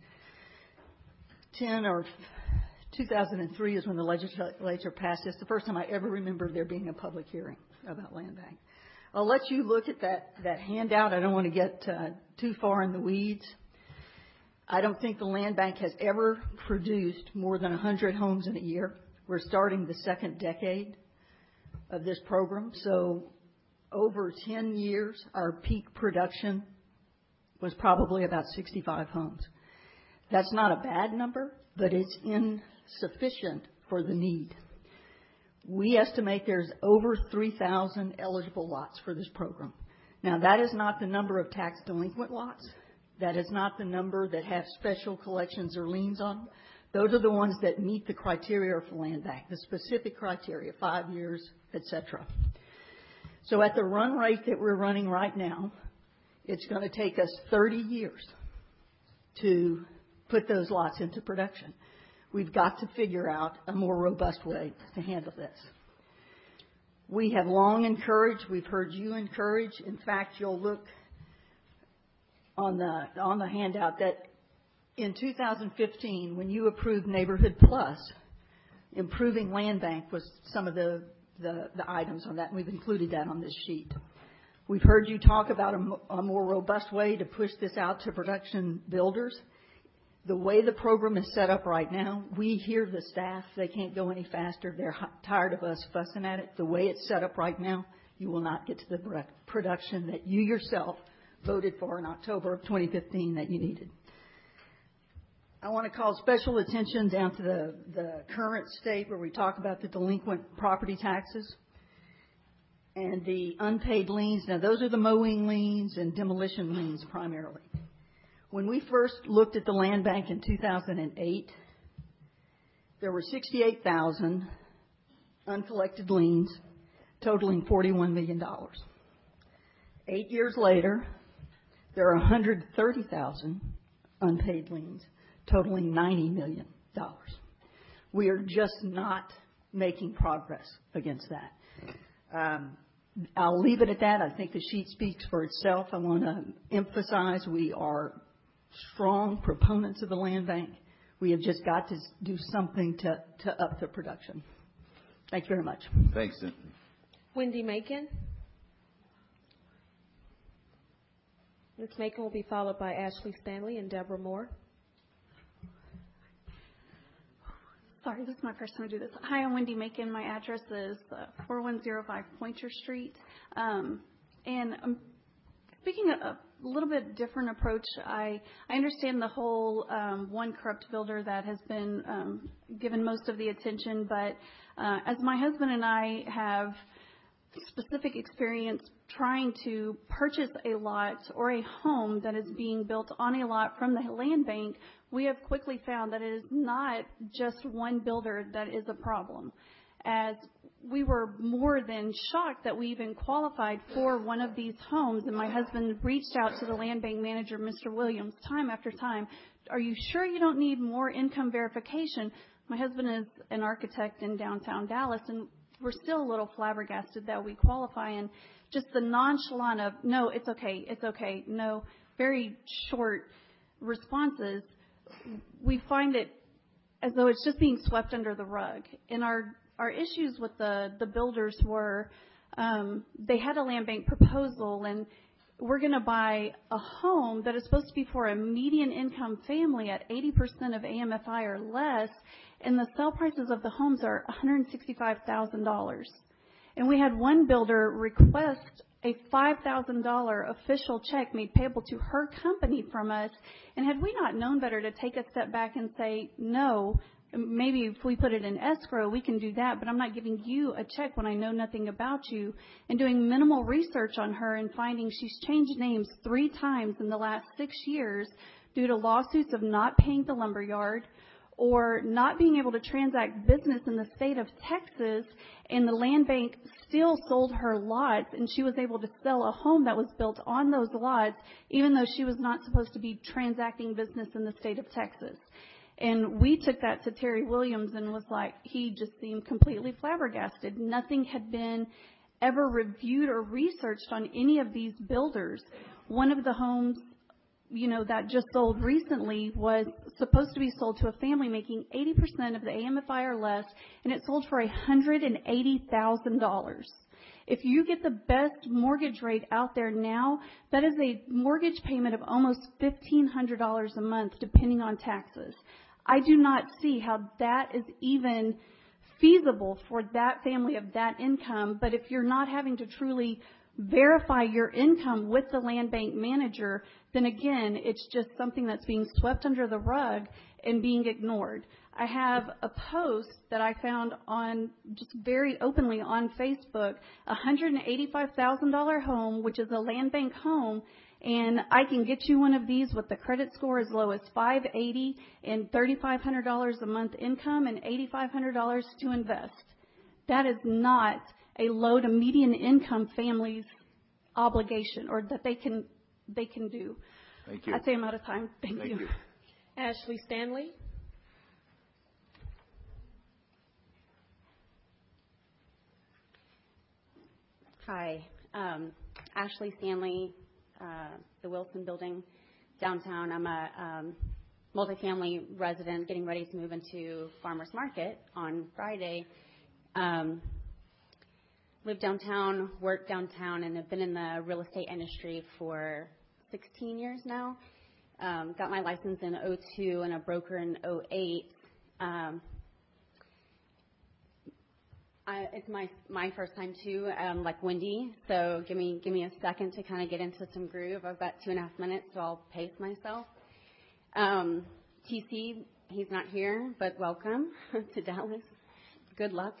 2003 is when the legislature passed this. The first time I ever remember there being a public hearing about land bank. I'll let you look at that handout. I don't want to get too far in the weeds. I don't think the land bank has ever produced more than 100 homes in a year. We're starting the second decade of this program. So over 10 years, our peak production was probably about 65 homes. That's not a bad number, but it's insufficient for the need. We estimate there's over 3,000 eligible lots for this program. Now, that is not the number of tax delinquent lots. That is not the number that have special collections or liens on them. Those are the ones that meet the criteria for land bank, the specific criteria, 5 years, et cetera. So at the run rate that we're running right now, it's going to take us 30 years to put those lots into production. We've got to figure out a more robust way to handle this. We have long encouraged, we've heard you encourage. In fact, you'll look on the handout that in 2015, when you approved Neighborhood Plus, improving land bank was some of the items on that, and we've included that on this sheet. We've heard you talk about a more robust way to push this out to production builders. The way the program is set up right now, we hear the staff. They can't go any faster. They're tired of us fussing at it. The way it's set up right now, you will not get to the production that you yourself voted for in October of 2015 that you needed. I want to call special attention down to the current state where we talk about the delinquent property taxes and the unpaid liens. Now, those are the mowing liens and demolition liens primarily. When we first looked at the land bank in 2008, there were 68,000 uncollected liens totaling $41 million. 8 years later, there are 130,000 unpaid liens totaling $90 million. We are just not making progress against that. I'll leave it at that. I think the sheet speaks for itself. I want to emphasize we are strong proponents of the land bank. We have just got to do something to up the production. Thank you very much. Thanks, Cynthia. Wendy Macon. Ms. Macon will be followed by Ashley Stanley and Deborah Moore. Sorry, this is my first time to do this. Hi, I'm Wendy Macon. My address is 4105 Pointer Street. And I'm speaking a little bit different approach. I understand the whole one corrupt builder that has been given most of the attention, but as my husband and I have specific experience trying to purchase a lot or a home that is being built on a lot from the land bank, we have quickly found that it is not just one builder that is a problem. As we were more than shocked that we even qualified for one of these homes, and my husband reached out to the land bank manager, Mr. Williams, time after time. Are you sure you don't need more income verification? My husband is an architect in downtown Dallas, and we're still a little flabbergasted that we qualify, and just the nonchalant of, no, it's okay, no, very short responses, we find it as though it's just being swept under the rug. And our issues with the builders were they had a land bank proposal, and we're going to buy a home that is supposed to be for a median income family at 80% of AMFI or less, and the sale prices of the homes are $165,000. And we had one builder request a $5,000 official check made payable to her company from us. And had we not known better to take a step back and say, no, maybe if we put it in escrow, we can do that, but I'm not giving you a check when I know nothing about you. And doing minimal research on her and finding she's changed names 3 times in the last 6 years due to lawsuits of not paying the lumberyard or not being able to transact business in the state of Texas, and the land bank still sold her lots, and she was able to sell a home that was built on those lots, even though she was not supposed to be transacting business in the state of Texas. And we took that to Terry Williams and was like, he just seemed completely flabbergasted. Nothing had been ever reviewed or researched on any of these builders. One of the homes, that just sold recently was supposed to be sold to a family making 80% of the AMFI or less, and it sold for $180,000. If you get the best mortgage rate out there now, that is a mortgage payment of almost $1,500 a month, depending on taxes. I do not see how that is even feasible for that family of that income, but if you're not having to truly verify your income with the land bank manager, then again, it's just something that's being swept under the rug and being ignored. I have a post that I found on just very openly on Facebook, a $185,000 home, which is a land bank home, and I can get you one of these with the credit score as low as 580 and $3,500 a month income and $8,500 to invest. That is not a low to median income family's obligation, or that they can do. Thank you. I say I'm out of time. Thank you. Ashley Stanley. Hi, Ashley Stanley, the Wilson Building, downtown. I'm a multifamily resident getting ready to move into Farmers Market on Friday. Live downtown, work downtown, and have been in the real estate industry for 16 years now. Got my license in 2002 and a broker in 2008. It's my first time too, like Wendy. So give me a second to kind of get into some groove. I've got 2.5 minutes, so I'll pace myself. TC, he's not here, but welcome to Dallas. Good luck.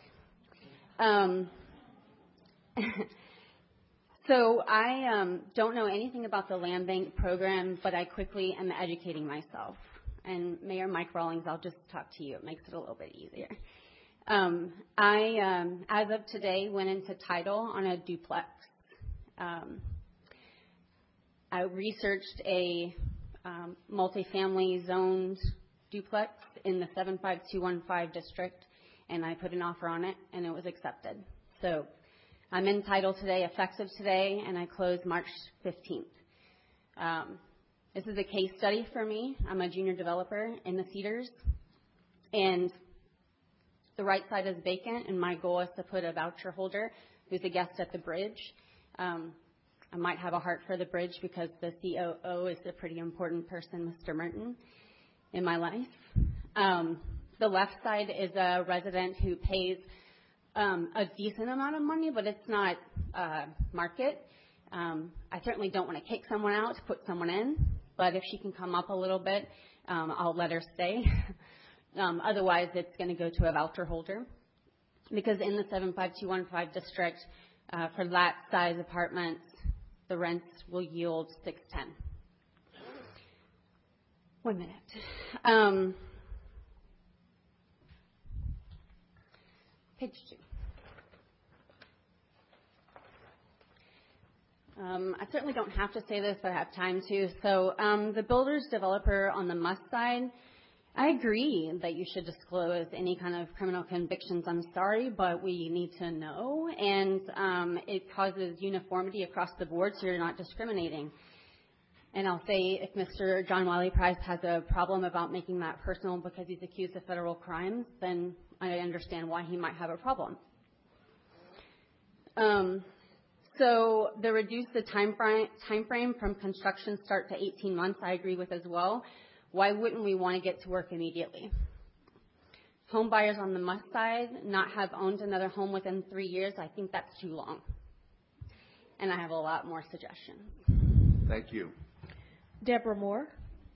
So I don't know anything about the land bank program, but I quickly am educating myself. And Mayor Mike Rawlings, I'll just talk to you. It makes it a little bit easier. I, as of today, went into title on a duplex. I researched a multifamily zoned duplex in the 75215 district, and I put an offer on it, and it was accepted. So I'm in title today, effective today, and I close March 15th. This is a case study for me. I'm a junior developer in the Cedars, and the right side is vacant, and my goal is to put a voucher holder who's a guest at the bridge. I might have a heart for the bridge because the COO is a pretty important person, Mr. Merton, in my life. The left side is a resident who pays a decent amount of money, but it's not market. I certainly don't want to kick someone out to put someone in, but if she can come up a little bit, I'll let her stay. Otherwise, it's going to go to a voucher holder, because in the 75215 district, for that size apartments, the rents will yield $610. 1 minute. Page 2. I certainly don't have to say this, but I have time to. So the builder's developer on the must side, I agree that you should disclose any kind of criminal convictions. I'm sorry, but we need to know. And it causes uniformity across the board, so you're not discriminating. And I'll say if Mr. John Wiley Price has a problem about making that personal because he's accused of federal crimes, then I understand why he might have a problem. So the reduce the time frame from construction start to 18 months, I agree with as well. Why wouldn't we want to get to work immediately? Home buyers on the must side not have owned another home within 3 years. I think that's too long. And I have a lot more suggestions. Thank you. Deborah Moore.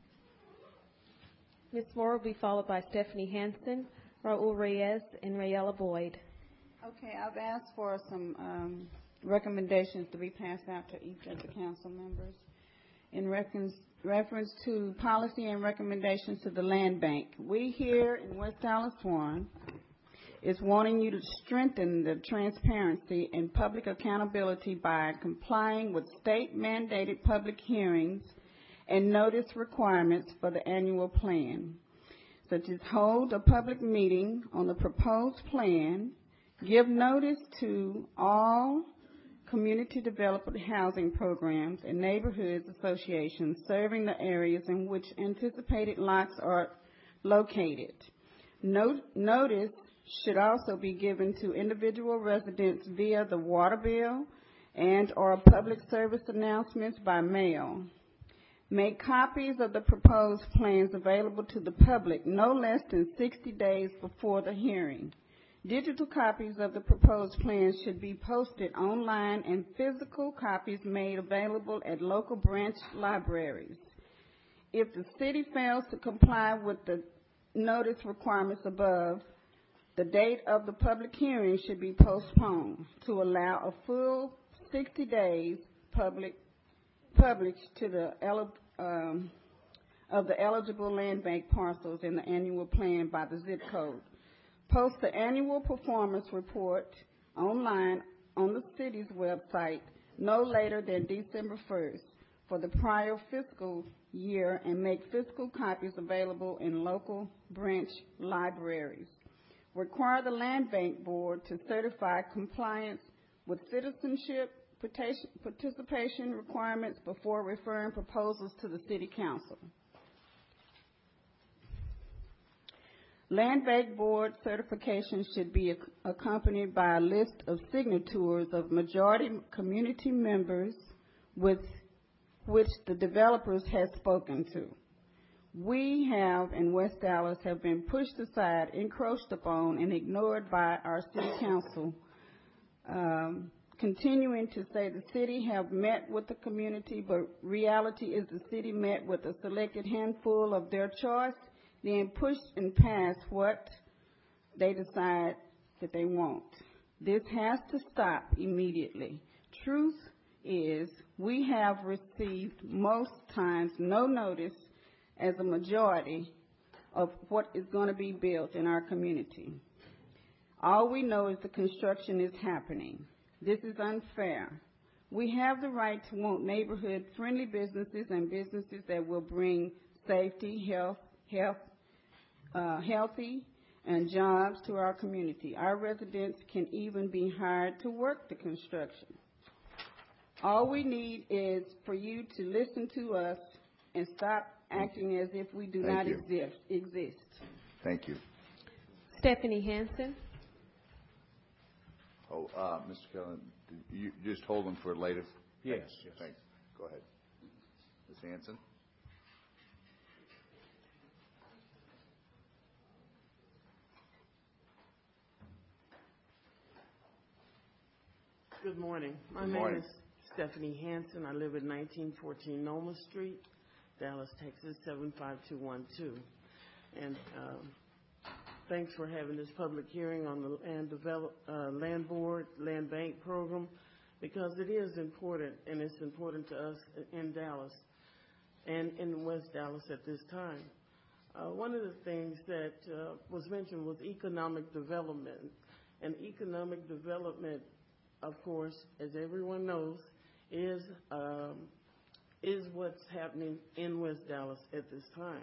Ms. Moore will be followed by Stephanie Hansen, Raul Reyes, and Rayella Boyd. Okay, I've asked for some recommendations to be passed out to each of the council members in reference to policy and recommendations to the land bank. We here in West Dallas One is wanting you to strengthen the transparency and public accountability by complying with state-mandated public hearings and notice requirements for the annual plan, such as hold a public meeting on the proposed plan, give notice to all community development housing programs and neighborhoods associations serving the areas in which anticipated lots are located. Notice should also be given to individual residents via the water bill and or public service announcements by mail. Make copies of the proposed plans available to the public no less than 60 days before the hearing. Digital copies of the proposed plans should be posted online and physical copies made available at local branch libraries. If the city fails to comply with the notice requirements above, the date of the public hearing should be postponed to allow a full 60 days published to the of the eligible land bank parcels in the annual plan by the zip code. Post the annual performance report online on the city's website no later than December 1st for the prior fiscal year and make physical copies available in local branch libraries. Require the Land Bank Board to certify compliance with citizenship participation requirements before referring proposals to the City Council. Land Bank Board certification should be accompanied by a list of signatures of majority community members with which the developers have spoken to. We have, in West Dallas, have been pushed aside, encroached upon, and ignored by our City Council, continuing to say the city have met with the community, but reality is the city met with a selected handful of their choice, then pushed and passed what they decide that they want. This has to stop immediately. Truth is, we have received most times no notice as a majority of what is going to be built in our community. All we know is the construction is happening. This is unfair. We have the right to want neighborhood-friendly businesses and businesses that will bring safety, healthy, and jobs to our community. Our residents can even be hired to work the construction. All we need is for you to listen to us and stop acting as if we do not exist. Thank you. Stephanie Hansen. Oh, Mr. Kelly, you just hold them for later? Yes. Thanks. Go ahead. Ms. Hansen? Good morning. My Good name morning. is Stephanie Hansen. I live at 1914 Noma Street, Dallas, Texas, 75212. And thanks for having this public hearing on the Land Board, Land Bank program, because it is important, and it's important to us in Dallas and in West Dallas at this time. One of the things that was mentioned was economic development. And economic development, of course, as everyone knows, is what's happening in West Dallas at this time.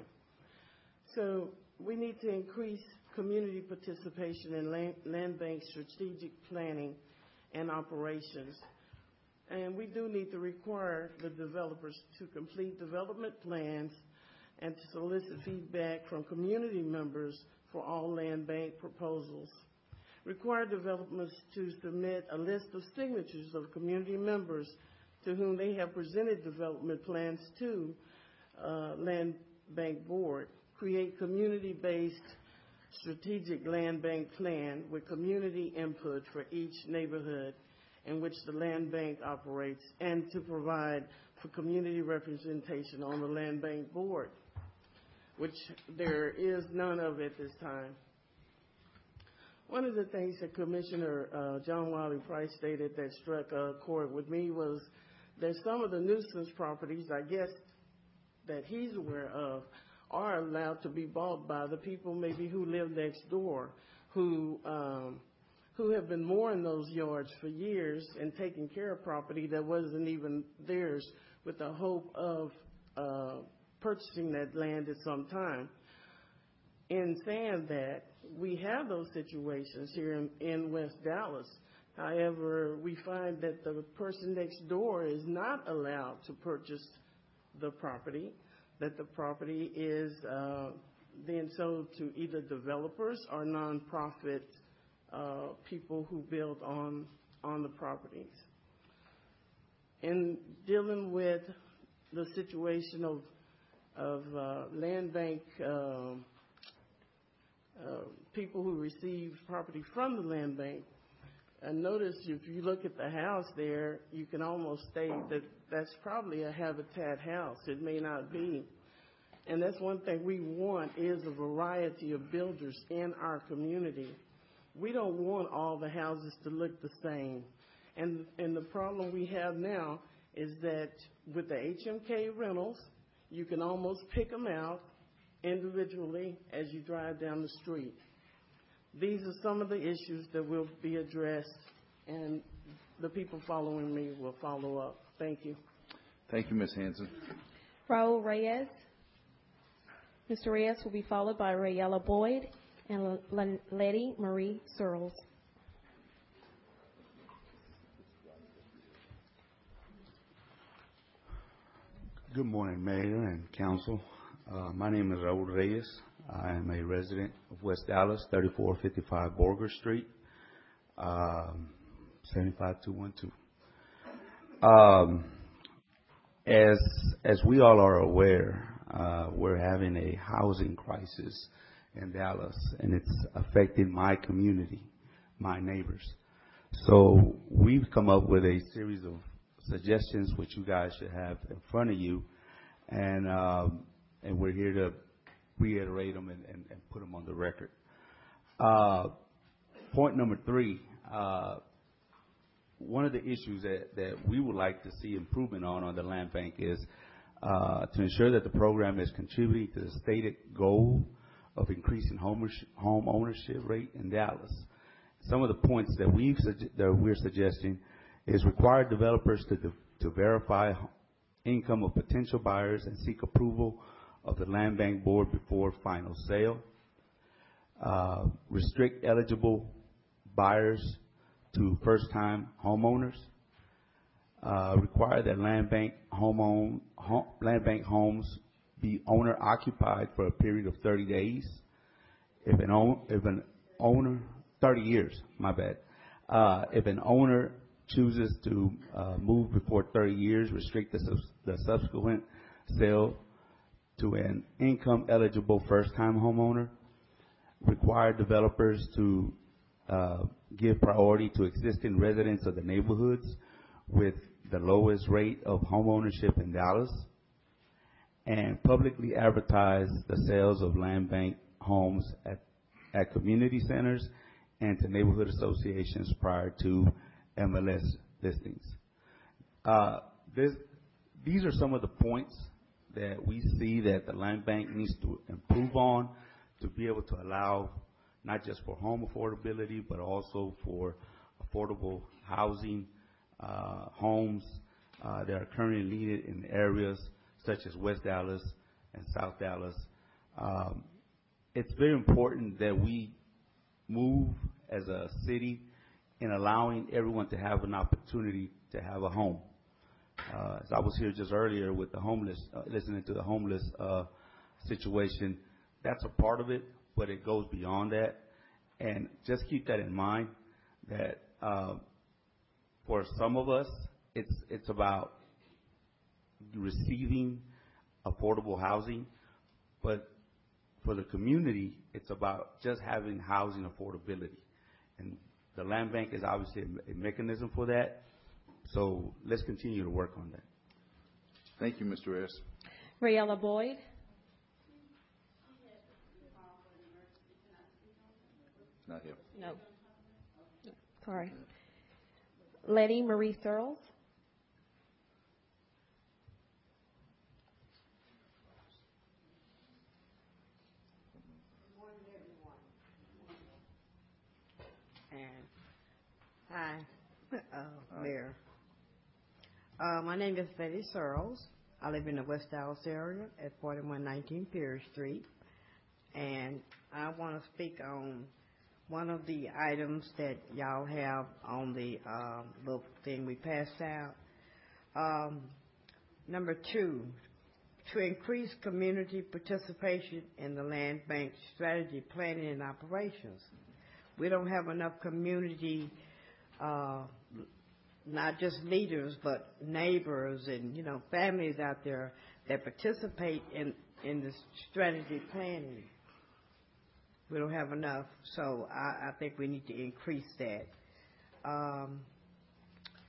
So we need to increase community participation in land bank strategic planning and operations. And we do need to require the developers to complete development plans and to solicit feedback from community members for all land bank proposals. Require developers to submit a list of signatures of community members to whom they have presented development plans to Land Bank Board. Create community-based strategic land bank plan with community input for each neighborhood in which the land bank operates, and to provide for community representation on the Land Bank Board, which there is none of at this time. One of the things that Commissioner John Wiley Price stated that struck a chord with me was that some of the nuisance properties, I guess, that he's aware of, are allowed to be bought by the people maybe who live next door, who have been mowing those yards for years and taking care of property that wasn't even theirs, with the hope of purchasing that land at some time. In saying that, we have those situations here in West Dallas. However, we find that the person next door is not allowed to purchase the property, that the property is then sold to either developers or nonprofit people who build on the properties. In dealing with the situation of land bank people who receive property from the land bank, and notice if you look at the house there, you can almost state that that's probably a habitat house. It may not be. And that's one thing we want is a variety of builders in our community. We don't want all the houses to look the same. And the problem we have now is that with the HMK rentals, you can almost pick them out individually as you drive down the street. These are some of the issues that will be addressed, and the people following me will follow up. Thank you. Thank you, Ms. Hanson. Raul Reyes. Mr. Reyes will be followed by Rayella Boyd and Letty Marie Searles. Good morning, Mayor and Council. My name is Raul Reyes. I am a resident of West Dallas, 3455 Borger Street, 75212. As we all are aware, we're having a housing crisis in Dallas, and it's affecting my community, my neighbors. So we've come up with a series of suggestions which you guys should have in front of you, and we're here to reiterate them and put them on the record. Point number 3, one of the issues that we would like to see improvement on the land bank is to ensure that the program is contributing to the stated goal of increasing home ownership rate in Dallas. Some of the points that we're suggesting is require developers to verify income of potential buyers and seek approval of the land bank board before final sale. Restrict eligible buyers to first-time homeowners. Require that land bank homes be owner occupied for a period of 30 days. If an owner 30 years, my bad. If an owner chooses to move before 30 years, restrict the subsequent sale to an income eligible first-time homeowner. Require developers to give priority to existing residents of the neighborhoods with the lowest rate of home ownership in Dallas, and publicly advertise the sales of land bank homes at community centers and to neighborhood associations prior to MLS listings. These are some of the points that we see that the land bank needs to improve on to be able to allow not just for home affordability, but also for affordable housing, homes that are currently needed in areas such as West Dallas and South Dallas. It's very important that we move as a city in allowing everyone to have an opportunity to have a home. As I was here just earlier with the homeless, listening to the homeless situation, that's a part of it, but it goes beyond that. And just keep that in mind that for some of us, it's about receiving affordable housing, but for the community, it's about just having housing affordability. And the land bank is obviously a mechanism for that. So let's continue to work on that. Thank you, Mr. Reyes. Rayella Boyd. Not here. No. Sorry. Letty Marie Searles. Hi, Mayor. My name is Betty Searles. I live in the West Dallas area at 4119 Pierce Street. And I want to speak on one of the items that y'all have on the little thing we passed out. Number 2, to increase community participation in the land bank strategy planning and operations. We don't have enough community, not just leaders, but neighbors and, families out there that participate in this strategy planning. We don't have enough, so I think we need to increase that.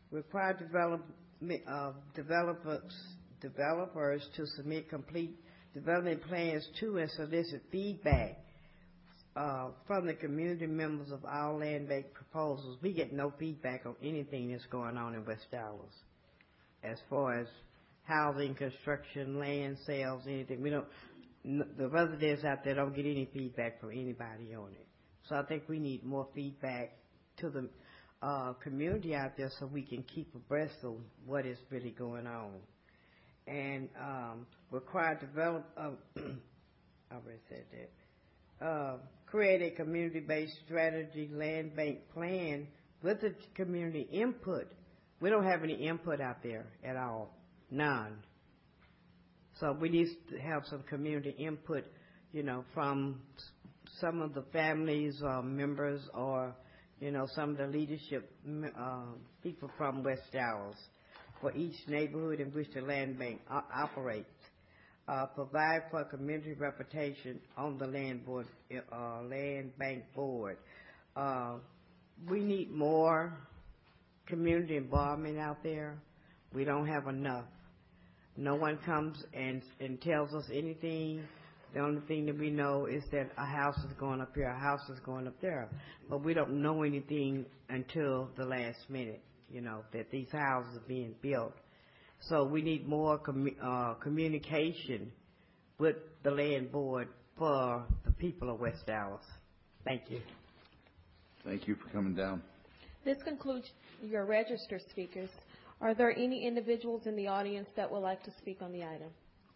Require developers to submit complete developing plans to and solicit feedback from the community members of our land bank proposals. We get no feedback on anything that's going on in West Dallas as far as housing, construction, land sales, anything. We don't. The residents out there don't get any feedback from anybody on it. So I think we need more feedback to the community out there so we can keep abreast of what is really going on. And required develop. I already said that. Create a community-based strategy land bank plan with the community input. We don't have any input out there at all, none. So we need to have some community input, you know, from some of the families or members or, you know, some of the leadership people from West Dallas for each neighborhood in which the land bank operates. Provide for community reputation on the land bank board. We need more community involvement out there. We don't have enough. No one comes and tells us anything. The only thing that we know is that a house is going up here, a house is going up there. But we don't know anything until the last minute, you know, that these houses are being built. So we need more communication with the land board for the people of West Dallas. Thank you. Thank you for coming down. This concludes your registered speakers. Are there any individuals in the audience that would like to speak on the item?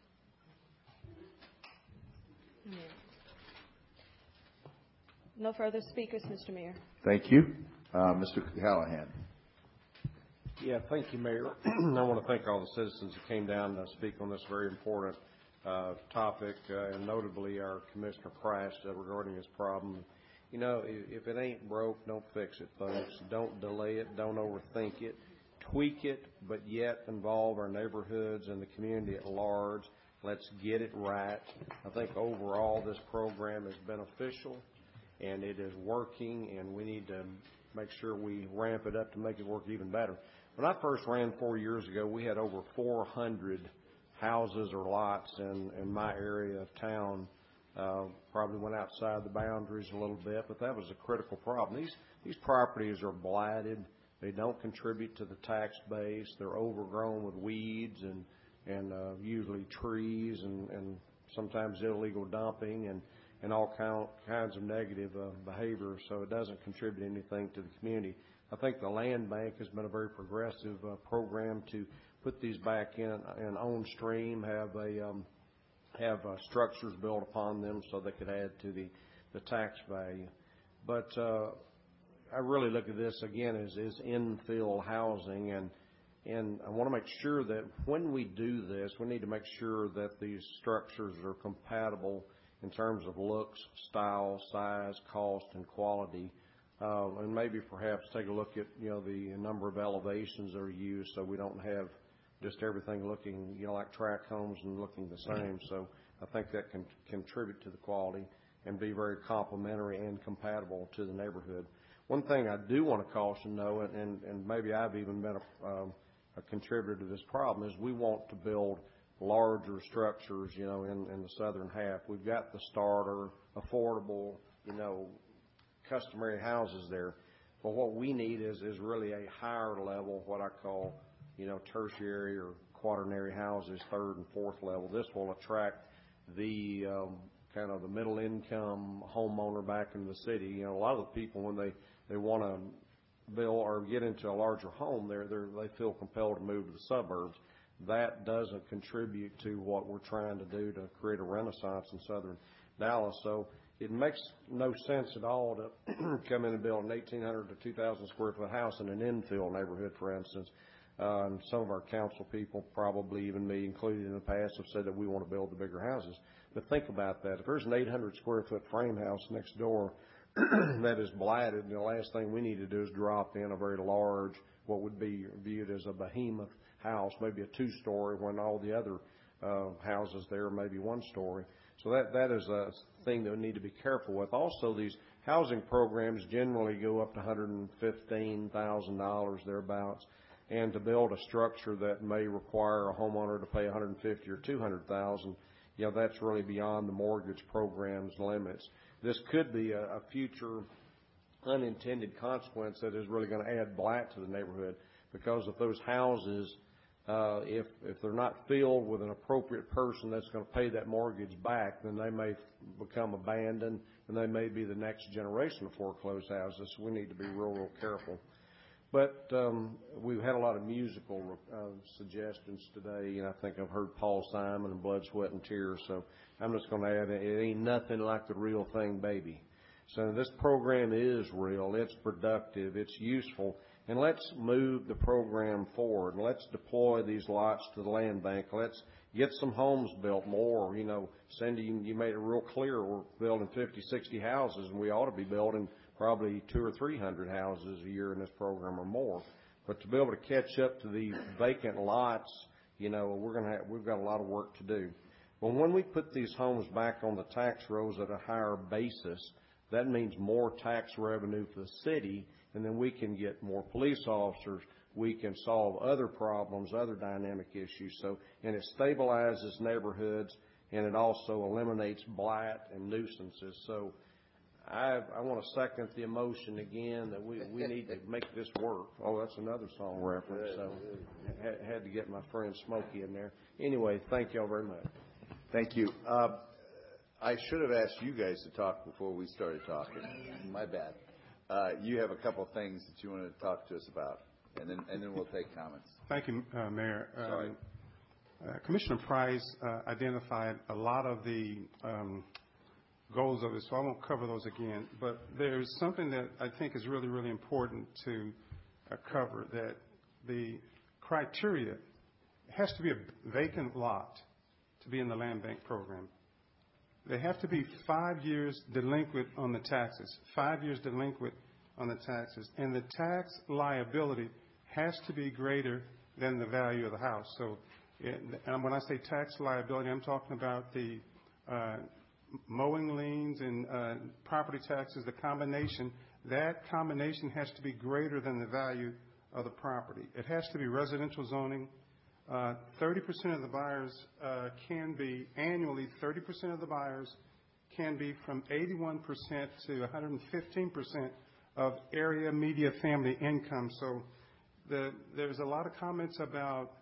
No further speakers, Mr. Mayor. Thank you. Mr. Callahan. Yeah, thank you, Mayor. I want to thank all the citizens who came down to speak on this very important topic, and notably our Commissioner Price regarding this problem. You know, if it ain't broke, don't fix it, folks. Don't delay it. Don't overthink it. Tweak it, but yet involve our neighborhoods and the community at large. Let's get it right. I think overall this program is beneficial, and it is working, and we need to make sure we ramp it up to make it work even better. When I first ran 4 years ago, we had over 400 houses or lots in my area of town. Probably went outside the boundaries a little bit, but that was a critical problem. These properties are blighted. They don't contribute to the tax base. They're overgrown with weeds and usually trees and sometimes illegal dumping and all kinds of negative behavior, so it doesn't contribute anything to the community. I think the land bank has been a very progressive program to put these back in on stream, have structures built upon them so they could add to the tax value. But I really look at this again as infill housing, and I want to make sure that when we do this, we need to make sure that these structures are compatible in terms of looks, style, size, cost, and quality. And maybe perhaps take a look at, you know, the number of elevations that are used so we don't have just everything looking, you know, like tract homes and looking the same. So I think that can contribute to the quality and be very complementary and compatible to the neighborhood. One thing I do want to caution, though, and maybe I've even been a contributor to this problem, is we want to build larger structures, you know, in the southern half. We've got the starter, affordable, you know, customary houses there. But what we need is really a higher level, what I call, you know, tertiary or quaternary houses, third and fourth level. This will attract the kind of the middle income homeowner back into the city. You know, a lot of the people, when they want to build or get into a larger home, they feel compelled to move to the suburbs. That doesn't contribute to what we're trying to do to create a renaissance in southern Dallas. So it makes no sense at all to come in and build an 1,800 to 2,000 square foot house in an infill neighborhood, for instance. And some of our council people, probably even me included in the past, have said that we want to build the bigger houses. But think about that. If there's an 800 square foot frame house next door that is blighted, the last thing we need to do is drop in a very large, what would be viewed as a behemoth house, maybe a 2-story, when all the other houses there are maybe 1-story. So that is a thing that we need to be careful with. Also, these housing programs generally go up to $115,000 thereabouts, and to build a structure that may require a homeowner to pay $150,000 or $200,000, that's really beyond the mortgage program's limits. This could be a future unintended consequence that is really going to add blight to the neighborhood, because if those houses, if they're not filled with an appropriate person that's going to pay that mortgage back, then they may become abandoned, and they may be the next generation of foreclosed houses. So we need to be real careful. But we've had a lot of musical suggestions today, and I think I've heard Paul Simon and Blood, Sweat, and Tears. So I'm just going to add, it ain't nothing like the real thing, baby. So this program is real, it's productive, it's useful, and let's move the program forward. Let's deploy these lots to the land bank. Let's get some homes built more. Cindy, you made it real clear we're building 50, 60 houses, and we ought to be building probably 200 or 300 houses a year in this program or more. But to be able to catch up to the vacant lots, we've got a lot of work to do. Well, when we put these homes back on the tax rolls at a higher basis, that means more tax revenue for the city, and then we can get more police officers. We can solve other problems, other dynamic issues. And it stabilizes neighborhoods, and it also eliminates blight and nuisances. So I want to second the emotion again that we need to make this work. Oh, that's another song reference. So I had to get my friend Smokey in there. Anyway, thank you all very much. Thank you. I should have asked you guys to talk before we started talking. My bad. You have a couple things that you want to talk to us about, and then we'll take comments. Thank you, Mayor. Sorry. Commissioner Price identified a lot of the goals of it, so I won't cover those again. But there's something that I think is really, really important to cover, that the criteria has to be a vacant lot to be in the land bank program. They have to be 5 years delinquent on the taxes, 5 years delinquent on the taxes, and the tax liability has to be greater than the value of the house. So, and when I say tax liability, I'm talking about the mowing liens and property taxes, the combination. That combination has to be greater than the value of the property. It has to be residential zoning. 30% of the buyers can be annually, 30% of the buyers can be from 81% to 115% of area media family income. So there's a lot of comments about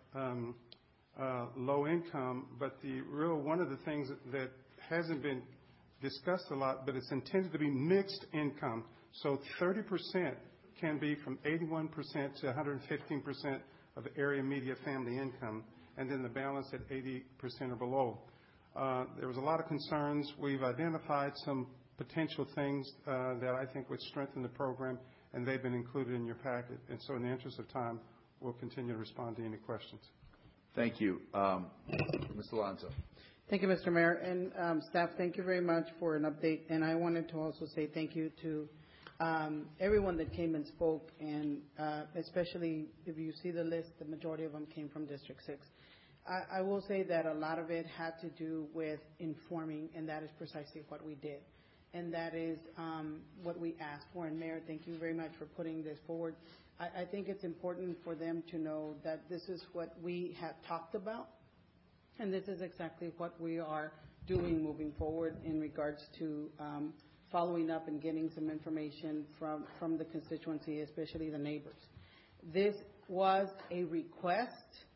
low income, but one of the things that hasn't been discussed a lot, but it's intended to be mixed income. So 30% can be from 81% to 115% of area media family income, and then the balance at 80% or below. There was a lot of concerns. We've identified some potential things that I think would strengthen the program, and they've been included in your packet. And so in the interest of time, we'll continue to respond to any questions. Thank you. Ms. Alonso. Thank you, Mr. Mayor. And staff, thank you very much for an update. And I wanted to also say thank you to everyone that came and spoke, and especially if you see the list, the majority of them came from District 6. I will say that a lot of it had to do with informing, and that is precisely what we did. And that is what we asked for. And Mayor, thank you very much for putting this forward. I think it's important for them to know that this is what we have talked about, and this is exactly what we are doing moving forward in regards to following up and getting some information from the constituency, especially the neighbors. This was a request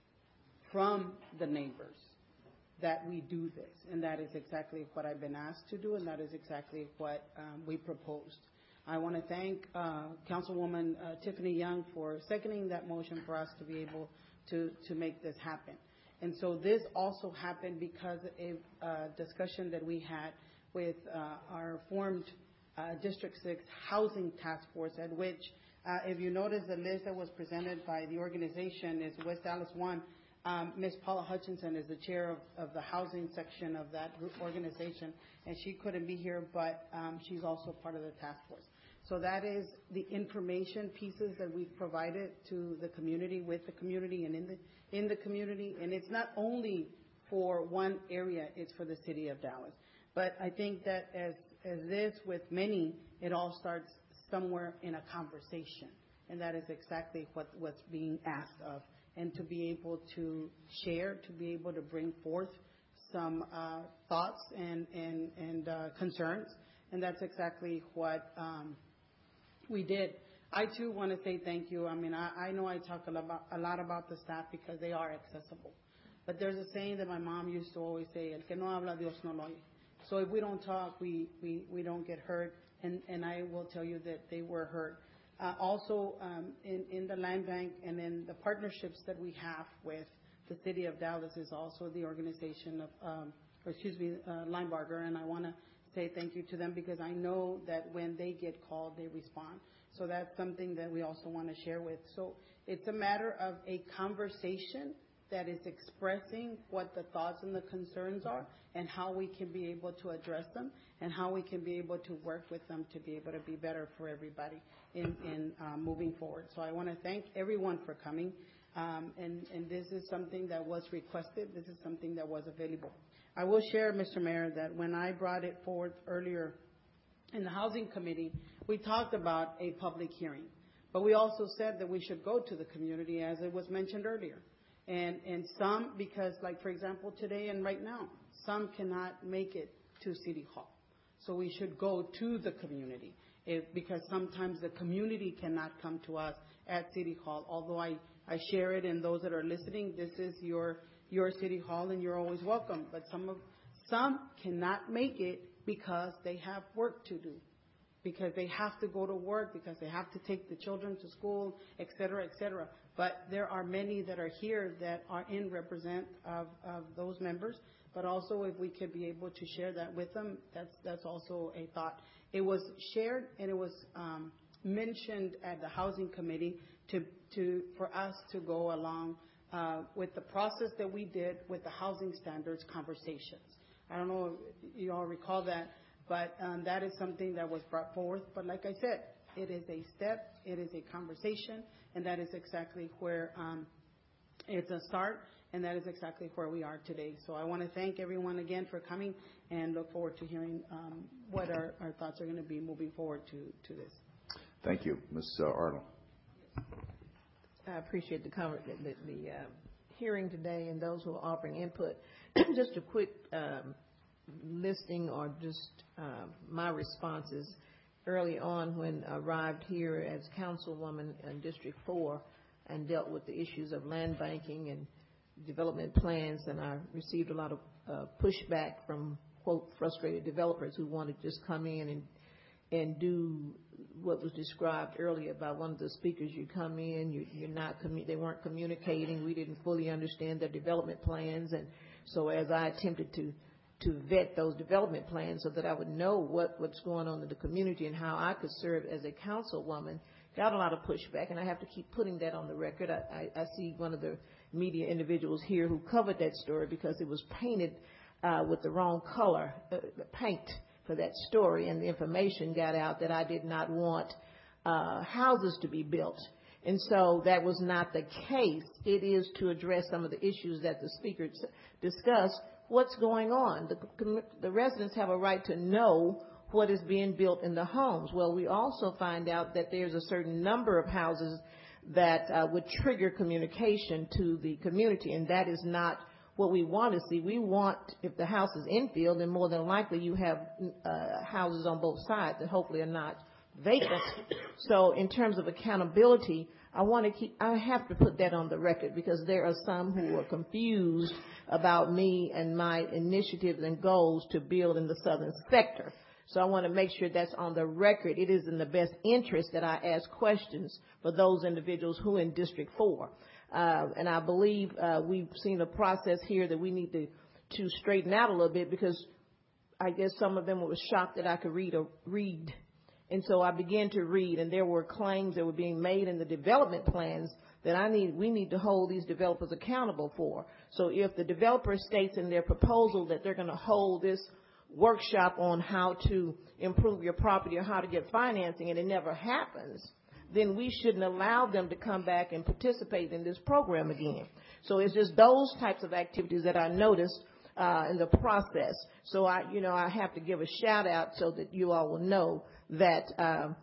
from the neighbors that we do this, and that is exactly what I've been asked to do, and that is exactly what we proposed. I want to thank Councilwoman Tiffany Young for seconding that motion for us to be able to make this happen. And so this also happened because of a discussion that we had with our formed District 6 Housing Task Force, at which, if you notice the list that was presented by the organization is West Dallas 1. Ms. Paula Hutchinson is the chair of the housing section of that group organization, and she couldn't be here, but she's also part of the task force. So that is the information pieces that we've provided to the community, with the community, and in the community. And it's not only for one area, it's for the city of Dallas. But I think that as this with many, it all starts somewhere in a conversation. And that is exactly what's being asked of. And to be able to share, to be able to bring forth some thoughts and concerns, and that's exactly what we did. I too want to say thank you. I mean, I know I talk a lot about the staff because they are accessible, but there's a saying that my mom used to always say, "El que no habla, Dios no lo oye." So if we don't talk, we don't get hurt, and I will tell you that they were hurt. Also, in the land bank and in the partnerships that we have with the city of Dallas is also the organization of, Linebarger, and I want to say thank you to them because I know that when they get called, they respond. So that's something that we also want to share with. So it's a matter of a conversation that is expressing what the thoughts and the concerns are and how we can be able to address them and how we can be able to work with them to be able to be better for everybody in moving forward. So I want to thank everyone for coming. And this is something that was requested. This is something that was available. I will share, Mr. Mayor, that when I brought it forward earlier in the Housing Committee, we talked about a public hearing. But we also said that we should go to the community, as it was mentioned earlier. And some, because like, for example, today and right now, some cannot make it to City Hall. So we should go to the community because sometimes the community cannot come to us at City Hall. Although I share it, and those that are listening, this is your City Hall and you're always welcome. But some cannot make it because they have work to do, because they have to go to work, because they have to take the children to school, et cetera, et cetera. But there are many that are here that are in represent of those members. But also, if we could be able to share that with them, that's also a thought. It was shared and it was mentioned at the Housing Committee for us to go along with the process that we did with the housing standards conversations. I don't know if you all recall that, but that is something that was brought forth. But like I said, it is a step, it is a conversation, and that is exactly where it's a start, and that is exactly where we are today. So I want to thank everyone again for coming and look forward to hearing what our thoughts are going to be moving forward to this. Thank you. Ms. Arnold. I appreciate the hearing today and those who are offering input. Just a quick listing or just my responses early on when I arrived here as councilwoman in District 4 and dealt with the issues of land banking and development plans, and I received a lot of pushback from, quote, frustrated developers who wanted to just come in and do what was described earlier by one of the speakers. You come in, they weren't communicating, we didn't fully understand their development plans, and so as I attempted to vet those development plans so that I would know what's going on in the community and how I could serve as a councilwoman, got a lot of pushback, and I have to keep putting that on the record. I see one of the media individuals here who covered that story because it was painted with the wrong color, paint for that story, and the information got out that I did not want houses to be built. And so that was not the case. It is to address some of the issues that the speaker discussed. What's going on? The residents have a right to know what is being built in the homes. Well, we also find out that there's a certain number of houses that would trigger communication to the community, and that is not what we want to see. We want, if the house is infield, then more than likely you have houses on both sides that hopefully are not vacant. So in terms of accountability, I have to put that on the record because there are some who are confused about me and my initiatives and goals to build in the southern sector. So I want to make sure that's on the record. It is in the best interest that I ask questions for those individuals who are in District 4. And I believe we've seen a process here that we need to straighten out a little bit because I guess some of them were shocked that I could read. And so I began to read, and there were claims that were being made in the development plans that we need to hold these developers accountable for. So if the developer states in their proposal that they're going to hold this workshop on how to improve your property or how to get financing and it never happens, then we shouldn't allow them to come back and participate in this program again. So it's just those types of activities that I noticed in the process. So I have to give a shout out so that you all will know that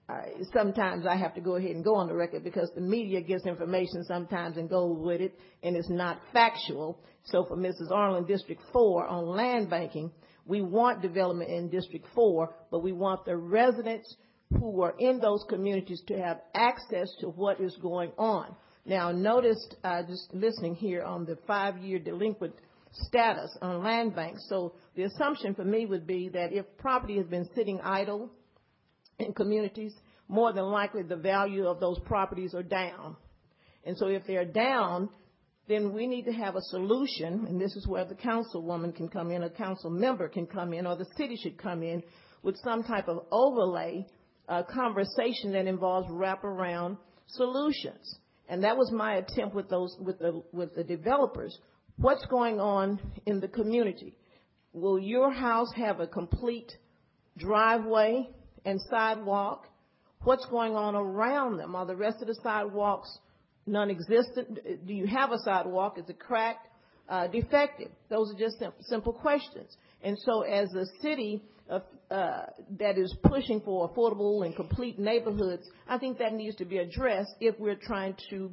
sometimes I have to go ahead and go on the record because the media gives information sometimes and goes with it, and it's not factual. So for Mrs. Arlen, District 4 on land banking, we want development in District 4, but we want the residents who are in those communities to have access to what is going on. Now, notice, just listening here on the 5-year delinquent status on land banks. So the assumption for me would be that if property has been sitting idle in communities, more than likely the value of those properties are down. And so if they're down, then we need to have a solution, and this is where the councilwoman can come in, a council member can come in, or the city should come in with some type of overlay conversation that involves wraparound solutions. And that was my attempt with the developers. What's going on in the community? Will your house have a complete driveway and sidewalk? What's going on around them? Are the rest of the sidewalks non-existent? Do you have a sidewalk? Is it cracked? Defective? Those are just simple questions. And so as a city that is pushing for affordable and complete neighborhoods, I think that needs to be addressed if we're trying to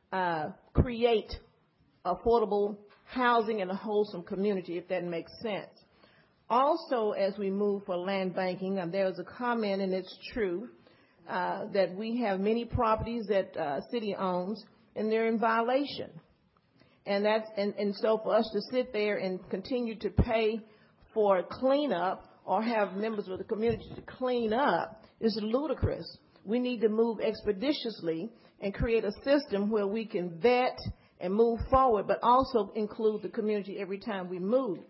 create affordable housing in a wholesome community, if that makes sense. Also, as we move for land banking, there was a comment, and it's true, that we have many properties that city owns, and they're in violation. And so for us to sit there and continue to pay for cleanup or have members of the community to clean up is ludicrous. We need to move expeditiously and create a system where we can vet and move forward, but also include the community every time we move.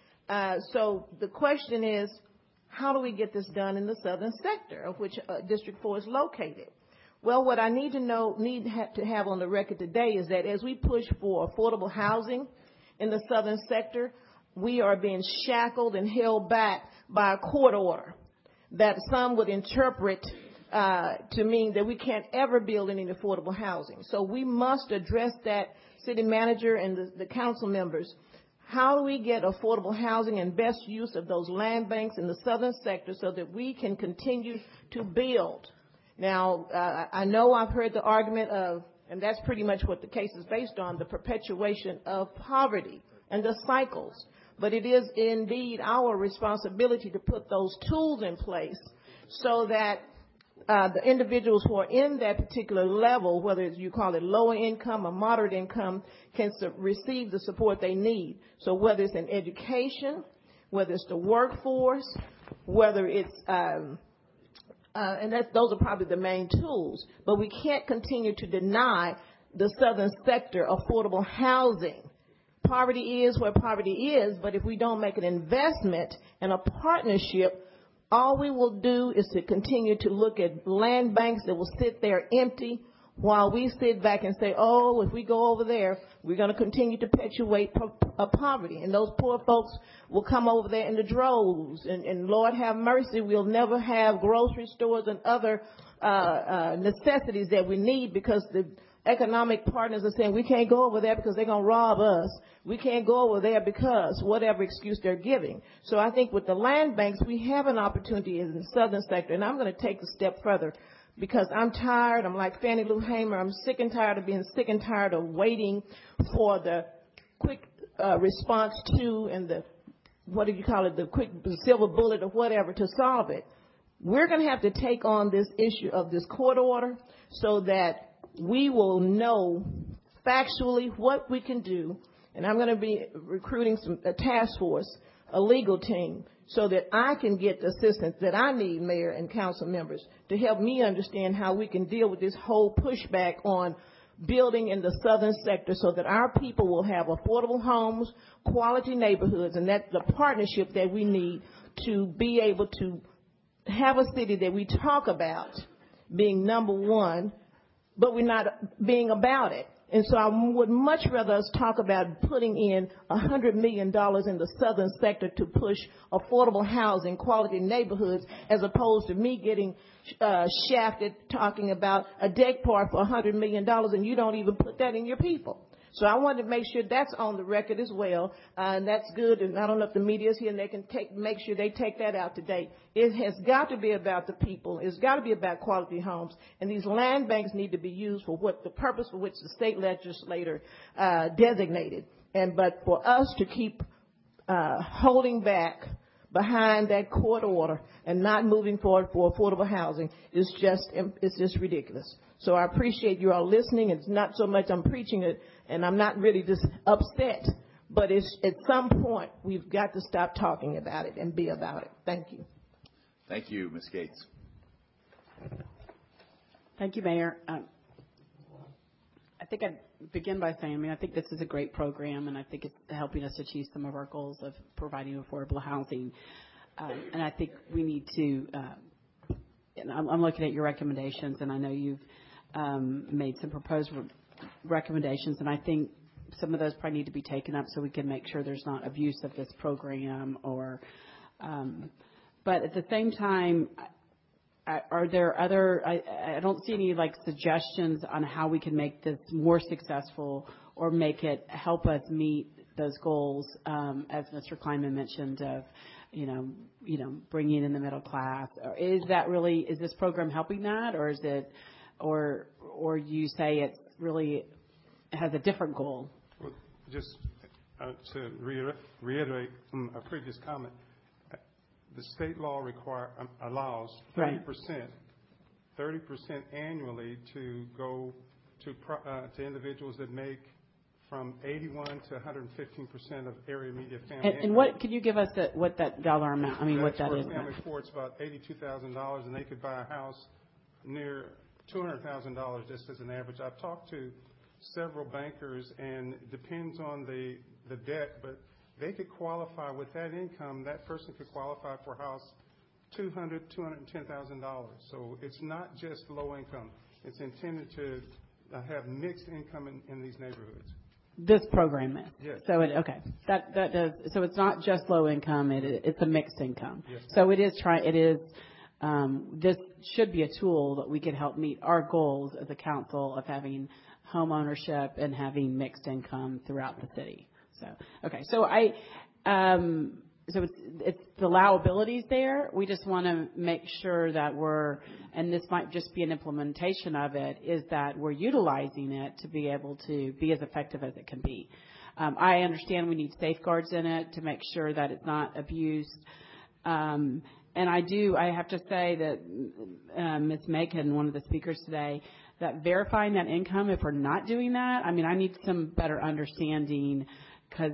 So the question is, how do we get this done in the southern sector, of which District 4 is located? Well, what I need to have on the record today is that as we push for affordable housing in the southern sector, we are being shackled and held back by a court order that some would interpret to mean that we can't ever build any affordable housing. So we must address that, city manager and the council members. How do we get affordable housing and best use of those land banks in the southern sector so that we can continue to build? Now, I know I've heard the argument of, and that's pretty much what the case is based on, the perpetuation of poverty and the cycles. But it is indeed our responsibility to put those tools in place so that the individuals who are in that particular level, whether you call it lower income or moderate income, can receive the support they need. So whether it's in education, whether it's the workforce, whether it's, those are probably the main tools. But we can't continue to deny the southern sector affordable housing. Poverty is where poverty is, but if we don't make an investment and a partnership, all we will do is to continue to look at land banks that will sit there empty while we sit back and say, oh, if we go over there, we're going to continue to perpetuate poverty. And those poor folks will come over there in the droves. And Lord have mercy, we'll never have grocery stores and other necessities that we need because the economic partners are saying we can't go over there because they're going to rob us. We can't go over there because whatever excuse they're giving. So I think with the land banks, we have an opportunity in the southern sector. And I'm going to take a step further because I'm tired. I'm like Fannie Lou Hamer. I'm sick and tired of being sick and tired of waiting for the quick response to and the, what do you call it, the quick silver bullet or whatever to solve it. We're going to have to take on this issue of this court order so that we will know factually what we can do, and I'm going to be recruiting a task force, a legal team, so that I can get the assistance that I need, Mayor and council members, to help me understand how we can deal with this whole pushback on building in the southern sector so that our people will have affordable homes, quality neighborhoods, and that's the partnership that we need to be able to have a city that we talk about being number one, but we're not being about it. And so I would much rather us talk about putting in $100 million in the southern sector to push affordable housing, quality neighborhoods, as opposed to me getting shafted talking about a deck park for $100 million and you don't even put that in your people. So I wanted to make sure that's on the record as well, and that's good. And I don't know if the media's here and they can make sure they take that out today. It has got to be about the people. It's got to be about quality homes, and these land banks need to be used for what the purpose for which the state legislator designated. But for us to keep holding back behind that court order and not moving forward for affordable housing is just ridiculous. So I appreciate you all listening. It's not so much I'm preaching it, and I'm not really just upset, but it's at some point we've got to stop talking about it and be about it. Thank you. Thank you, Ms. Gates. Thank you, Mayor. I think I'd begin by saying, I think this is a great program, and I think it's helping us achieve some of our goals of providing affordable housing. And I think we need to, I'm looking at your recommendations, and I know you've made some proposed recommendations, and I think some of those probably need to be taken up so we can make sure there's not abuse of this program but at the same time, are there other, I don't see any suggestions on how we can make this more successful or make it help us meet those goals, as Mr. Kleinman mentioned, of, bringing in the middle class. Is this program helping that, or is it, or you say it's really has a different goal? Well, just to reiterate a previous comment, the state law allows 30% annually to go to individuals that make from 81 to 115% of area median family income. And what could you give us what that dollar amount? What that is? For a family of four, it's about $82,000, and they could buy a house near $200,000 just as an average. I've talked to several bankers, and it depends on the debt, but they could qualify with that income. That person could qualify for a house $210,000. So it's not just low income. It's intended to have mixed income in these neighborhoods. This program is. Yes. So that does. So it's not just low income. It's a mixed income. Yes. So it is this should be a tool that we can help meet our goals as a council of having home ownership and having mixed income throughout the city. So so it's the allowabilities there. We just want to make sure that and this might just be an implementation of it, is that we're utilizing it to be able to be as effective as it can be. I understand we need safeguards in it to make sure that it's not abused. And I have to say that Ms. Macon, one of the speakers today, that verifying that income, if we're not doing that, I need some better understanding, because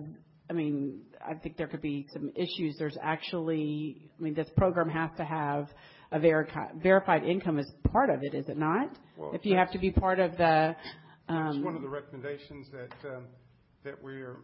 I think there could be some issues. There's actually, this program has to have a verified income as part of it, is it not? Well, if you have to be part of the. That's one of the recommendations that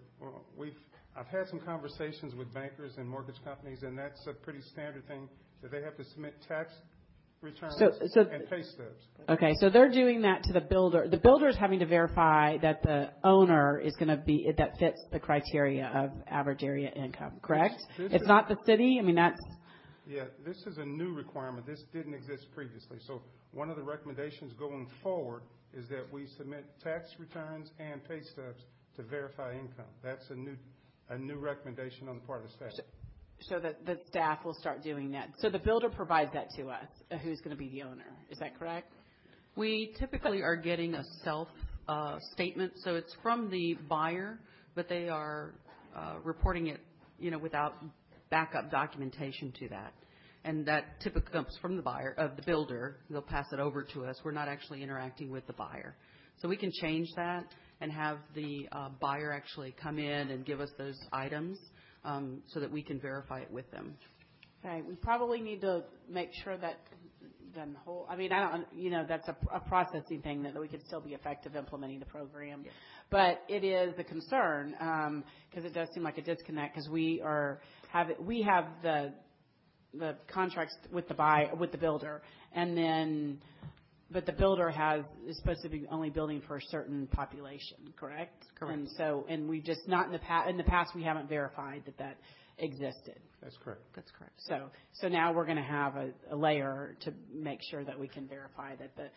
I've had some conversations with bankers and mortgage companies, and that's a pretty standard thing, that they have to submit tax returns and pay stubs. Okay, so they're doing that to the builder. The builder is having to verify that the owner is going to be, that fits the criteria of average area income, correct? It's not the city? That's... Yeah, this is a new requirement. This didn't exist previously. So one of the recommendations going forward is that we submit tax returns and pay stubs to verify income. That's a new recommendation on the part of the staff. So that the staff will start doing that. So the builder provides that to us, who's going to be the owner. Is that correct? We typically are getting a self-statement, so it's from the buyer, but they are reporting it, without backup documentation to that. And that typically comes from the buyer, of the builder. They'll pass it over to us. We're not actually interacting with the buyer. So we can change that and have the buyer actually come in and give us those items, so that we can verify it with them. Okay, we probably need to make sure that the whole, that's a processing thing that we can still be effective implementing the program. Yes. But it is a concern, because it does seem like a disconnect, because we have the contracts with the builder, and then, but the builder is supposed to be only building for a certain population, correct? Correct. And we just not in the past we haven't verified that existed. That's correct. That's correct. So now we're going to have a layer to make sure that we can verify that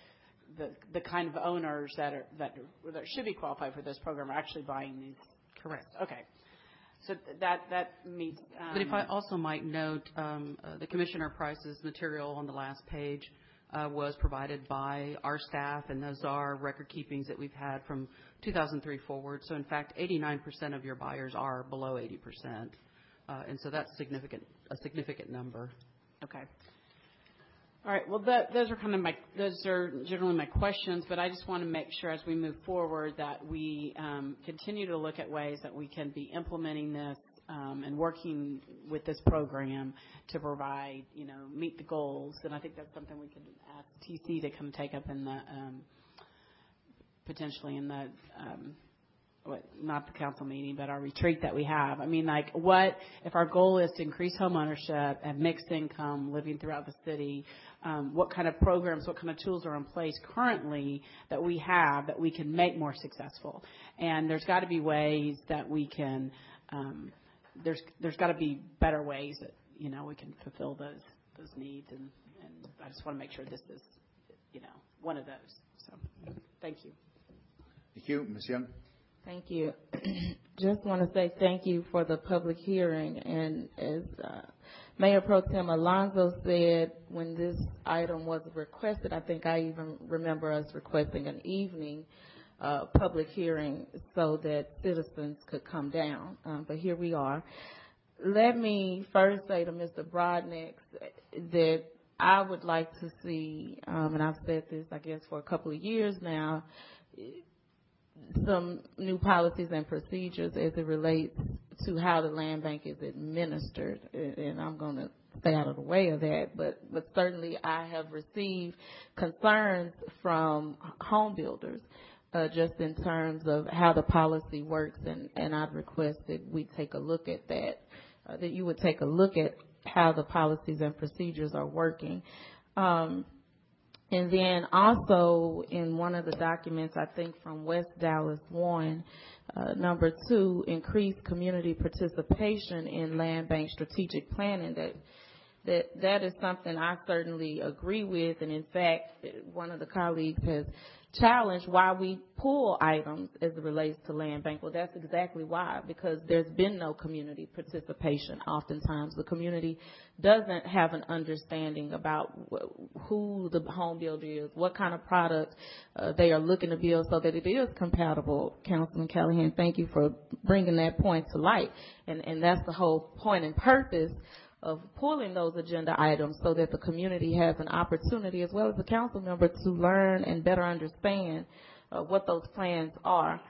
the kind of owners that should be qualified for this program are actually buying these. Correct. Okay. So that meets. But if I also might note, the Commissioner Price's material on the last page was provided by our staff, and those are record keepings that we've had from 2003 forward. So in fact, 89% of your buyers are below 80%, and so that's a significant number. Okay. All right. Well, those are generally my questions, but I just want to make sure as we move forward that we continue to look at ways that we can be implementing this and working with this program to provide, meet the goals. And I think that's something we could ask TC to come take up in the potentially in the not the council meeting, but our retreat that we have. I mean, like, what if our goal is to increase home ownership and mixed income living throughout the city? What kind of programs, what kind of tools are in place currently that we have that we can make more successful? And there's got to be ways that we can. There's got to be better ways that we can fulfill those needs. And I just want to make sure this is one of those. So, thank you. Thank you, Ms. Young. Thank you. Just want to say thank you for the public hearing. And as Mayor Pro Tem Alonzo said, when this item was requested, I think I even remember us requesting an evening public hearing so that citizens could come down. But here we are. Let me first say to Mr. Brodnick that I would like to see, and I've said this, I guess, for a couple of years now, some new policies and procedures as it relates to how the land bank is administered. And I'm going to stay out of the way of that. But certainly I have received concerns from home builders just in terms of how the policy works. And I'd request that we take a look at that, that you would take a look at how the policies and procedures are working. And then also in one of the documents, I think from West Dallas 1, number 2, increase community participation in land bank strategic planning. That is something I certainly agree with. And in fact, one of the colleagues has challenged why we pull items as it relates to land bank. Well, that's exactly why, because there's been no community participation. Oftentimes the community doesn't have an understanding about who the home builder is, what kind of product they are looking to build so that it is compatible. Councilman Callahan, thank you for bringing that point to light. And that's the whole point and purpose of pulling those agenda items so that the community has an opportunity, as well as the council member, to learn and better understand what those plans are.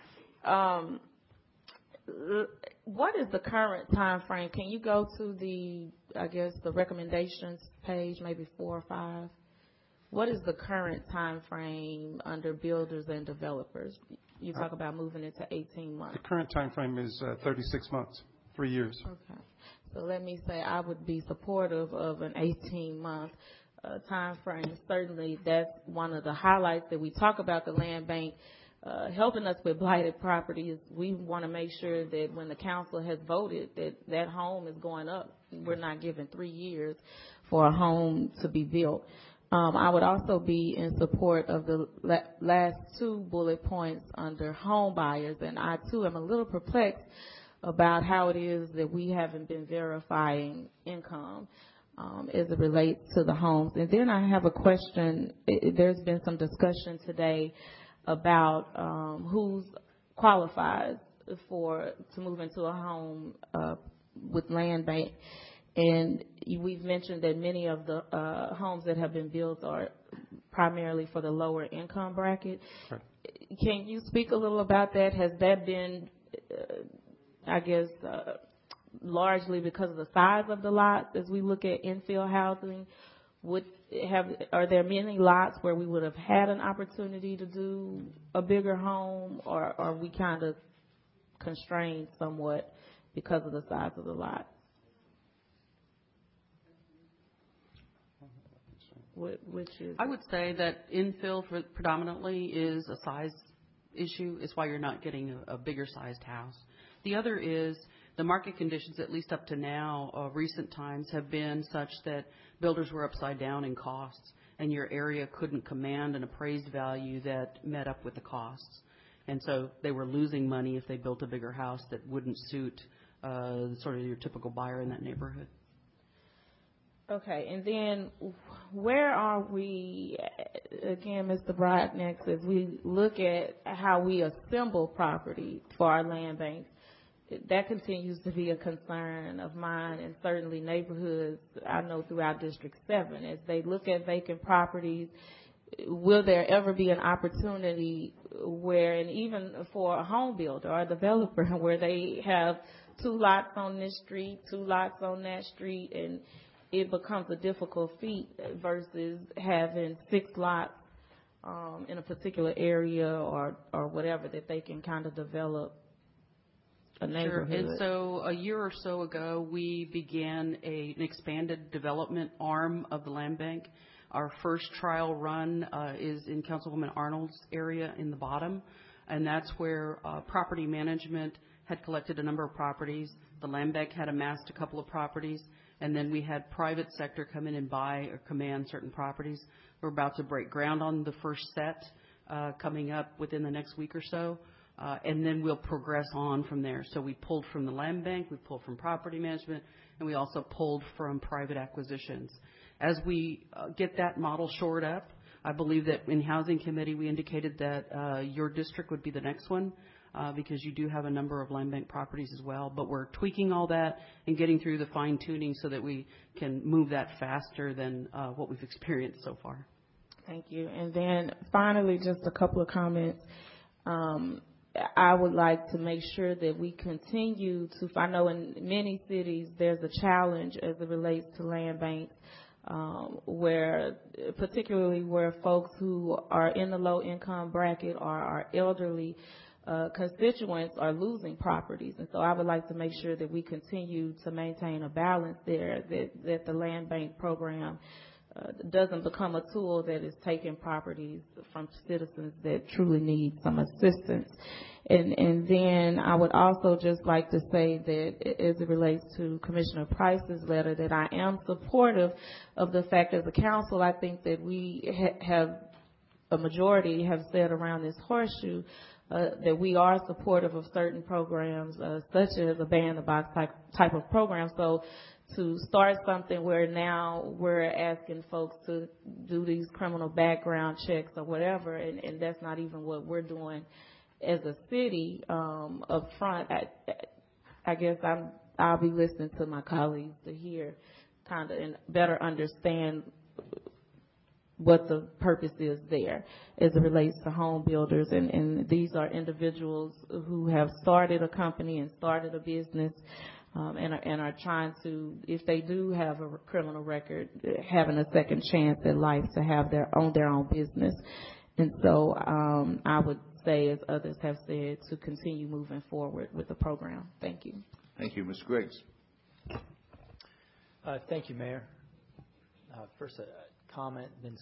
What is the current time frame? Can you go to the recommendations page, maybe 4 or 5? What is the current time frame under builders and developers? You talk about moving it to 18 months. The current time frame is 36 months, 3 years. Okay. So let me say I would be supportive of an 18-month time frame. Certainly that's one of the highlights that we talk about the land bank helping us with blighted properties. We want to make sure that when the council has voted that home is going up, we're not giving 3 years for a home to be built. I would also be in support of the last 2 bullet points under home buyers, and I too am a little perplexed about how it is that we haven't been verifying income as it relates to the homes. And then I have a question. There's been some discussion today about who qualifies to move into a home with land bank. And we've mentioned that many of the homes that have been built are primarily for the lower income bracket. Right. Can you speak a little about that? Has that been largely because of the size of the lots as we look at infill housing? Are there many lots where we would have had an opportunity to do a bigger home, or are we kind of constrained somewhat because of the size of the lot? I would say that infill predominantly is a size issue. It's why you're not getting a bigger sized house. The other is the market conditions, at least up to now, recent times, have been such that builders were upside down in costs. and your area couldn't command an appraised value that met up with the costs. And so they were losing money if they built a bigger house that wouldn't suit sort of your typical buyer in that neighborhood. Okay, and then where are we, again, Mr. Broadnex, as we look at how we assemble property for our land banks? That continues to be a concern of mine, and certainly neighborhoods I know throughout District 7. As they look at vacant properties, will there ever be an opportunity where, and even for a home builder or a developer, where they have 2 lots on this street, 2 lots on that street, and it becomes a difficult feat versus having 6 lots in a particular area or whatever that they can kind of develop a neighborhood? Sure. And so a year or so ago, we began an expanded development arm of the land bank. Our first trial run is in Councilwoman Arnold's area in the bottom, and that's where property management had collected a number of properties. The land bank had amassed a couple of properties, and then we had private sector come in and buy or command certain properties. We're about to break ground on the first set coming up within the next week or so, and then we'll progress on from there. So we pulled from the land bank, we pulled from property management, and we also pulled from private acquisitions. As we get that model shored up, I believe that in Housing Committee we indicated that your district would be the next one because you do have a number of land bank properties as well. But we're tweaking all that and getting through the fine-tuning so that we can move that faster than what we've experienced so far. Thank you. And then finally, just a couple of comments. I would like to make sure that we continue to, I know in many cities there's a challenge as it relates to land banks, where particularly where folks who are in the low income bracket or are elderly constituents are losing properties. And so I would like to make sure that we continue to maintain a balance there, that the land bank program doesn't become a tool that is taking properties from citizens that truly need some assistance. And then I would also just like to say that as it relates to Commissioner Price's letter, that I am supportive of the fact as a council, I think that we have a majority have said around this horseshoe that we are supportive of certain programs, such as a ban-the-box type of program. So to start something where now we're asking folks to do these criminal background checks or whatever, and that's not even what we're doing as a city up front, I guess I'll be listening to my colleagues to hear kind of and better understand what the purpose is there as it relates to home builders. And these are individuals who have started a company and started a business and are trying to, if they do have a criminal record, having a second chance at life to have their own business. And so I would say, as others have said, to continue moving forward with the program. Thank you. Thank you. Ms. Griggs. Thank you, Mayor. First, a comment, then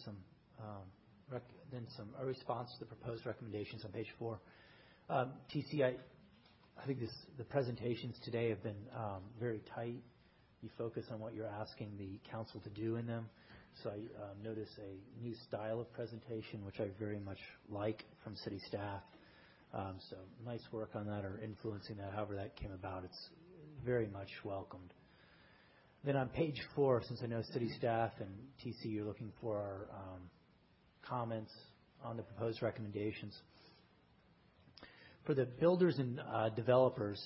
a response to the proposed recommendations on page 4. TC, I think the presentations today have been very tight. You focus on what you're asking the council to do in them. So I notice a new style of presentation, which I very much like from city staff. So nice work on that, or influencing that, however that came about. It's very much welcomed. Then on page 4, since I know city staff and TC, you're looking for our comments on the proposed recommendations. For the builders and developers,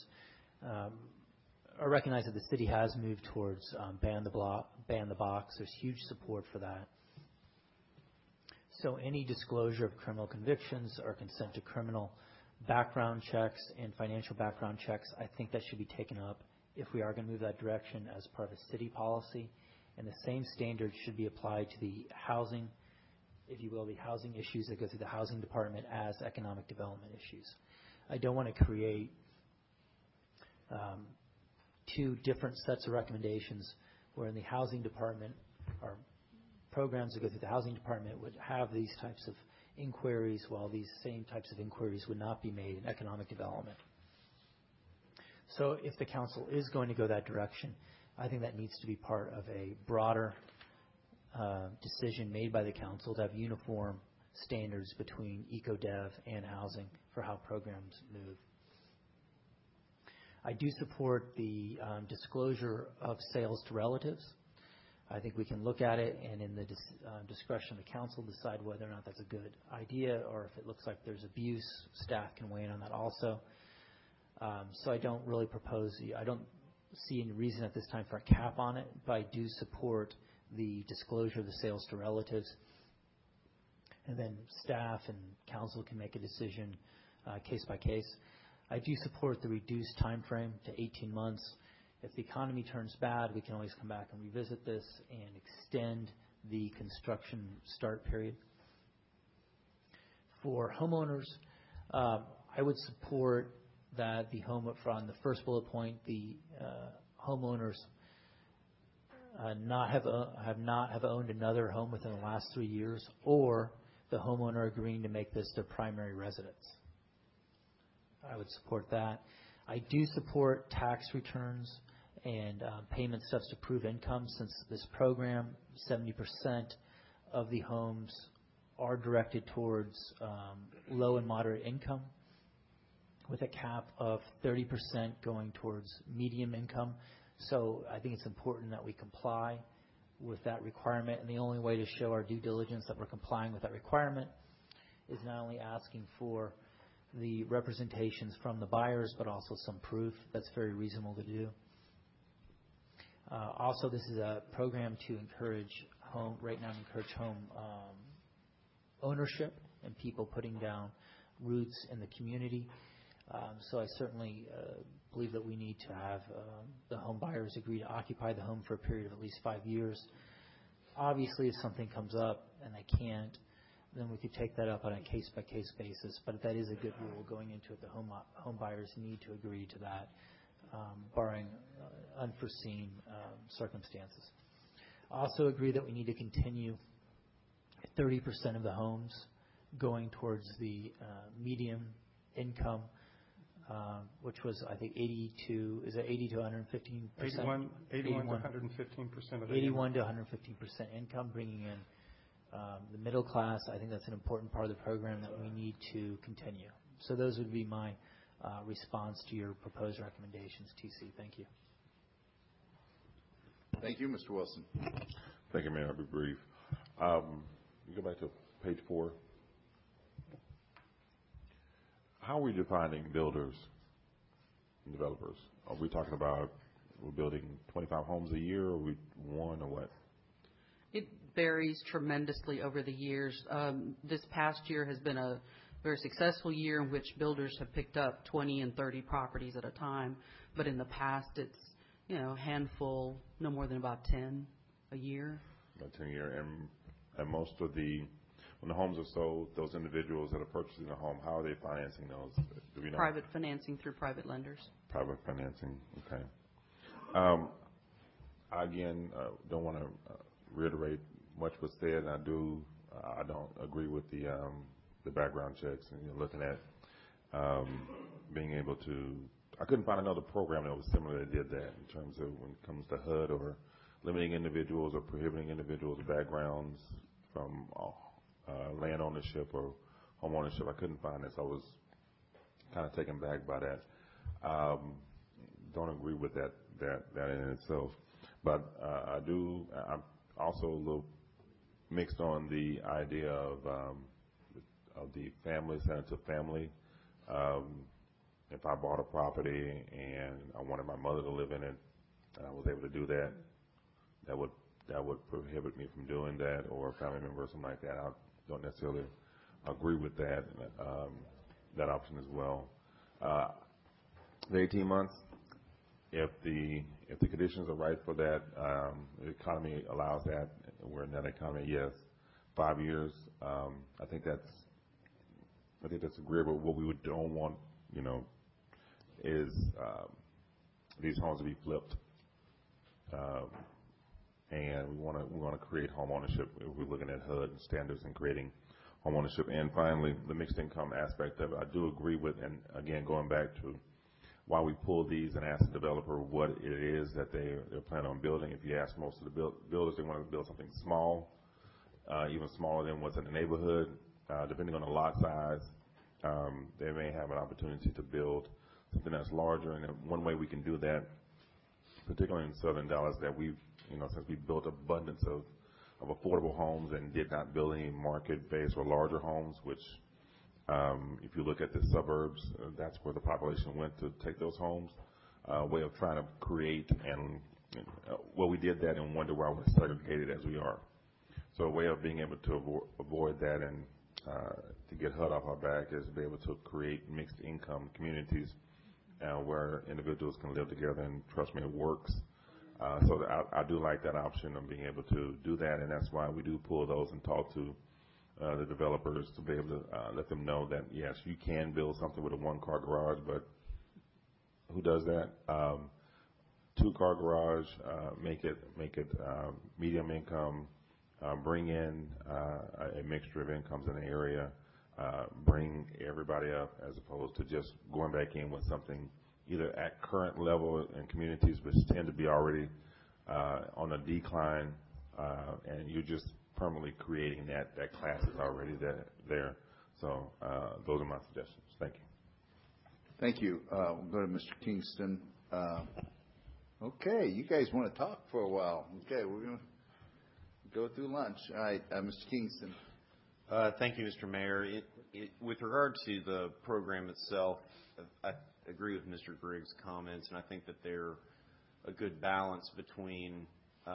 I recognize that the city has moved towards ban the box. There's huge support for that. So any disclosure of criminal convictions or consent to criminal background checks and financial background checks, I think that should be taken up if we are going to move that direction as part of a city policy. And the same standards should be applied to the housing, if you will, the housing issues that go through the housing department as economic development issues. I don't want to create two different sets of recommendations where in the housing department or programs that go through the housing department would have these types of inquiries while these same types of inquiries would not be made in economic development. So if the council is going to go that direction, I think that needs to be part of a broader decision made by the council to have uniform standards between EcoDev and housing for how programs move. I do support the disclosure of sales to relatives. I think we can look at it and in the discretion of the council decide whether or not that's a good idea, or if it looks like there's abuse, staff can weigh in on that also. So I don't really I don't see any reason at this time for a cap on it, but I do support the disclosure of the sales to relatives. And then staff and council can make a decision case by case. I do support the reduced time frame to 18 months. If the economy turns bad, we can always come back and revisit this and extend the construction start period. For homeowners, I would support that the home up front, the first bullet point, the homeowners not have owned another home within the last 3 years, or the homeowner agreeing to make this their primary residence. I would support that. I do support tax returns and payment steps to prove income, since this program, 70% of the homes are directed towards low and moderate income, with a cap of 30% going towards medium income. So I think it's important that we comply with that requirement, and the only way to show our due diligence that we're complying with that requirement is not only asking for the representations from the buyers, but also some proof. That's very reasonable to do. Also, this is a program to encourage home ownership and people putting down roots in the community. So I certainly believe that we need to have the home buyers agree to occupy the home for a period of at least 5 years. Obviously, if something comes up and they can't, then we could take that up on a case-by-case basis. But that is a good rule going into it. The home buyers need to agree to that, barring unforeseen circumstances. I also agree that we need to continue 30% of the homes going towards the medium income, which was, I think, 80 to 115%? 81 to 115% of the 81 to 115% income, bringing in the middle class. I think that's an important part of the program that we need to continue. So those would be my response to your proposed recommendations, TC. Thank you. Thank you, Mr. Wilson. Thank you, Mayor. I'll be brief. You go back to page 4. How are we defining builders and developers? Are we talking about we're building 25 homes a year, or we one, or what? It varies tremendously over the years. This past year has been a very successful year in which builders have picked up 20 and 30 properties at a time. But in the past, it's a handful, no more than about 10 a year. About 10 a year, and most of when the homes are sold, those individuals that are purchasing the home, how are they financing those? Do we know? Private financing through private lenders. Private financing, okay. Again, don't want to reiterate much was said, and I don't agree with the background checks and looking at being able to. I couldn't find another program that was similar that did that in terms of when it comes to HUD or limiting individuals or prohibiting individuals' backgrounds from land ownership or home ownership. I couldn't find this. I was kind of taken back by that. Don't agree with that in itself. But I'm also a little mixed on the idea of the family, center to family. If I bought a property and I wanted my mother to live in it, and I was able to do that, that would prohibit me from doing that, or a family member or something like that. I don't necessarily agree with that option as well. The 18 months, if the conditions are right for that, the economy allows that. We're in that economy, yes. 5 years, I think that's agreeable. What we don't want, is these homes to be flipped, and we want to create home ownership. We're looking at HUD and standards and creating home ownership. And finally, the mixed income aspect of it, I do agree with. And again, going back to why we pull these and ask the developer what it is that they're planning on building. If you ask most of the builders, they want to build something small, even smaller than what's in the neighborhood. Depending on the lot size, they may have an opportunity to build something that's larger. And one way we can do that, particularly in southern Dallas, that we've, since we built abundance of affordable homes and did not build any market-based or larger homes, which if you look at the suburbs, that's where the population went to take those homes. Way of trying to create we did that and wonder why we're segregated as we are. So a way of being able to avoid that and to get HUD off our back is to be able to create mixed income communities where individuals can live together, and trust me, it works. So I do like that option of being able to do that, and that's why we do pull those and talk to the developers to be able to let them know that, yes, you can build something with a one-car garage, but who does that? Two-car garage, make it medium income, bring in a mixture of incomes in the area, bring everybody up as opposed to just going back in with something either at current level in communities which tend to be already on a decline, and you're just permanently creating that class is already there. So those are my suggestions. Thank you. Thank you. We'll go to Mr. Kingston. Okay, you guys want to talk for a while. Okay, we're going to go through lunch. All right, Mr. Kingston. Thank you, Mr. Mayor. With regard to the program itself, I agree with Mr. Griggs' comments, and I think that they're a good balance between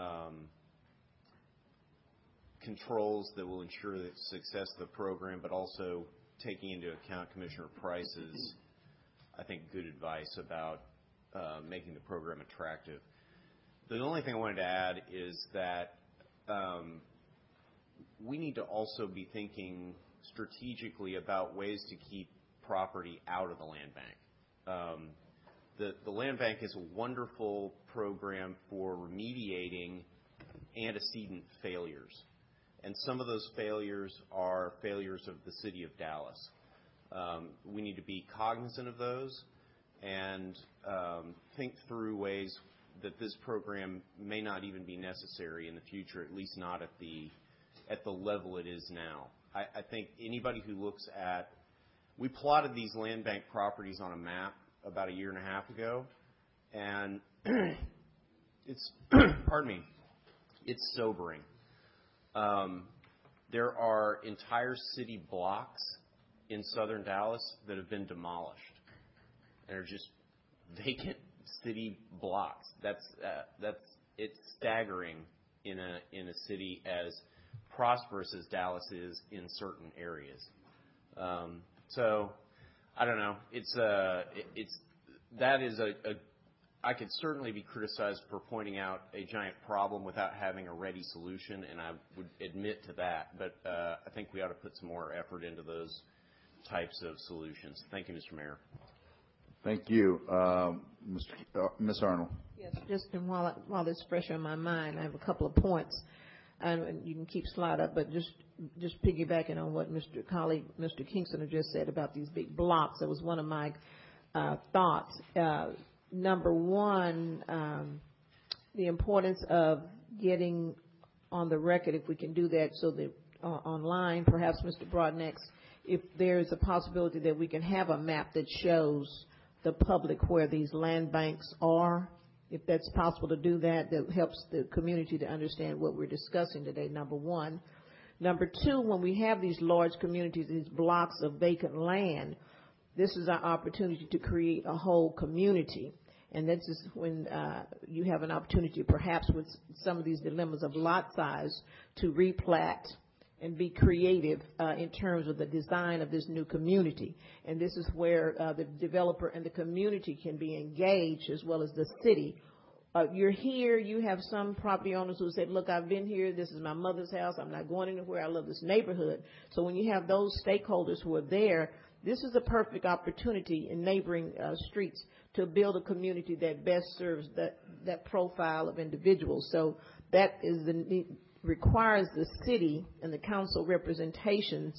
controls that will ensure the success of the program, but also taking into account Commissioner Price's, I think, good advice about making the program attractive. The only thing I wanted to add is that we need to also be thinking strategically about ways to keep property out of the land bank. The land bank is a wonderful program for remediating antecedent failures. And some of those failures are failures of the city of Dallas. We need to be cognizant of those and think through ways that this program may not even be necessary in the future, at least not at the level it is now. I think anybody who looks at, we plotted these land bank properties on a map about a year and a half ago, and it's, pardon me, it's sobering. There are entire city blocks in southern Dallas that have been demolished. They're just vacant city blocks. It's staggering in a city as prosperous as Dallas is in certain areas. So I don't know. I could certainly be criticized for pointing out a giant problem without having a ready solution, and I would admit to that. But I think we ought to put some more effort into those types of solutions. Thank you, Mr. Mayor. Thank you. Ms. Arnold. Yes, just while it's fresh on my mind, I have a couple of points. And you can keep slide up, but just piggybacking on what Mr. Kingston had just said about these big blocks. That was one of my thoughts. Number one, the importance of getting on the record, if we can do that, so that online, perhaps Mr. Broadnex, if there's a possibility that we can have a map that shows the public where these land banks are. If that's possible to do that, that helps the community to understand what we're discussing today, number one. Number two, when we have these large communities, these blocks of vacant land, this is our opportunity to create a whole community. And this is when you have an opportunity, perhaps with some of these dilemmas of lot size, to replat and be creative in terms of the design of this new community. And this is where the developer and the community can be engaged, as well as the city. You're here, you have some property owners who say, look, I've been here, this is my mother's house, I'm not going anywhere, I love this neighborhood. So when you have those stakeholders who are there, this is a perfect opportunity in neighboring streets to build a community that best serves that profile of individuals. So that is requires the city and the council representations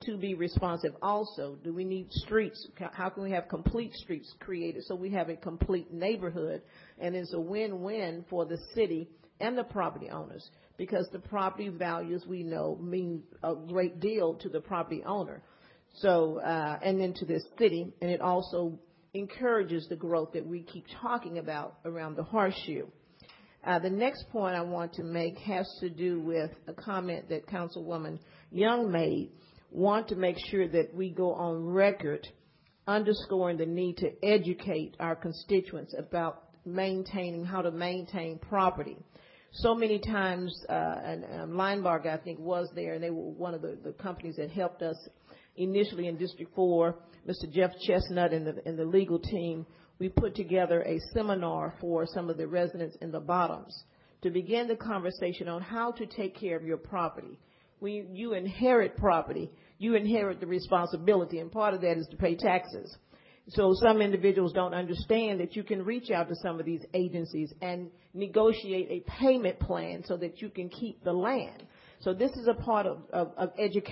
to be responsive also? Do we need streets? How can we have complete streets created so we have a complete neighborhood? And it's a win-win for the city and the property owners, because the property values, we know, mean a great deal to the property owner. So, and then to this city, and it also encourages the growth that we keep talking about around the Horseshoe. The next point I want to make has to do with a comment that Councilwoman Young made. Want to make sure that we go on record underscoring the need to educate our constituents about maintaining, how to maintain property. So many times, and Linebarger, I think, was there, and they were one of the companies that helped us initially in District 4, Mr. Jeff Chestnut and the legal team. We put together a seminar for some of the residents in the bottoms to begin the conversation on how to take care of your property. When you inherit property, you inherit the responsibility, and part of that is to pay taxes. So some individuals don't understand that you can reach out to some of these agencies and negotiate a payment plan so that you can keep the land. So this is a part of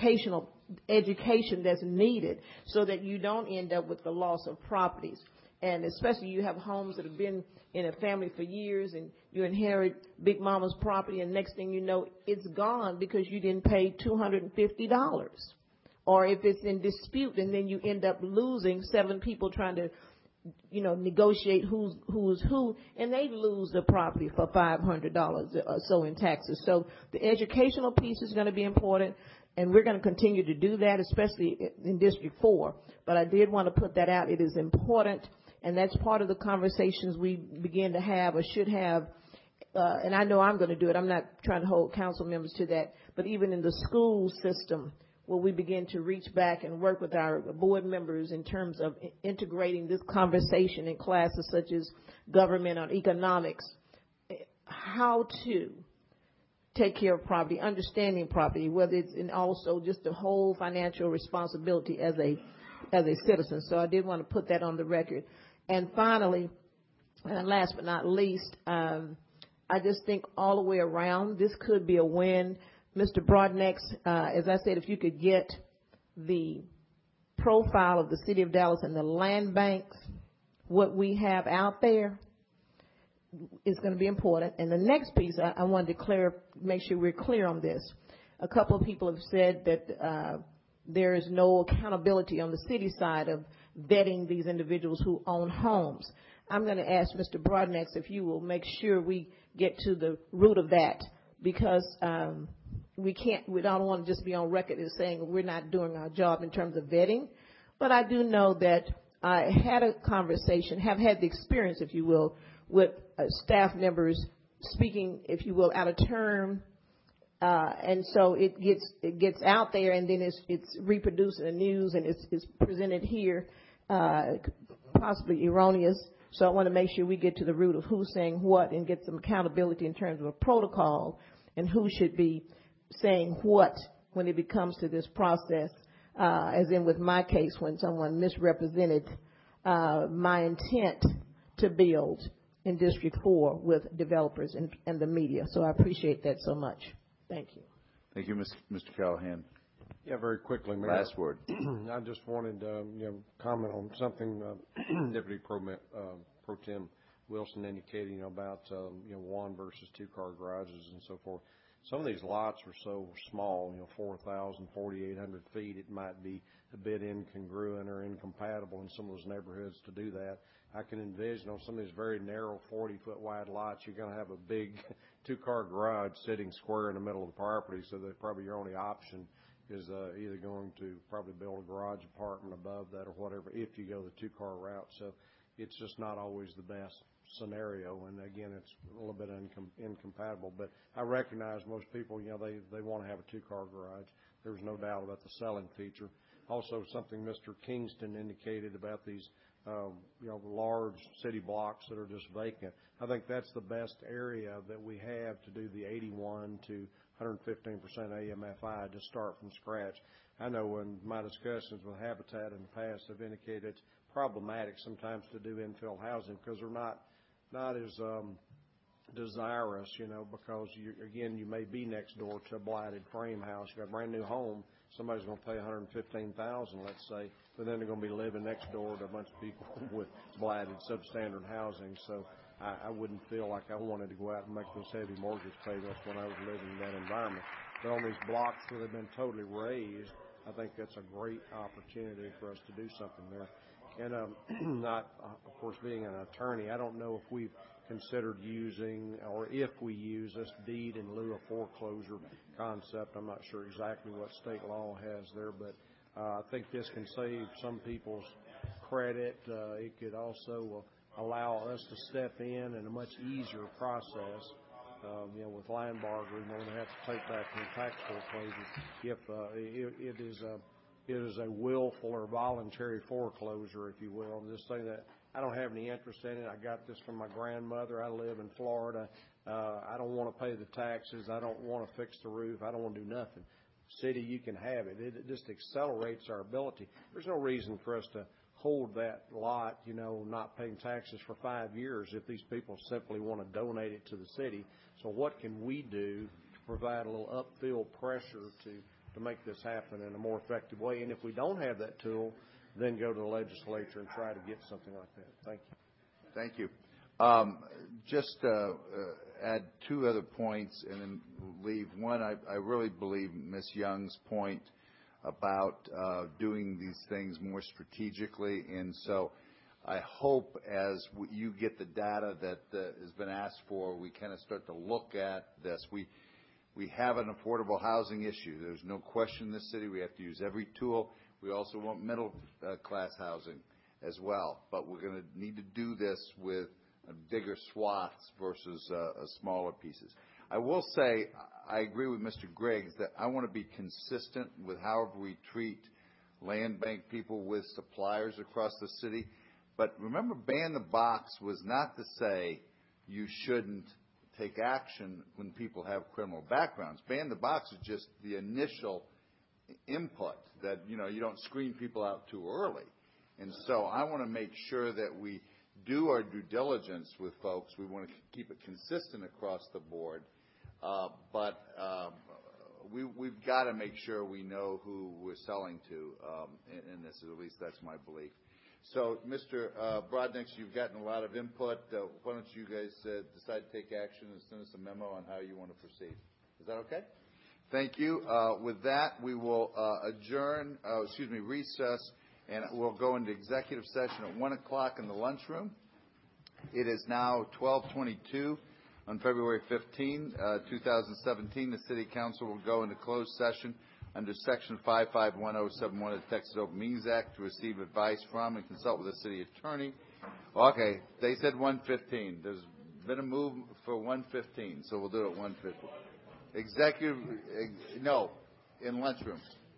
education that's needed so that you don't end up with the loss of properties. And especially you have homes that have been in a family for years, and you inherit Big Mama's property, and next thing you know, it's gone because you didn't pay $250. Or if it's in dispute, and then you end up losing 7 people trying to, negotiate who's who, and they lose the property for $500 or so in taxes. So the educational piece is going to be important, and we're going to continue to do that, especially in District 4. But I did want to put that out. It is important, and that's part of the conversations we begin to have or should have. And I know I'm going to do it. I'm not trying to hold council members to that. But even in the school system, where we begin to reach back and work with our board members in terms of integrating this conversation in classes such as government or economics, how to take care of property, understanding property, whether it's in also just the whole financial responsibility as a citizen. So I did want to put that on the record. And finally, and last but not least, I just think all the way around, this could be a win. Mr. Broadnex, as I said, if you could get the profile of the City of Dallas and the land banks, what we have out there, is going to be important. And the next piece, I wanted to make sure we're clear on this. A couple of people have said that there is no accountability on the city side of vetting these individuals who own homes. I'm going to ask Mr. Broadnex if you will make sure we get to the root of that, because we don't want to just be on record as saying we're not doing our job in terms of vetting. But I do know that I had a conversation, have had the experience, if you will, with staff members speaking, if you will, out of term. And so it gets out there, and then it's reproduced in the news, and it's presented here, possibly erroneous. So I want to make sure we get to the root of who's saying what and get some accountability in terms of a protocol and who should be saying what when it comes to this process, as in with my case when someone misrepresented my intent to build in District 4 with developers and the media. So I appreciate that so much. Thank you. Thank you, Mr. Callahan. Yeah, very quickly, Mayor. Last word. I just wanted to comment on something Deputy Pro Tem Wilson indicated about one versus 2-car garages and so forth. Some of these lots are so small, 4,000, 4,800 feet, it might be a bit incongruent or incompatible in some of those neighborhoods to do that. I can envision on some of these very narrow 40-foot wide lots, you're going to have a big 2-car garage sitting square in the middle of the property, so that probably your only option is either going to probably build a garage apartment above that or whatever if you go the 2-car route. So it's just not always the best scenario, and again, it's a little bit incompatible. But I recognize most people, they want to have a 2-car garage. There's no doubt about the selling feature. Also, something Mr. Kingston indicated about these, large city blocks that are just vacant. I think that's the best area that we have to do the 81 to 115% AMFI to start from scratch. I know in my discussions with Habitat in the past, I've indicated it's problematic sometimes to do infill housing because they're not as desirous, because you may be next door to a blighted frame house. You got a brand new home. Somebody's going to pay $115,000, let's say, but then they're going to be living next door to a bunch of people with blighted substandard housing. So I wouldn't feel like I wanted to go out and make those heavy mortgage payments when I was living in that environment. But on these blocks where they've been totally raised, I think that's a great opportunity for us to do something there. And not, of course, being an attorney, I don't know if we've considered using, or if we use this deed in lieu of foreclosure concept. I'm not sure exactly what state law has there, but I think this can save some people's credit. It could also allow us to step in a much easier process. With Linebarger, they have to take back from tax foreclosure if it is a willful or voluntary foreclosure, if you will. I'm just saying that I don't have any interest in it. I got this from my grandmother. I live in Florida. I don't want to pay the taxes. I don't want to fix the roof. I don't want to do nothing. City, you can have it. It just accelerates our ability. There's no reason for us to hold that lot, not paying taxes for 5 years if these people simply want to donate it to the city. So what can we do to provide a little upfield pressure to make this happen in a more effective way? And if we don't have that tool, then go to the legislature and try to get something like that. Thank you. Thank you. Just add two other points and then leave. One, I really believe Ms. Young's point about doing these things more strategically. And so I hope as you get the data that has been asked for, we kind of start to look at this. We have an affordable housing issue. There's no question in this city. We have to use every tool. We also want middle class housing as well. But we're going to need to do this with bigger swaths versus smaller pieces. I will say I agree with Mr. Griggs that I want to be consistent with however we treat land bank people with suppliers across the city. But remember, ban the box was not to say you shouldn't take action when people have criminal backgrounds. Ban the box is just the initial input that, you don't screen people out too early. And so I want to make sure that we do our due diligence with folks. We want to keep it consistent across the board. But we've got to make sure we know who we're selling to in this. At least that's my belief. So, Mr. Brodnick, you've gotten a lot of input. Why don't you guys decide to take action and send us a memo on how you want to proceed? Is that okay? Thank you. With that, we will recess, and we'll go into executive session at 1 o'clock in the lunchroom. It is now 12:22 on February 15, 2017. The City Council will go into closed session under Section 551071 of the Texas Open Meetings Act to receive advice from and consult with the city attorney. Okay, they said 1:15. There's been a move for 1:15, so we'll do it 1:15. In lunchroom.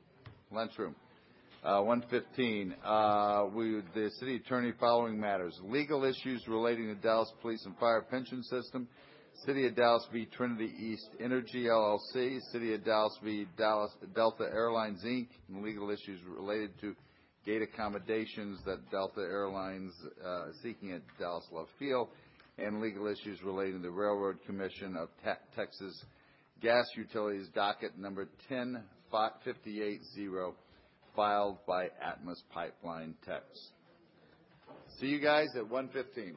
1:15. The city attorney following matters: legal issues relating to Dallas Police and Fire Pension System, City of Dallas v. Trinity East Energy, LLC, City of Dallas v. Delta Airlines, Inc., and legal issues related to gate accommodations that Delta Airlines is seeking at Dallas Love Field, and legal issues relating to the Railroad Commission of Texas Gas Utilities, docket number 10580, filed by Atmos Pipeline Techs. See you guys at 1:15.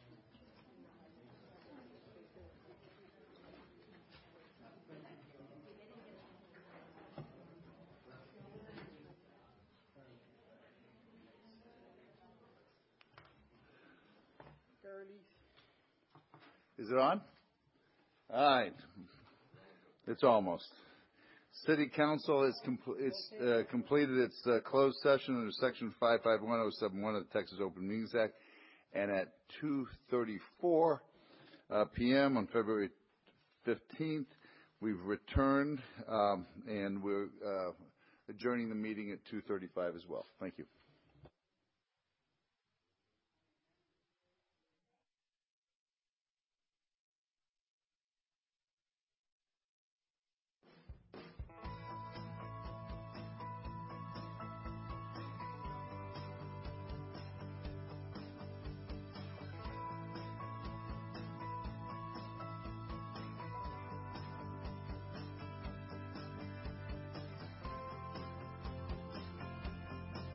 Is it on? All right. It's almost. City Council has completed its closed session under Section 551071 of the Texas Open Meetings Act, and at 2:34 p.m. on February 15th, we've returned, and we're adjourning the meeting at 2:35 as well. Thank you.